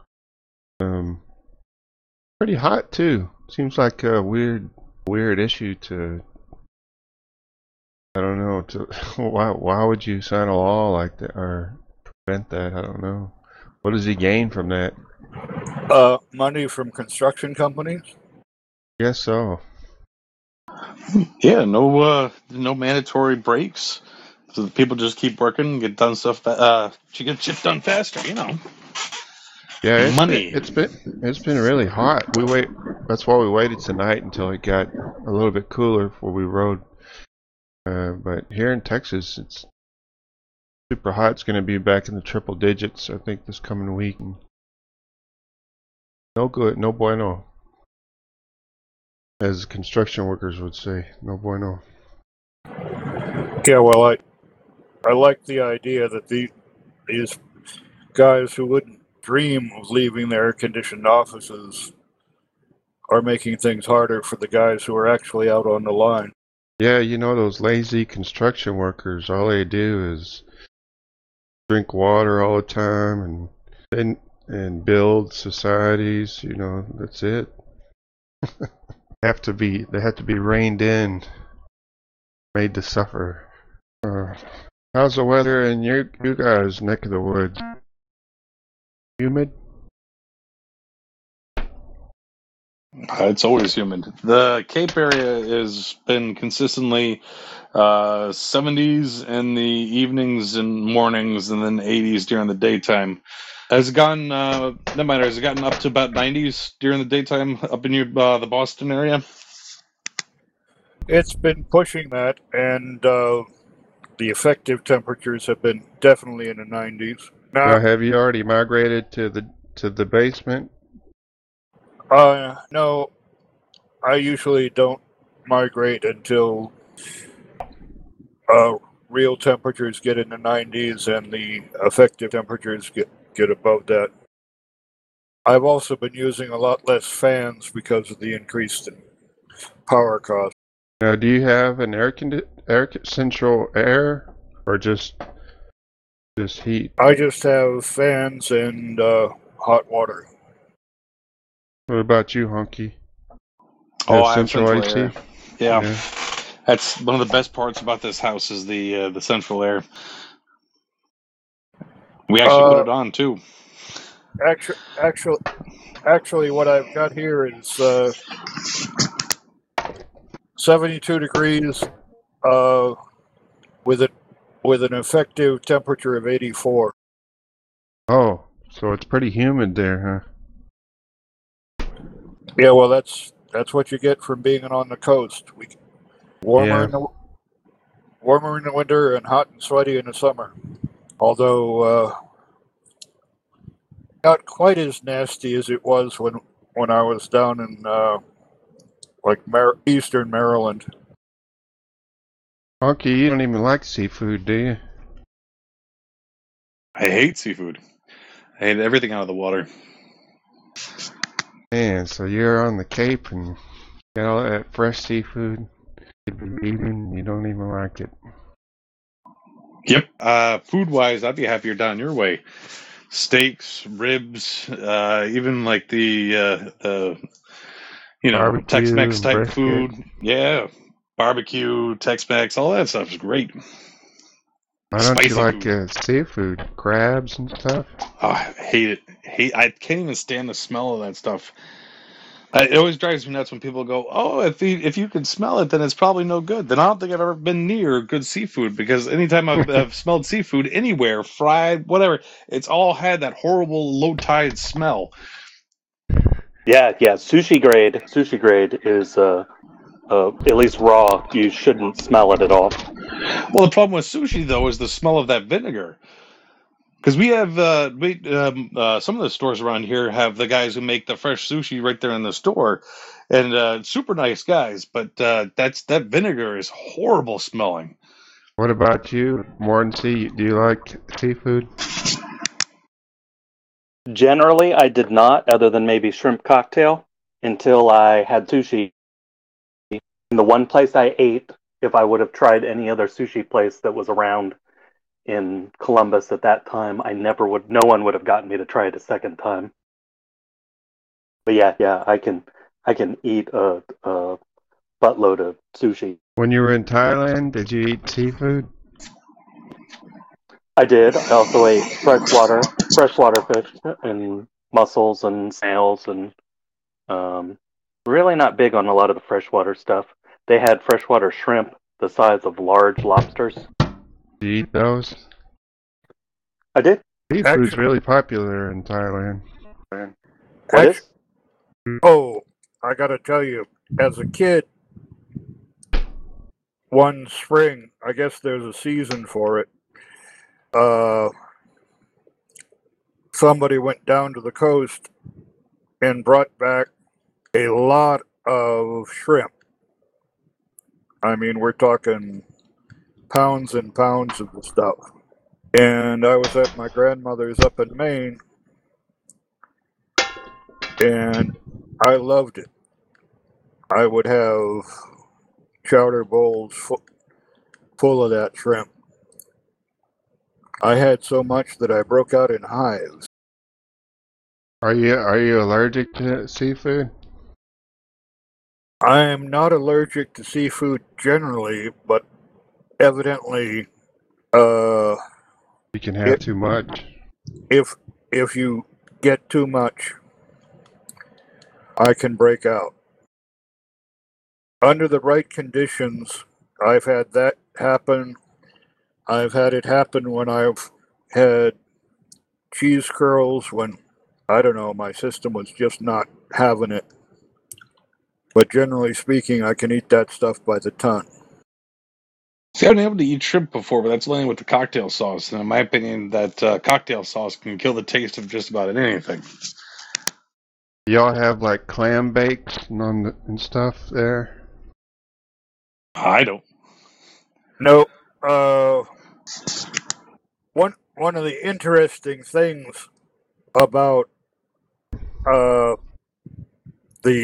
Pretty hot too. Seems like a weird issue to. I don't know. Why would you sign a law like that or prevent that? I don't know. What does he gain from that? Money from construction companies? Guess so. Yeah, no mandatory breaks. So the people just keep working, get done stuff. She gets shit done faster, you know. Yeah, Money. It's been really hot. That's why we waited tonight until it got a little bit cooler before we rode. But here in Texas, it's super hot. It's going to be back in the triple digits, I think, this coming week. No good, no bueno. As construction workers would say, no bueno. Yeah, well, I like the idea that these guys who wouldn't dream of leaving their air-conditioned offices are making things harder for the guys who are actually out on the line. Yeah, you know, those lazy construction workers, all they do is drink water all the time and build societies, you know, that's it. They have to be reined in, made to suffer. How's the weather in you guys' neck of the woods? Humid? It's always humid. The Cape area has been consistently 70s in the evenings and mornings, and then 80s during the daytime. Has it gotten no matter? Has it gotten up to about 90s during the daytime up in the Boston area? It's been pushing that, and the effective temperatures have been definitely in the 90s. Now, have you already migrated to the basement? No, I usually don't migrate until real temperatures get in the 90s and the effective temperatures get above that. I've also been using a lot less fans because of the increased power cost. Now, do you have an central air or just heat? I just have fans and hot water. What about you, Honky? Oh, I have central AC? Air. Yeah. That's one of the best parts about this house is the central air. We actually put it on too. Actually, what I've got here is 72 degrees with an effective temperature of 84. Oh, so it's pretty humid there, huh? Yeah, well, that's what you get from being on the coast. Warmer in the winter and hot and sweaty in the summer. Although not quite as nasty as it was when I was down in eastern Maryland. Honky, you don't even like seafood, do you? I hate seafood. I hate everything out of the water. Man, so you're on the Cape and got all that fresh seafood you've been eating, you don't even like it. Yep. Food-wise, I'd be happier down your way. Steaks, ribs, even like the Barbecue, Tex-Mex type brisket. food. Yeah. Barbecue, Tex-Mex, all that stuff is great. Why don't you Spicy like food. seafood, crabs and stuff? Oh, I hate it. I can't even stand the smell of that stuff. It always drives me nuts when people go, "Oh, if you can smell it, then it's probably no good." Then I don't think I've ever been near good seafood because anytime I've smelled seafood anywhere, fried, whatever, it's all had that horrible low tide smell. Yeah, sushi grade is at least raw. You shouldn't smell it at all. Well, the problem with sushi though is the smell of that vinegar. Because we have some of the stores around here have the guys who make the fresh sushi right there in the store, and super nice guys. But that vinegar is horrible smelling. What about you, Morton C? Do you like seafood? Generally, I did not, other than maybe shrimp cocktail, until I had sushi. And the one place I ate, if I would have tried any other sushi place that was around in Columbus at that time, no one would have gotten me to try it a second time. But yeah, I can eat a buttload of sushi. When you were in Thailand, did you eat seafood? I did. I also ate freshwater fish and mussels and snails, and really not big on a lot of the freshwater stuff. They had freshwater shrimp the size of large lobsters. Did you eat those? I did. Seafood's really popular in Thailand. What is? Oh, I gotta tell you, as a kid, one spring, I guess there's a season for it. Somebody went down to the coast and brought back a lot of shrimp. I mean, we're talking pounds and pounds of the stuff. And I was at my grandmother's up in Maine, and I loved it. I would have chowder bowls full of that shrimp. I had so much that I broke out in hives. Are you allergic to seafood? I am not allergic to seafood generally, but evidently, You can have too much. if you get too much, I can break out. Under the right conditions, I've had that happen. I've had it happen when I've had cheese curls when, I don't know, my system was just not having it. But generally speaking, I can eat that stuff by the ton. See, I've been able to eat shrimp before, but that's only with the cocktail sauce. And in my opinion, that cocktail sauce can kill the taste of just about anything. Y'all have like clam bakes and stuff there? I don't. No, one of the interesting things about the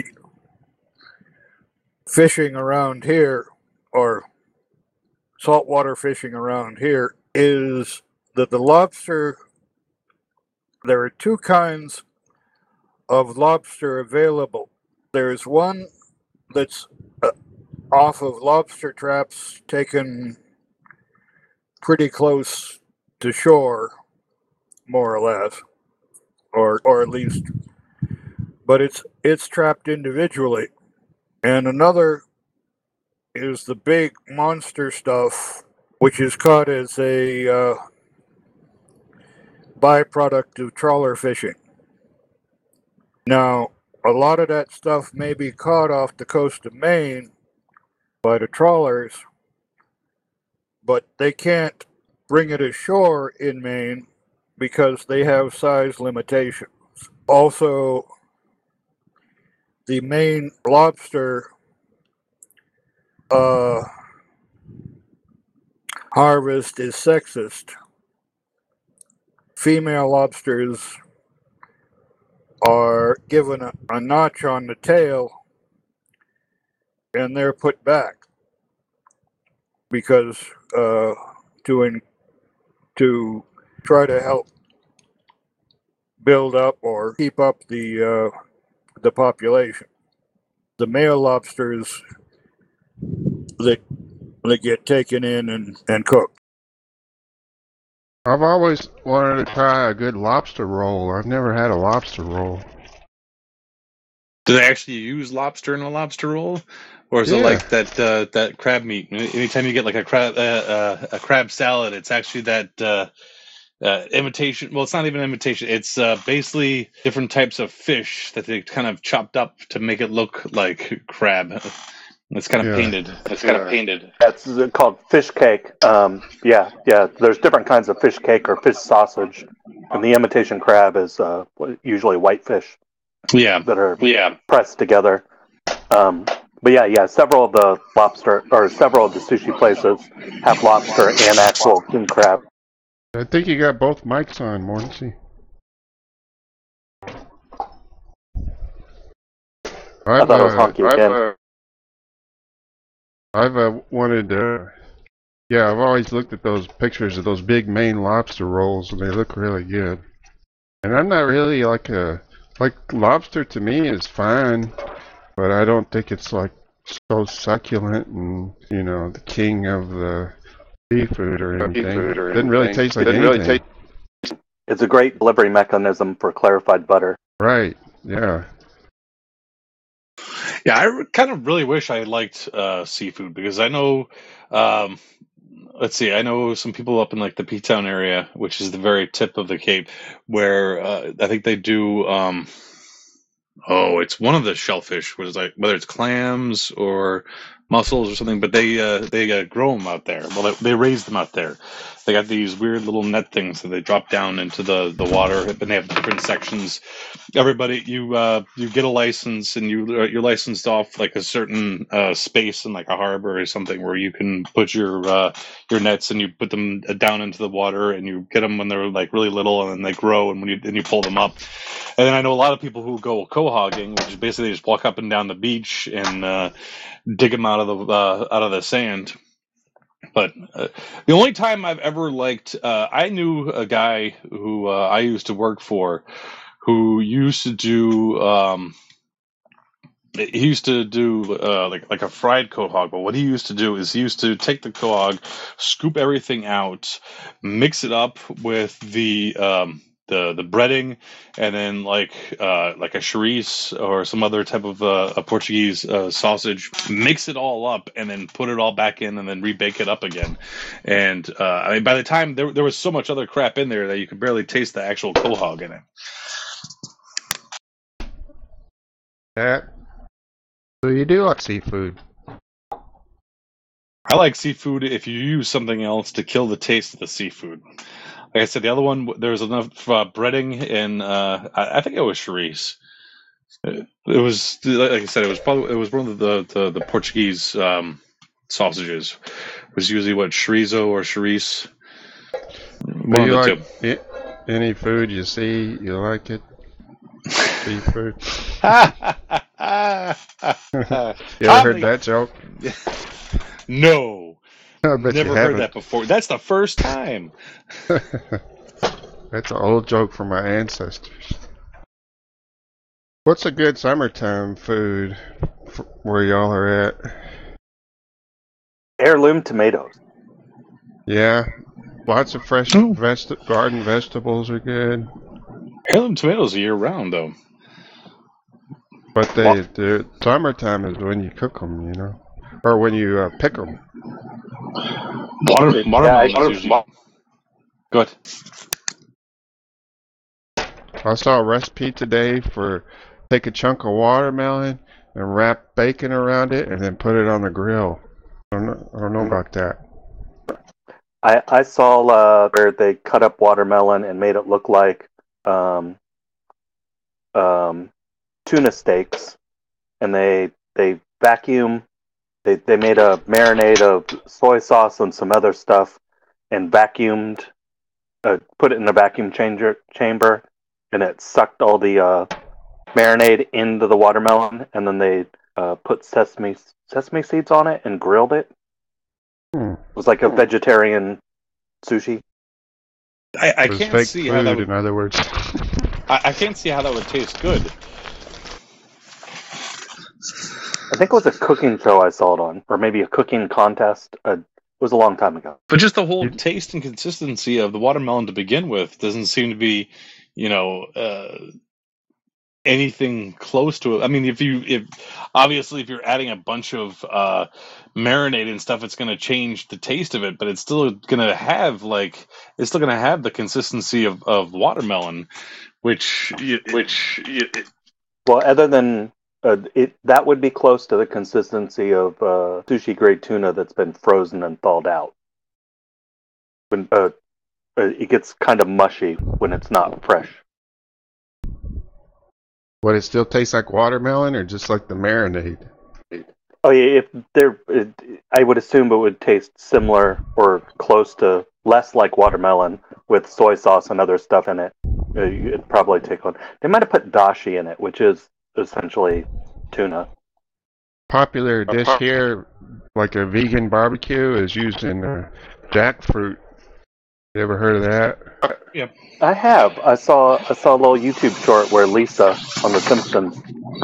fishing around here, or saltwater fishing around here, is that the lobster, there are two kinds of lobster available. There's one that's off of lobster traps taken pretty close to shore, more or less, or at least, but it's trapped individually. And another is the big monster stuff, which is caught as a byproduct of trawler fishing. Now, a lot of that stuff may be caught off the coast of Maine by the trawlers, but they can't bring it ashore in Maine because they have size limitations. Also, the Maine lobster harvest is sexist. Female lobsters are given a notch on the tail and they're put back because to try to help build up or keep up the population. The male lobsters that get taken in and cooked. I've always wanted to try a good lobster roll. I've never had a lobster roll. Do they actually use lobster in a lobster roll, or is it Yeah. like that crab meat? Anytime you get like a crab salad, it's actually that imitation. Well, it's not even imitation. It's basically different types of fish that they kind of chopped up to make it look like crab. It's kind of painted. That's called fish cake. Yeah. There's different kinds of fish cake or fish sausage, and the imitation crab is usually white fish. Yeah. That are pressed together. But yeah, several of the sushi places have lobster and actual king crab. I think you got both mics on, Morrissey. I thought it was honky again. I've wanted to. Yeah, I've always looked at those pictures of those big Maine lobster rolls, and they look really good. And I'm not really like lobster to me is fine, but I don't think it's like so succulent and the king of the seafood or anything. Didn't really taste like anything. It's a great delivery mechanism for clarified butter. Right. Yeah. Yeah, I kind of really wish I liked seafood because I know, let's see, I know some people up in like the P-Town area, which is the very tip of the Cape, where I think they do. It's one of the shellfish, which is like whether it's clams or mussels or something, but they grow them out there. Well, they raise them out there. They got these weird little net things that they drop down into the water, and they have different sections. Everybody, you get a license, and you're licensed off like a certain space in like a harbor or something where you can put your nets, and you put them down into the water, and you get them when they're like really little, and then they grow, and when you pull them up. And then I know a lot of people who go quahogging, which is basically just walk up and down the beach and dig them out of the sand. But the only time I've ever liked, I knew a guy who I used to work for, who used to do like a fried quahog. But what he used to do is he used to take the quahog, scoop everything out, mix it up with the breading, and then like a chouriço or some other type of a Portuguese sausage, mix it all up, and then put it all back in, and then rebake it up again. And I mean, by the time there was so much other crap in there that you could barely taste the actual quahog in it. So you do like seafood? I like seafood if you use something else to kill the taste of the seafood. Like I said, the other one, there was enough breading, and I think it was chouriço. It was, like I said, it was one of the Portuguese sausages. It was usually chorizo or chouriço. But you like any food you see, you like it? Seafood. You ever heard that joke? No. I bet Never heard that before. That's the first time. That's an old joke from my ancestors. What's a good summertime food where y'all are at? Heirloom tomatoes. Yeah. Lots of fresh garden vegetables are good. Heirloom tomatoes are year-round, though. But the summertime is when you cook them, or when you pick them. Watermelon is usually... Go ahead. I saw a recipe today for take a chunk of watermelon and wrap bacon around it and then put it on the grill. I don't know about that. I saw where they cut up watermelon and made it look like tuna steaks, and they vacuum. They made a marinade of soy sauce and some other stuff, and vacuumed, put it in a vacuum chamber, and it sucked all the marinade into the watermelon, and then they put sesame seeds on it and grilled it. It was like a vegetarian sushi. I can't see how that would, in other words. I can't see how that would taste good. I think it was a cooking show I saw it on, or maybe a cooking contest. was a long time ago. But just the whole taste and consistency of the watermelon to begin with doesn't seem to be, anything close to it. I mean, if you're adding a bunch of marinade and stuff, it's going to change the taste of it, but it's still going to have the consistency of watermelon, Well, other than that would be close to the consistency of sushi grade tuna that's been frozen and thawed out. When it gets kind of mushy when it's not fresh. Would it still taste like watermelon or just like the marinade? Oh yeah, I would assume it would taste similar or close to less like watermelon with soy sauce and other stuff in it. It'd probably take on. They might have put dashi in it, which is essentially tuna. Popular dish here, like a vegan barbecue, is using jackfruit. You ever heard of that? Yeah. I have. I saw a little YouTube short where Lisa on The Simpsons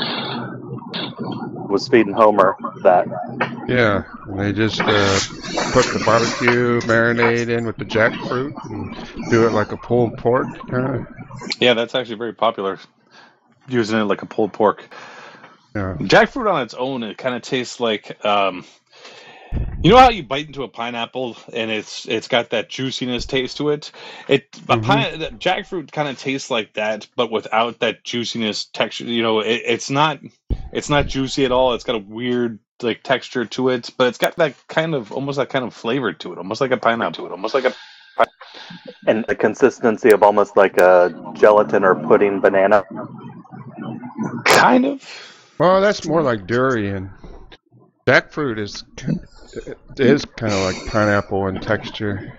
was feeding Homer that. Yeah, and they just put the barbecue marinade in with the jackfruit and do it like a pulled pork kind of. Yeah, that's actually very popular. Using it like a pulled pork. Yeah. Jackfruit on its own, it kind of tastes like, you know how you bite into a pineapple and it's got that juiciness taste to it? Jackfruit kind of tastes like that, but without that juiciness texture. It's not juicy at all. It's got a weird like texture to it, but it's got that kind of flavor to it, almost like a pineapple. And the consistency of almost like a gelatin or pudding banana. Kind of. Well, that's more like durian. Jackfruit is kind of like pineapple in texture.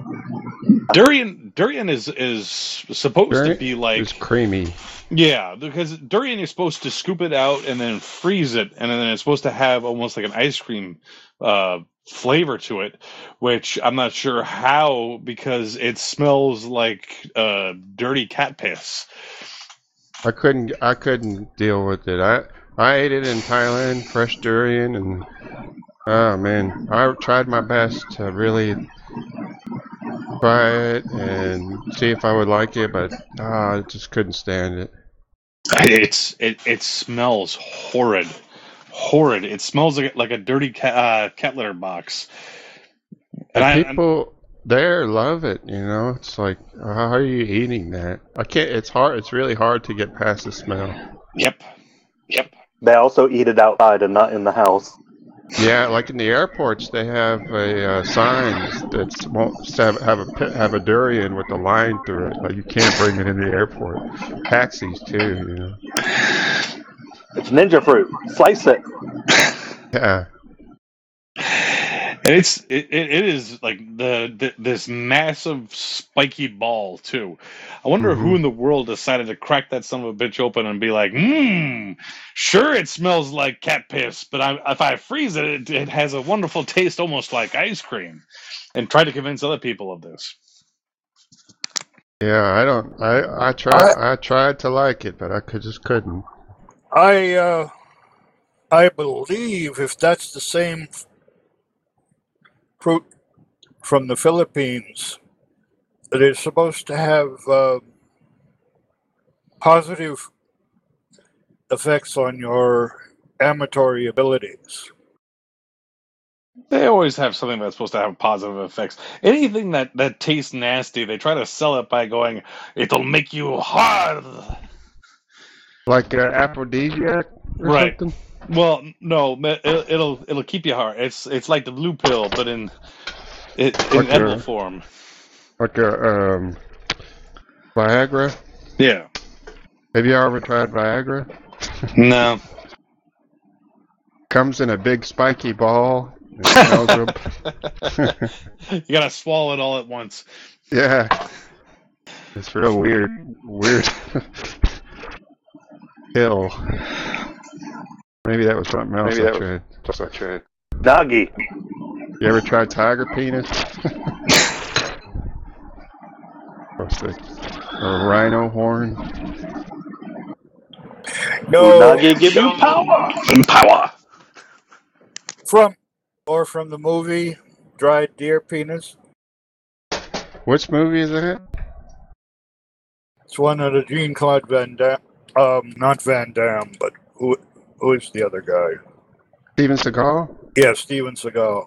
Durian is supposed to be like it's creamy. Yeah, because durian you're supposed to scoop it out and then freeze it, and then it's supposed to have almost like an ice cream flavor to it, which I'm not sure how, because it smells like dirty cat piss. I couldn't deal with it. I ate it in Thailand, fresh durian, and oh man, I tried my best to really try it and see if I would like it, but I just couldn't stand it. It smells horrid. It smells like a dirty cat litter box. And people there love it. It's like, how are you eating that? I can't. It's hard. It's really hard to get past the smell. Yep. They also eat it outside and not in the house. Yeah, like in the airports, they have a sign that won't have a durian with a line through it. Like you can't bring it in the airport. Taxis too. It's ninja fruit. Slice it. Yeah. And it is like this massive spiky ball too. I wonder who in the world decided to crack that son of a bitch open and be like, sure it smells like cat piss, but if I freeze it, it has a wonderful taste, almost like ice cream, and try to convince other people of this. Yeah, I tried to like it, but I just couldn't. I believe if that's the same fruit from the Philippines, that is supposed to have positive effects on your amatory abilities. They always have something that's supposed to have positive effects. Anything that tastes nasty, they try to sell it by going, it'll make you hard. Like aphrodisiac or something? Well, no, it'll keep you hard. It's like the blue pill, but in edible form. Like a Viagra? Yeah. Have you ever tried Viagra? No. Comes in a big spiky ball. It smells You gotta swallow it all at once. Yeah. It's real weird pill. Maybe that was something else I tried. Doggy. You ever tried tiger penis? Or rhino horn? No. Doggy, give you power. Power. From the movie dried deer penis. Which movie is that? It's one of the Jean-Claude Van Damme. Not Van Damme, but who is the other guy? Steven Seagal? Yeah, Steven Seagal.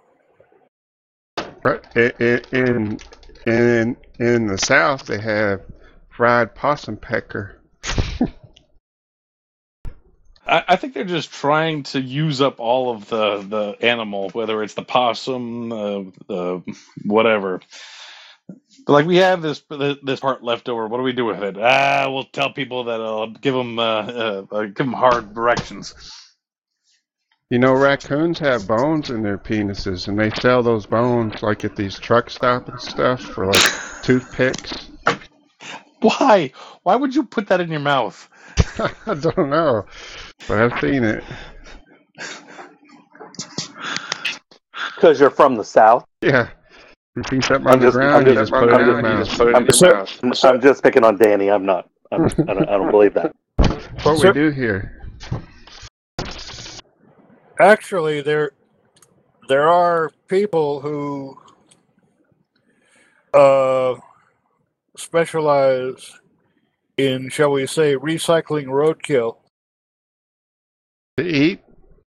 In the South, they have fried possum pecker. I think they're just trying to use up all of the animal, whether it's the possum, the whatever. But like we have this part left over. What do we do with it? We'll tell people that give them hard directions. You know, raccoons have bones in their penises, and they sell those bones like at these truck stops and stuff for like toothpicks. Why? Why would you put that in your mouth? I don't know, but I've seen it. Because you're from the South. Yeah. You see something on the ground, you just put it in your mouth. I'm just picking on Danny. I'm not. I don't believe that. That's what we do here. Actually, there are people who specialize in, shall we say, recycling roadkill. To eat?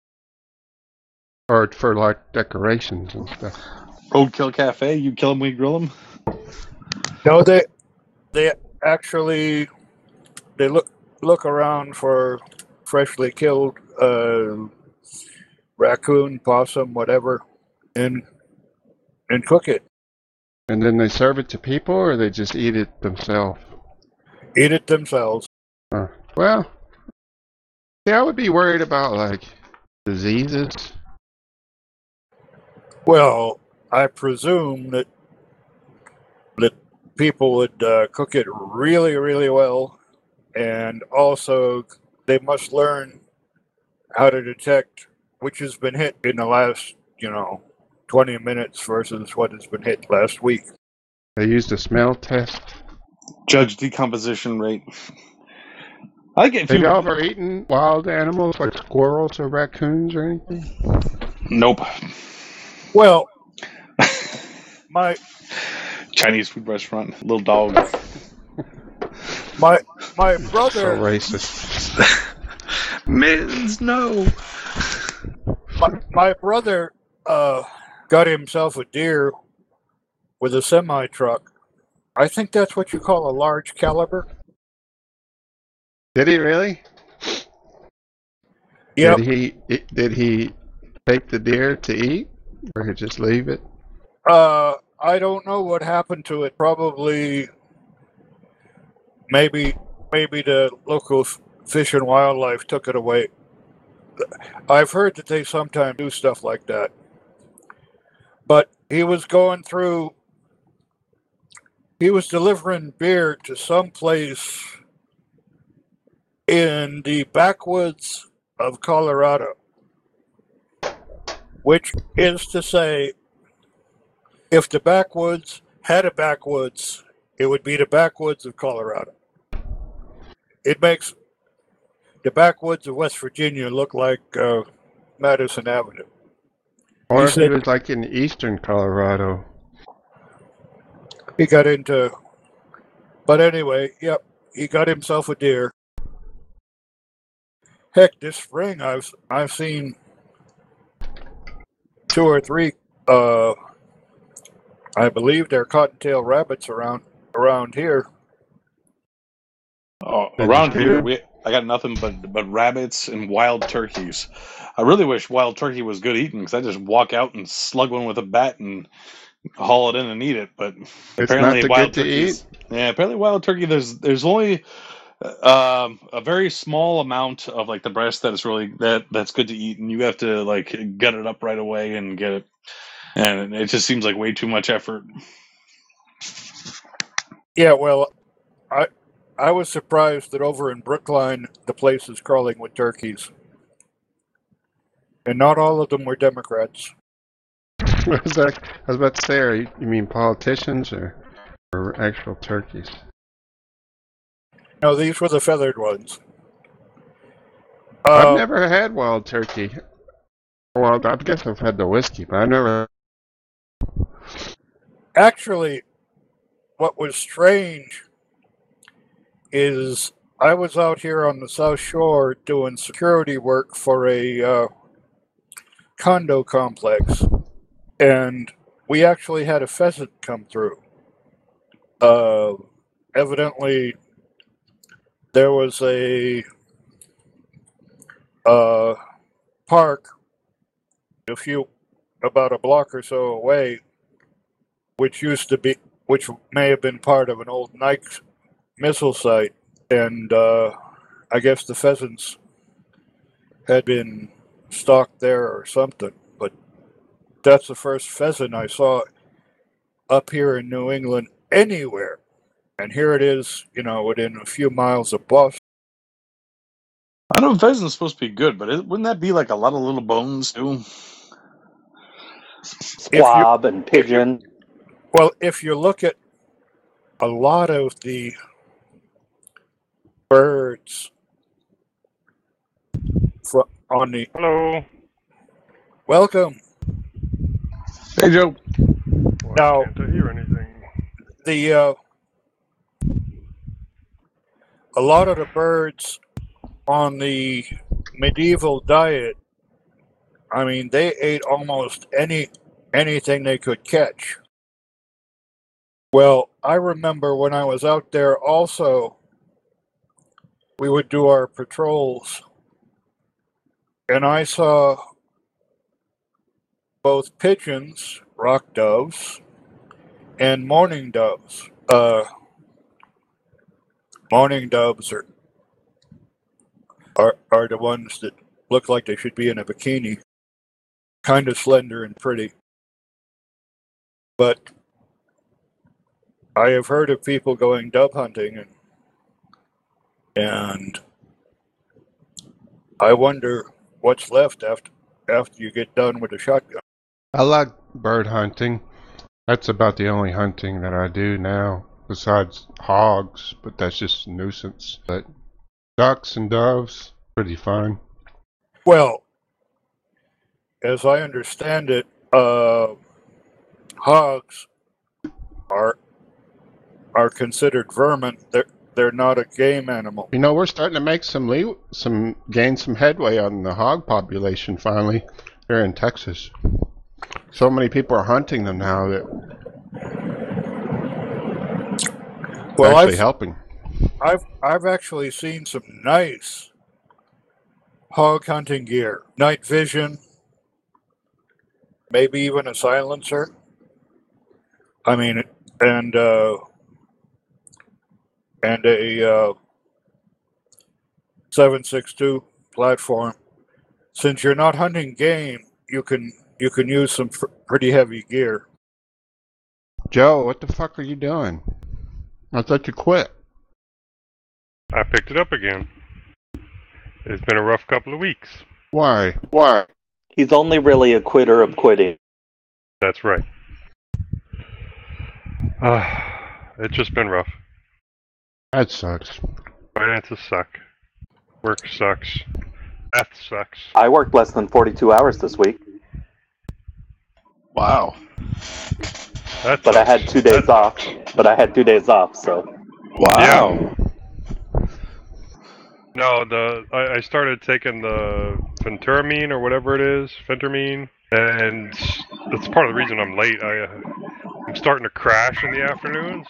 Or for like decorations and stuff? Roadkill Cafe, you kill them, we grill them? No, they actually they look around for freshly killed raccoon, possum, whatever, and cook it. And then they serve it to people, or they just eat it themselves? Eat it themselves. Well, yeah, I would be worried about like diseases. Well, I presume that people would cook it really, really well, and also they must learn how to detect which has been hit in the last, 20 minutes versus what has been hit last week. They used a smell test. Judge decomposition rate. I get. Have you ever eaten wild animals like squirrels or raccoons or anything? Nope. Well, my Chinese food restaurant, little dog. my brother. So racist. Mittens, no. My brother got himself a deer with a semi-truck. I think that's what you call a large caliber. Did he really? Yeah. Did he take the deer to eat, or he just leave it? I don't know what happened to it. Probably, maybe the local Fish and Wildlife took it away. I've heard that they sometimes do stuff like that. But he was delivering beer to some place in the backwoods of Colorado, which is to say, if the backwoods had a backwoods, it would be the backwoods of Colorado. It makes the backwoods of West Virginia look like Madison Avenue. Or if it was like in eastern Colorado. He got into... But anyway, yep, he got himself a deer. Heck, this spring I've seen 2 or 3, I believe they're cottontail rabbits around here. Oh, around here, I got nothing but rabbits and wild turkeys. I really wish wild turkey was good eating, because I just walk out and slug one with a bat and haul it in and eat it. But apparently, wild turkeys. Yeah, apparently wild turkey. There's only a very small amount of like the breast that is really that's good to eat, and you have to like gut it up right away and get it. And it just seems like way too much effort. Yeah, well, I was surprised that over in Brookline, the place is crawling with turkeys. And not all of them were Democrats. I was about to say, you mean politicians or actual turkeys? No, these were the feathered ones. I've never had wild turkey. Well, I guess I've had the whiskey, but I've never Actually, what was strange is I was out here on the South Shore doing security work for a condo complex, and we actually had a pheasant come through. Evidently, there was a park about a block or so away, which may have been part of an old Nike missile site, and I guess the pheasants had been stalked there or something. But that's the first pheasant I saw up here in New England anywhere, and here it is, within a few miles of Boston. I know pheasant's supposed to be good, but wouldn't that be like a lot of little bones too? Squab and pigeon. Well, if you look at a lot of the birds on the... Hello. Welcome. Hey, Joe. Why Now, can't I hear anything? A lot of the birds on the medieval diet, I mean, they ate almost anything they could catch. Well, I remember when I was out there also, we would do our patrols, and I saw both pigeons, rock doves, and mourning doves. Mourning doves are the ones that look like they should be in a bikini, kind of slender and pretty. But I have heard of people going dove hunting, and I wonder what's left after you get done with the shotgun. I like bird hunting. That's about the only hunting that I do now, besides hogs, but that's just a nuisance. But ducks and doves, pretty fun. Well, as I understand it, hogs are considered vermin. They're not a game animal. We're starting to make gain some headway on the hog population finally here in Texas. So many people are hunting them now that Well, actually helping. I've actually seen some nice hog hunting gear, night vision, maybe even a silencer. I mean, and a 7.62 platform. Since you're not hunting game, you can use some pretty heavy gear. Joe, what the fuck are you doing? I thought you quit. I picked it up again. It's been a rough couple of weeks. Why? He's only really a quitter of quitting. That's right. It's just been rough. That sucks. Finances suck. Work sucks. Death sucks. I worked less than 42 hours this week. Wow. But I had 2 days off. So. Wow. No, I started taking the phentermine or whatever it is, phentermine, and that's part of the reason I'm late. I'm starting to crash in the afternoons.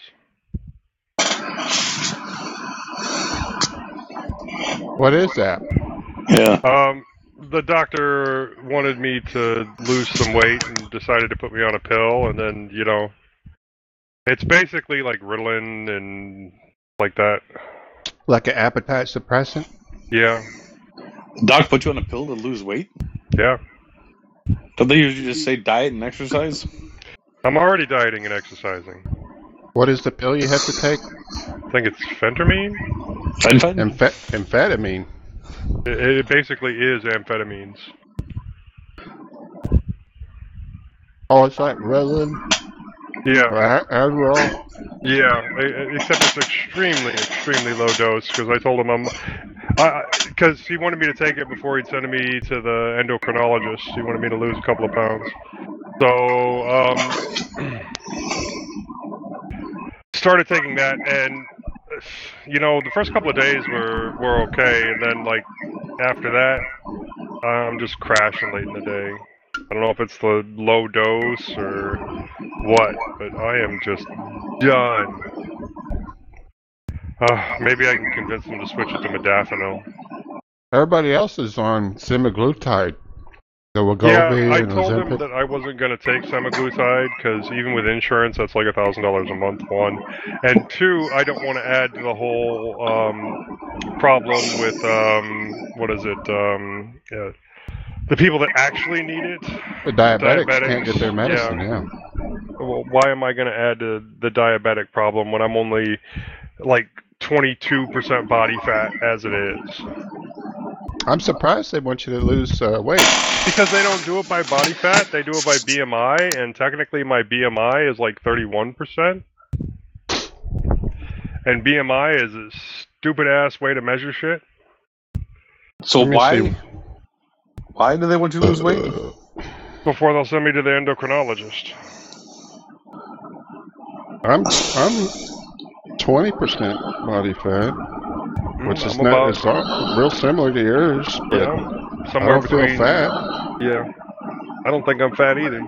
What is that? Yeah. The doctor wanted me to lose some weight and decided to put me on a pill, and then, it's basically like Ritalin and like that. Like an appetite suppressant? Yeah. Doc put you on a pill to lose weight? Yeah. Don't they usually just say diet and exercise? I'm already dieting and exercising. What is the pill you have to take? I think it's phentermine? Amphetamine. It basically is amphetamines. Oh, it's like Ritalin? Yeah. Adderall? Yeah, except it's extremely low dose, because I told him because he wanted me to take it before he'd send me to the endocrinologist. He wanted me to lose a couple of pounds. So, started taking that, and the first couple of days were okay, and then like after that, I'm just crashing late in the day. I don't know if it's the low dose or what, but I am just done. Maybe I can convince them to switch it to modafinil. Everybody else is on semaglutide. The Yeah, Wegovy I and told him Ozempic. that I wasn't going to take semaglutide because even with insurance, that's like $1,000 a month, one. And two, I don't want to add to the whole problem with, the people that actually need it. The diabetics can't get their medicine, yeah. Well, why am I going to add to the diabetic problem when I'm only like 22% body fat as it is? I'm surprised they want you to lose weight. Because they don't do it by body fat, they do it by BMI, and technically my BMI is like 31%. And BMI is a stupid ass way to measure shit. So Let me see. why do they want you to lose weight? Before they'll send me to the endocrinologist. I'm 20% body fat, which is I'm not about- it's all real similar to yours, but Yeah, I somewhere don't between. feel fat. Yeah, I don't think I'm fat either.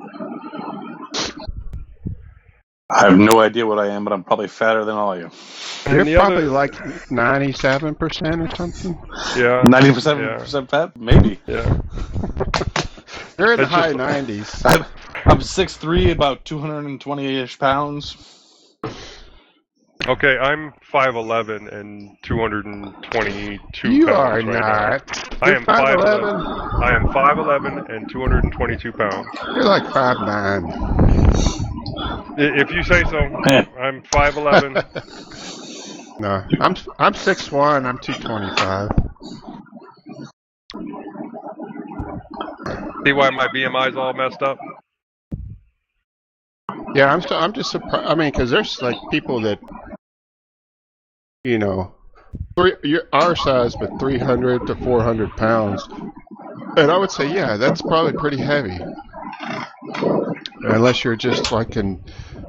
I have no idea what I am, but I'm probably fatter than all of you. You're And the probably other- like 97% or something. Yeah, 97% fat? Maybe. yeah. You're in the It's high just- 90s. I'm 6'3", about 220-ish pounds. Okay, I'm 5'11" and 222 You pounds are right now. not. I You're am 5'11". 5'11". I am 5'11" and 222 pounds. You're like 5'9". If you say so. I'm 5'11". No, I'm 6'1". I'm 225. See why my BMI is all messed up? Yeah, I'm just surprised. I mean, because there's like people that, you're our size, but 300 to 400 pounds, and I would say, yeah, that's probably pretty heavy. Unless you're just like an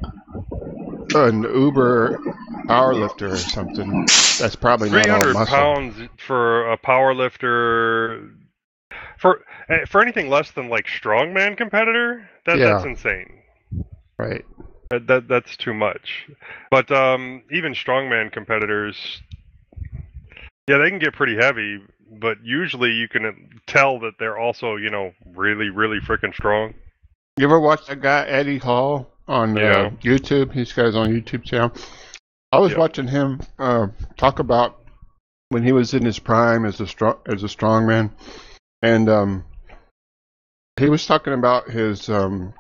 Uber powerlifter or something, that's probably not all 300 muscle. pounds for a power lifter. For anything less than like strongman competitor, that's insane. Right. That's too much. But even strongman competitors, yeah, they can get pretty heavy. But usually you can tell that they're also, really, really freaking strong. You ever watch that guy Eddie Hall on YouTube? He's got his own YouTube channel. I was watching him talk about when he was in his prime as a strongman, and he was talking about his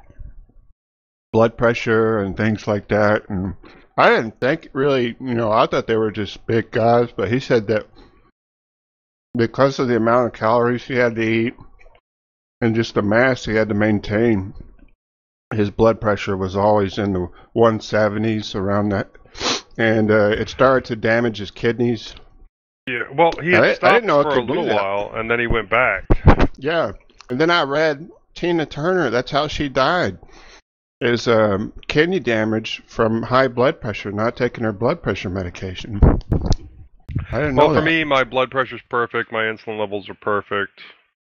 blood pressure and things like that. And I didn't think really, I thought they were just big guys, but he said that because of the amount of calories he had to eat and just the mass he had to maintain, his blood pressure was always in the 170s, around that, and it started to damage his kidneys. Yeah, well, he had I stopped didn't know it for a could do little that. while, and then he went back. Yeah, and then I read Tina Turner, that's how she died, is kidney damage from high blood pressure, not taking her blood pressure medication. I didn't know Well, for that. me, my blood pressure's perfect, my insulin levels are perfect.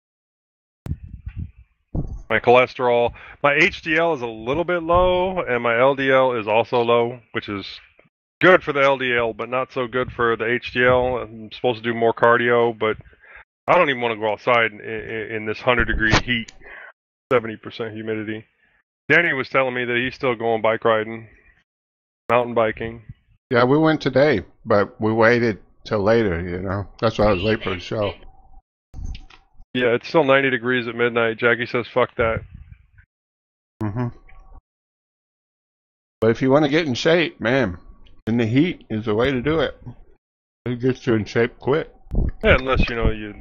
My cholesterol, my HDL is a little bit low, and my LDL is also low, which is good for the LDL, but not so good for the HDL. I'm supposed to do more cardio, but I don't even want to go outside in this 100-degree heat, 70% humidity. Danny was telling me that he's still going bike riding, mountain biking. Yeah, we went today, but we waited till later, That's why I was late for the show. Yeah, it's still 90 degrees at midnight. Jackie says, fuck that. Mm-hmm. But if you want to get in shape, man, in the heat is the way to do it. It gets you in shape quick. Yeah, unless, you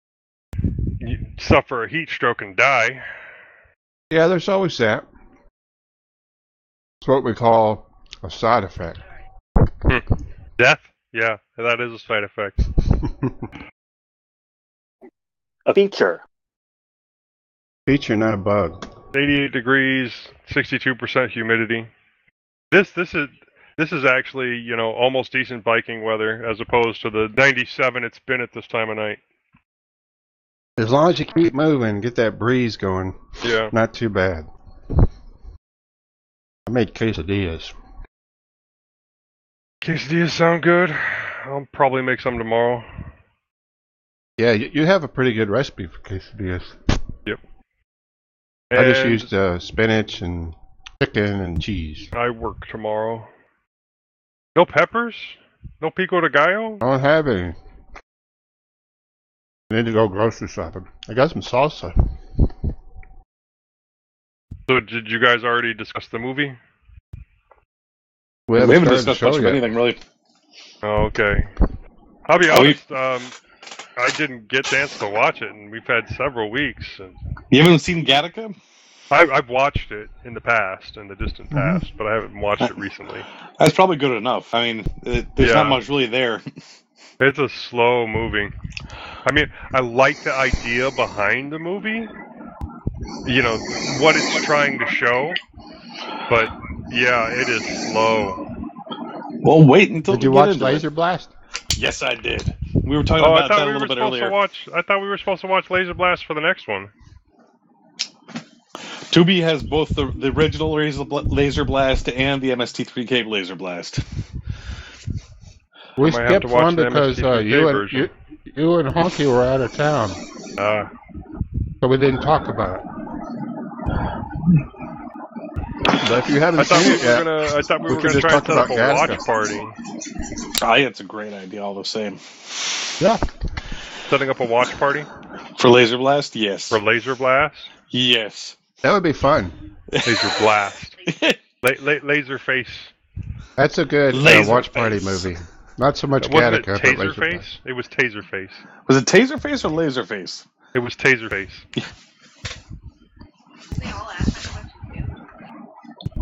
suffer a heat stroke and die. Yeah, there's always that. It's what we call a side effect. Death? Yeah, that is a side effect. A feature. Feature, not a bug. 88 degrees, 62% humidity. This This is actually, almost decent biking weather as opposed to the 97 it's been at this time of night. As long as you keep moving, get that breeze going. Yeah. Not too bad. I made quesadillas. Quesadillas sound good. I'll probably make some tomorrow. Yeah, you have a pretty good recipe for quesadillas. Yep. I just used spinach and chicken and cheese. I work tomorrow. No peppers? No pico de gallo? I don't have any. I need to go grocery shopping. I got some salsa. So did you guys already discuss the movie? We haven't started the discussed show much of yet. anything, really. Oh, okay. I'll be honest, I didn't get a chance to watch it, and we've had several weeks. And You haven't seen Gattaca? I've watched it in the past, in the distant past, but I haven't watched it recently. That's probably good enough. I mean, there's Yeah. not much really there. It's a slow moving. I mean, I like the idea behind the movie. What it's trying to show. But, yeah, it is slow. Well, wait until Did you we get watch into Laser Blast? it. Yes, I did. We were talking Oh, about that a little bit earlier. I thought we were supposed to watch Laser Blast for the next one. Tubi has both the original Laser Blast and the MST3K Laser Blast. We I might have skipped to watch one the because MST3K version. you and Honky were out of town, so we didn't talk about it. But if you haven't I thought seen we it yet, were we going could to just try and talk set up a about watch Gattaca. party. It's a great idea all the same. Yeah. Setting up a watch party For Laser Blast, yes. for Laser Blast. Yes. That would be fun. Laser Blast. Laser Face. That's a good Laser watch party face. movie. Not so much Wasn't it Gattaca, but Taser Laser Face? Blast. It was Taser Face. Was it Taserface or Laserface? It was Taser Face. They all ask that question too.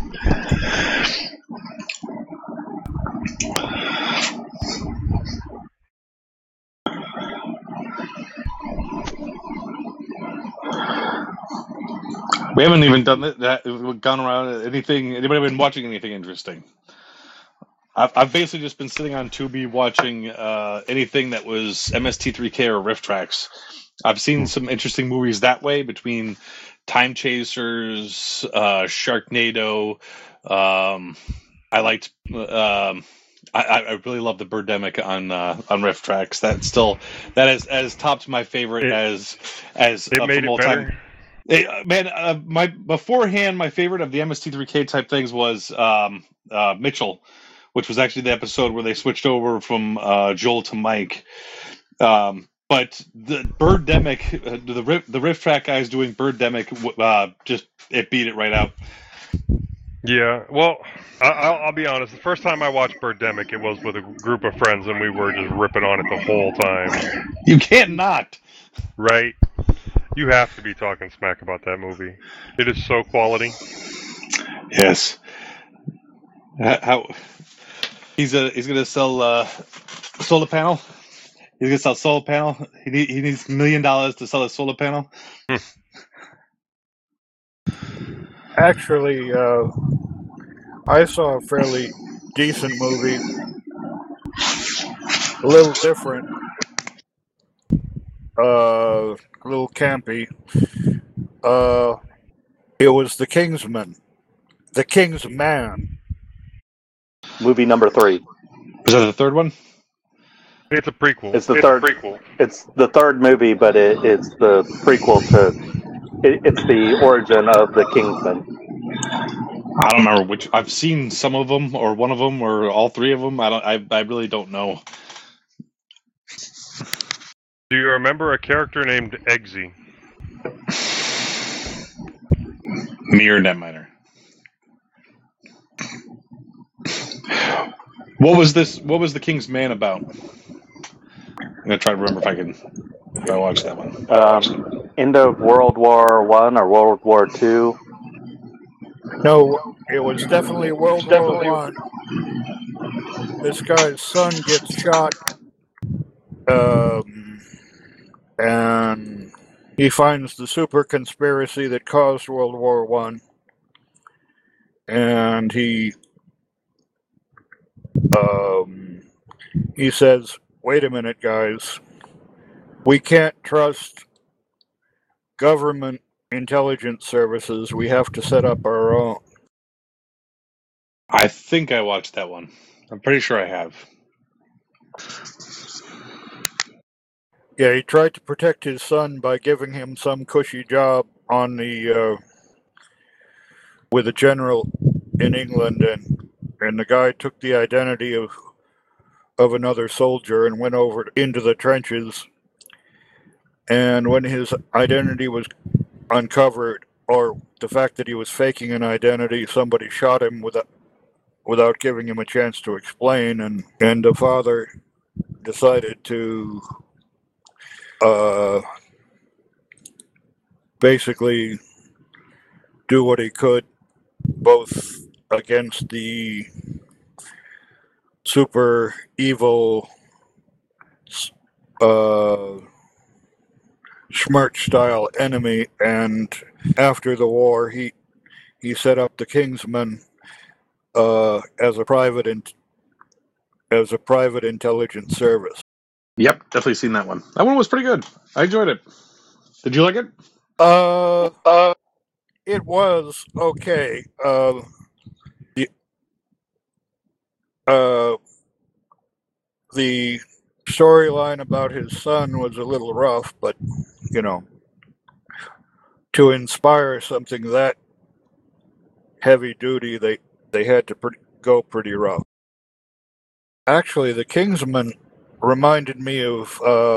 We haven't even done that. We've gone around anything. Anybody been watching anything interesting? I've basically just been sitting on Tubi watching anything that was MST3K or Rift Tracks. I've seen some interesting movies that way between Time Chasers, Sharknado. I liked. I really love the Birdemic on Rift Tracks. That is as topped my favorite as It made from it all better. time. My beforehand, my favorite of the MST3K type things was Mitchell, which was actually the episode where they switched over from Joel to Mike. But the Birdemic, the Rift Track guys doing Birdemic, just it beat it right out. Yeah, well, I'll be honest. The first time I watched Birdemic, it was with a group of friends, and we were just ripping on it the whole time. You can't not. Right? You have to be talking smack about that movie. It is so quality. Yes. How he's gonna sell solar panel. He's gonna sell solar panel. He needs $1 million to sell a solar panel. Actually, I saw a fairly decent movie, a little different, a little campy. It was The Kingsman, The King's Man. Movie number 3. Was that the third one? It's a prequel. It's the third. prequel. It's the third movie, but it's the prequel to. It's the origin of the Kingsman. I don't remember which. I've seen some of them, or one of them, or all three of them. I really don't know. Do you remember a character named Eggsy? Me or Netminer. What was this? What was the King's Man about? I'm gonna try to remember if I watched that one. End of World War One or World War Two. No, it was definitely World War One. This guy's son gets shot, and he finds the super conspiracy that caused World War One, and he he says, "Wait a minute, guys. We can't trust government intelligence services. We have to set up our own." I think I watched that one. I'm pretty sure I have. Yeah, he tried to protect his son by giving him some cushy job on the with a general in England, and the guy took the identity of another soldier and went over into the trenches. And when his identity was uncovered, or the fact that he was faking an identity, somebody shot him without giving him a chance to explain, and the father decided to basically do what he could, both against the super evil Schmerz style enemy, and after the war he set up the Kingsmen as a private intelligence service. Yep, definitely seen that one. That one was pretty good. I enjoyed it. Did you like it? It was okay. The storyline about his son was a little rough, but to inspire something that heavy duty, they had to go pretty rough. Actually, the Kingsmen reminded me of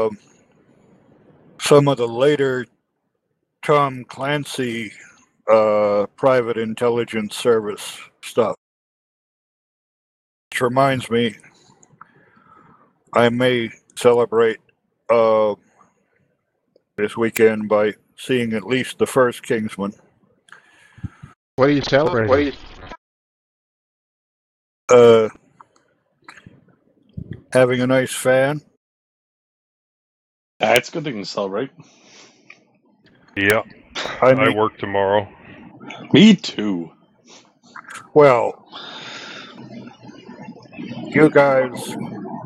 some of the later Tom Clancy private intelligence service stuff. Which reminds me, I may celebrate this weekend by seeing at least the first Kingsman. What are you celebrating? Having a nice fan. That's a good thing to celebrate. Yeah. I I work tomorrow. Me too. Well, you guys,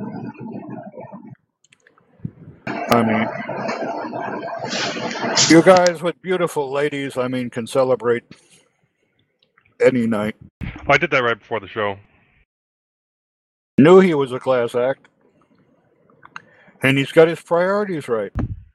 you guys with beautiful ladies, can celebrate any night. I did that right before the show. Knew he was a class act. And he's got his priorities right.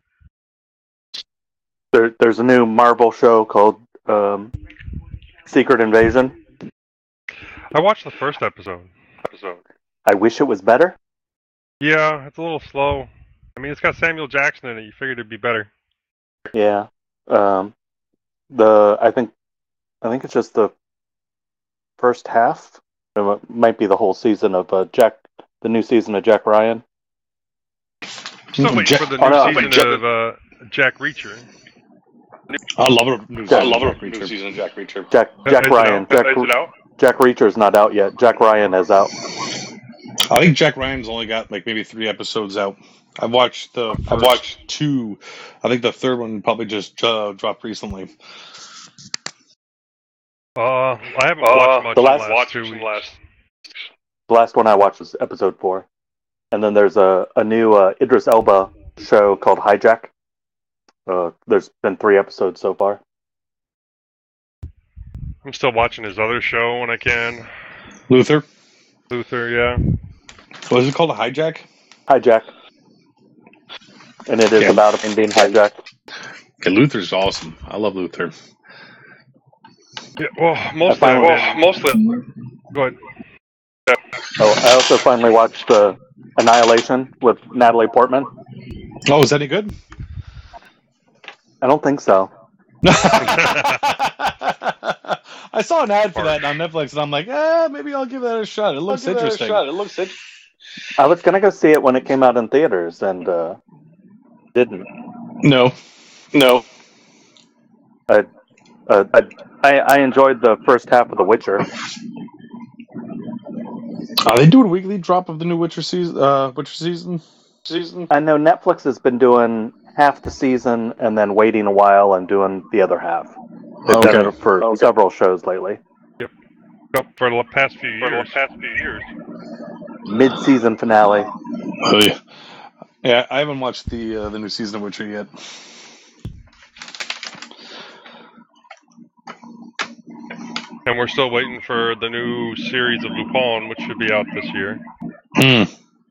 There's a new Marvel show called Secret Invasion. I watched the first episode. I wish it was better. Yeah, it's a little slow. I mean, it's got Samuel Jackson in it. You figured it'd be better. Yeah. I think it's just the first half. It might be the whole season of the new season of Jack Ryan. Still waiting for the new season of Jack Reacher. I love a new season of Jack Reacher. Jack Ryan. Is it out? Jack Reacher's not out yet. Jack Ryan is out. I think Jack Ryan's only got maybe 3 episodes out. I've watched the first 2. I think the third one probably just dropped recently. I haven't watched much the in last- the last 2 weeks. The last one I watched was episode 4. And then there's a new Idris Elba show called Hijack. There's been 3 episodes so far. I'm still watching his other show when I can. Luther? Yeah. What is it called? A Hijack? Hijack. And it is about him being hijacked. Okay, Luther's awesome. I love Luther. Yeah, well, mostly. Go ahead. Oh, I also finally watched Annihilation with Natalie Portman. Oh, is that any good? I don't think so. I saw an ad for that on Netflix, and I'm like, maybe I'll give that a shot. It looks interesting. I was gonna go see it when it came out in theaters, and didn't. No. I enjoyed the first half of The Witcher. Are they doing a weekly drop of the new Witcher season? I know Netflix has been doing half the season and then waiting a while and doing the other half. They've done it for several shows lately. Yep, for the past few years. mid-season finale. Oh, yeah. Yeah, I haven't watched the new season of Witcher yet. And we're still waiting for the new series of Lupin, which should be out this year. Mm.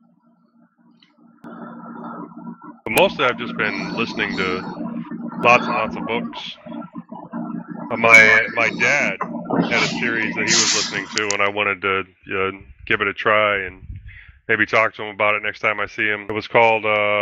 But mostly I've just been listening to lots and lots of books. My dad had a series that he was listening to, and I wanted to give it a try and maybe talk to him about it next time I see him. It was called,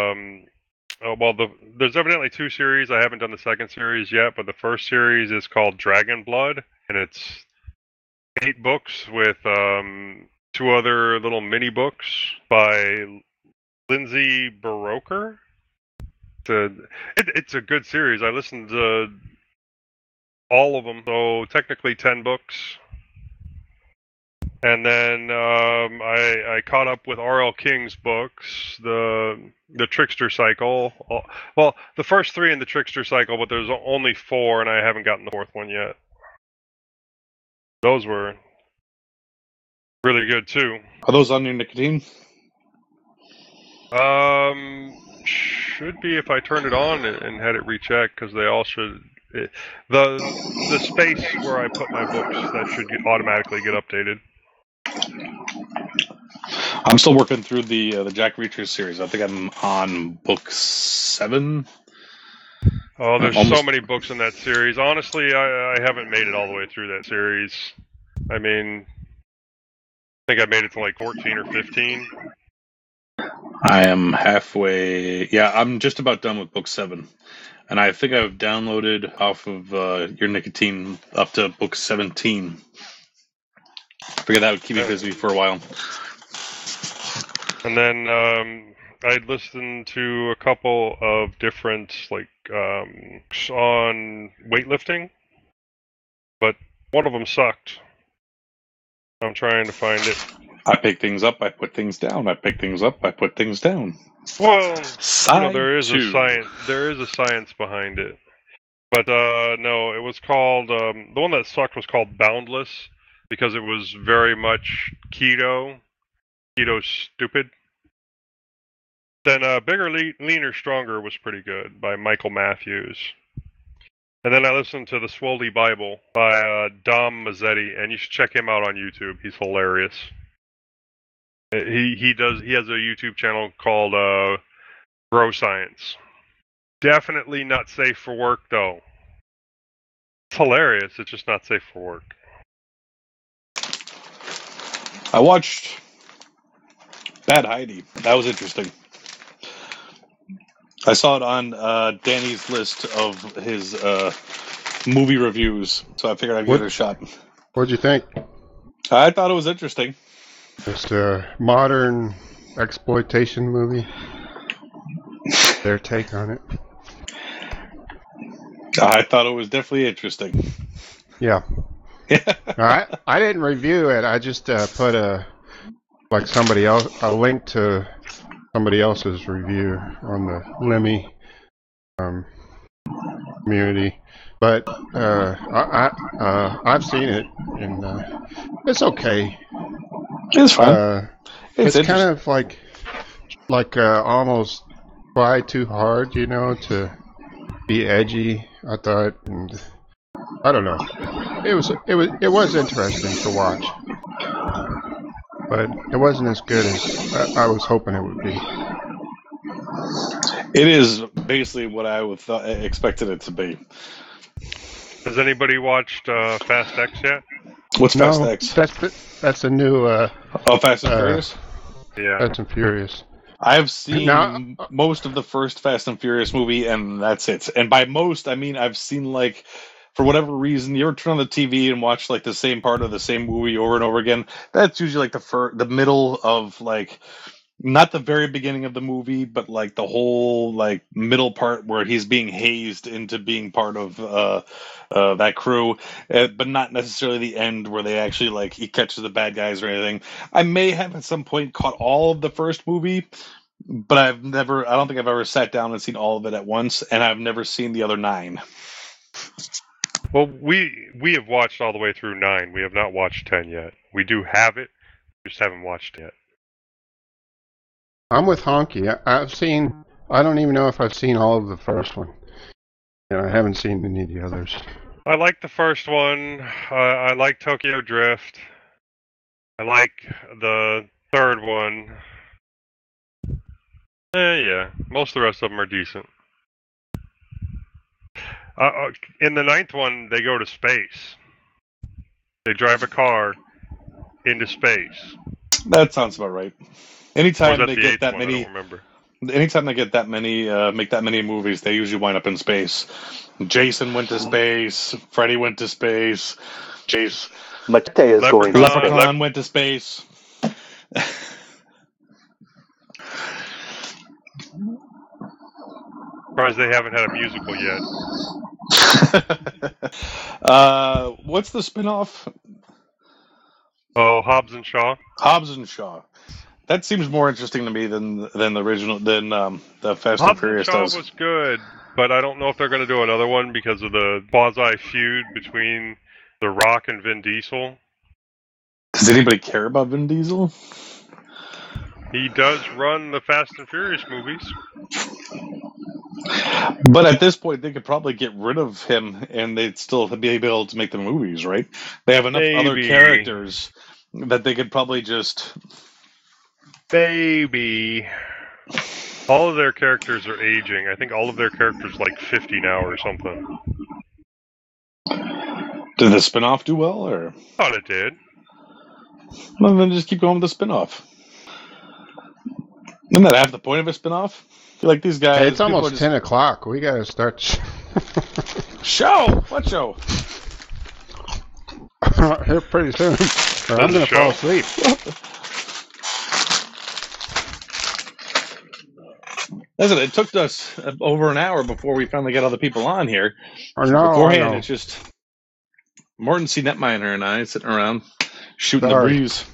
there's evidently 2 series. I haven't done the second series yet, but the first series is called Dragon Blood, and it's 8 books with 2 other little mini books by Lindsay Buroker. It's a good series. I listened to all of them, so technically 10 books. And then I caught up with R.L. King's books, the Trickster Cycle. Well, the first 3 in the Trickster Cycle, but there's only 4, and I haven't gotten the 4th one yet. Those were really good too. Are those on your nicotine? Should be if I turned it on and had it rechecked, because they all should. The space where I put my books, that should automatically get updated. I'm still working through the Jack Reacher series. I think I'm on book 7. Oh, there's Almost. so many books in that series. Honestly, I haven't made it all the way through that series. I mean, I think I made it to like 14 or 15. I am halfway. Yeah, I'm just about done with book 7. And I think I've downloaded off of your nicotine up to book 17. I figured that would keep me busy for a while. And then I'd listened to a couple of different, on weightlifting, but one of them sucked. I'm trying to find it. I pick things up, I put things down. I pick things up, I put things down. Well, there is 2. a science. There is a science behind it, but no, it was called. The one that sucked was called Boundless, because it was very much keto stupid. Then Bigger, Leaner, Stronger was pretty good by Michael Matthews. And then I listened to the Swoley Bible by Dom Mazzetti, and you should check him out on YouTube. He's hilarious. He has a YouTube channel called Grow Science. Definitely not safe for work, though. It's hilarious. It's just not safe for work. I watched Bad Heidi. That was interesting. I saw it on Danny's list of his movie reviews, so I figured I'd give it a shot. What'd you think? I thought it was interesting. It's a modern exploitation movie. Their take on it. I thought it was definitely interesting. Yeah. I didn't review it. I just put a link to somebody else's review on the Lemmy community. But I've seen it, and it's okay. It's fine. It's kind of like almost try too hard, to be edgy. I thought, and I don't know. It was interesting to watch, but it wasn't as good as I was hoping it would be. It is basically what I expected it to be. Has anybody watched Fast X yet? What's Fast X? That's a new. Fast and Furious? Yeah. Fast and Furious. I've seen most of the first Fast and Furious movie, and that's it. And by most, I mean I've seen, for whatever reason, you ever turn on the TV and watch the same part of the same movie over and over again. That's usually the middle of not the very beginning of the movie, but the whole middle part where he's being hazed into being part of that crew, but not necessarily the end where they actually he catches the bad guys or anything. I may have at some point caught all of the first movie, but I don't think I've ever sat down and seen all of it at once, and I've never seen the other 9. Well, we have watched all the way through 9. We have not watched 10 yet. We do have it, we just haven't watched it yet. I'm with Honky. I don't even know if I've seen all of the first one. And I haven't seen any of the others. I like the first one. I like Tokyo Drift. I like the third one. Yeah, most of the rest of them are decent. In the ninth one, they go to space. They drive a car into space. That sounds about right. Anytime they get that one? many, I don't remember. anytime they get that many, make that many movies, they usually wind up in space. Jason went to space. Freddy went to space. Machete is going to space. Leprechaun went to space. Surprised they haven't had a musical yet. What's the spin-off? Oh, Hobbs and Shaw. Hobbs and Shaw. That seems more interesting to me than the original, than the Fast Hobbs and Furious and Shaw does. was good, but I don't know if they're going to do another one because of the quasi feud between The Rock and Vin Diesel. Does anybody care about Vin Diesel? He does run the Fast and Furious movies. But at this point, they could probably get rid of him, and they'd still be able to make the movies, right? They have enough other characters that they could probably just... Baby. All of their characters are aging. I think all of their characters like 50 now or something. Did the spin-off do well, or? Thought it did. Well, then just keep going with the spin-off. Isn't that half the point of a spin-off? Like these guys... Hey, it's almost 10 o'clock. We gotta start... Show! What show? Here pretty soon. Or I'm gonna fall asleep. Listen, it took us over an hour before we finally got all the people on here. Beforehand, it's just Morton C. Netminer and I sitting around shooting the breeze.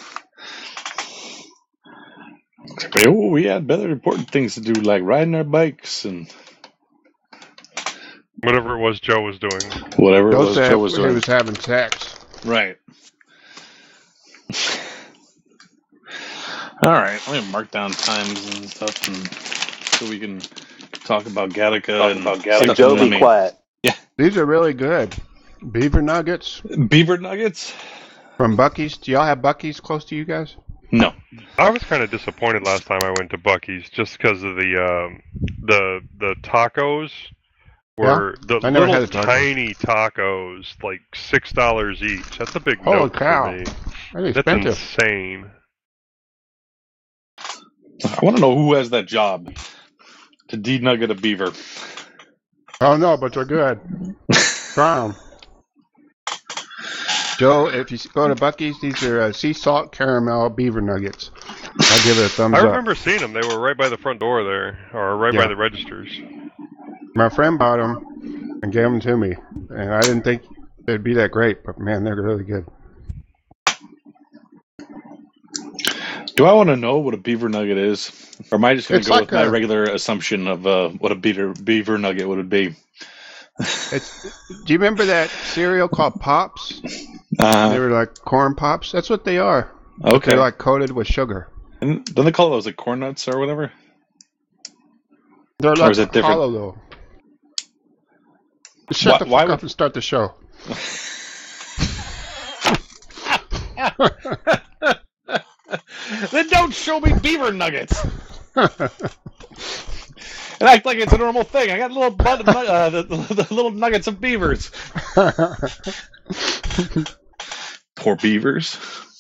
Oh, we had better important things to do, like riding our bikes and whatever it was Joe was doing. Whatever it was Joe was doing. He was having sex. Right. All right, I'm gonna mark down times and stuff, and so we can talk about Gattaca and Joe, be quiet. Yeah, these are really good. Beaver nuggets. Beaver nuggets from Buc-ee's. Do y'all have Buc-ee's close to you guys? No. I was kind of disappointed last time I went to Buc-ee's just because of the tacos were the little tiny tacos, like $6 each. That's a big note for me. That's insane. I want to know who has that job to de-nugget a beaver. Oh no, but they're good. Try them. Joe, if you go to Buc-ee's, these are sea salt caramel beaver nuggets. I'll give it a thumbs up. I remember seeing them. They were right by the front door there, or right by the registers. My friend bought them and gave them to me, and I didn't think they'd be that great, but man, they're really good. Do I want to know what a beaver nugget is? Or am I just going to go with my regular assumption of what a beaver nugget would be? Do you remember that cereal called Pops? They were like corn pops. That's what they are. Okay. They're like coated with sugar. And don't they call those like corn nuts or whatever? They're like hollow though. Shut the fuck up and start the show. Then don't show me beaver nuggets. And act like it's a normal thing. I got the little nuggets of beavers. Poor beavers.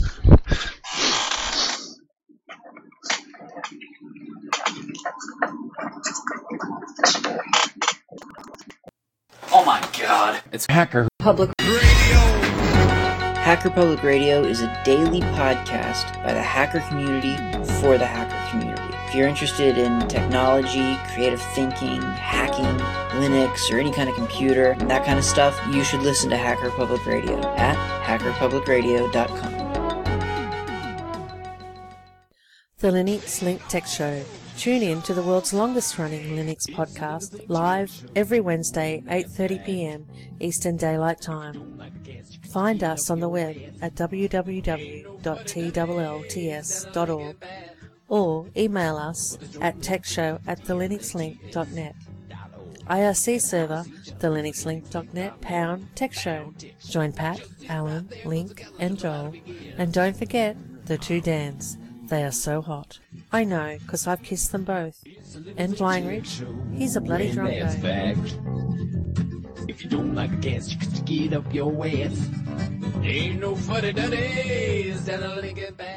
Oh my God! It's Hacker Public Radio. Hacker Public Radio is a daily podcast by the hacker community for the hacker community. If you're interested in technology, creative thinking, hacking, Linux, or any kind of computer, that kind of stuff, you should listen to Hacker Public Radio at hackerpublicradio.com. The Linux Link Tech Show. Tune in to the world's longest-running Linux podcast, live every Wednesday, 8:30 p.m. Eastern Daylight Time. Find us on the web at www.tllts.org or email us at techshow@thelinuxlink.net. IRC server, thelinuxlink.net #TechShow. Join Pat, Alan, Link, and Joel. And don't forget the 2 Dans. They are so hot. I know, 'cause I've kissed them both. And Blindridge, he's a bloody drunko. If you don't like a gas, you can get up your ass. Ain't no funny daddies that a link it back.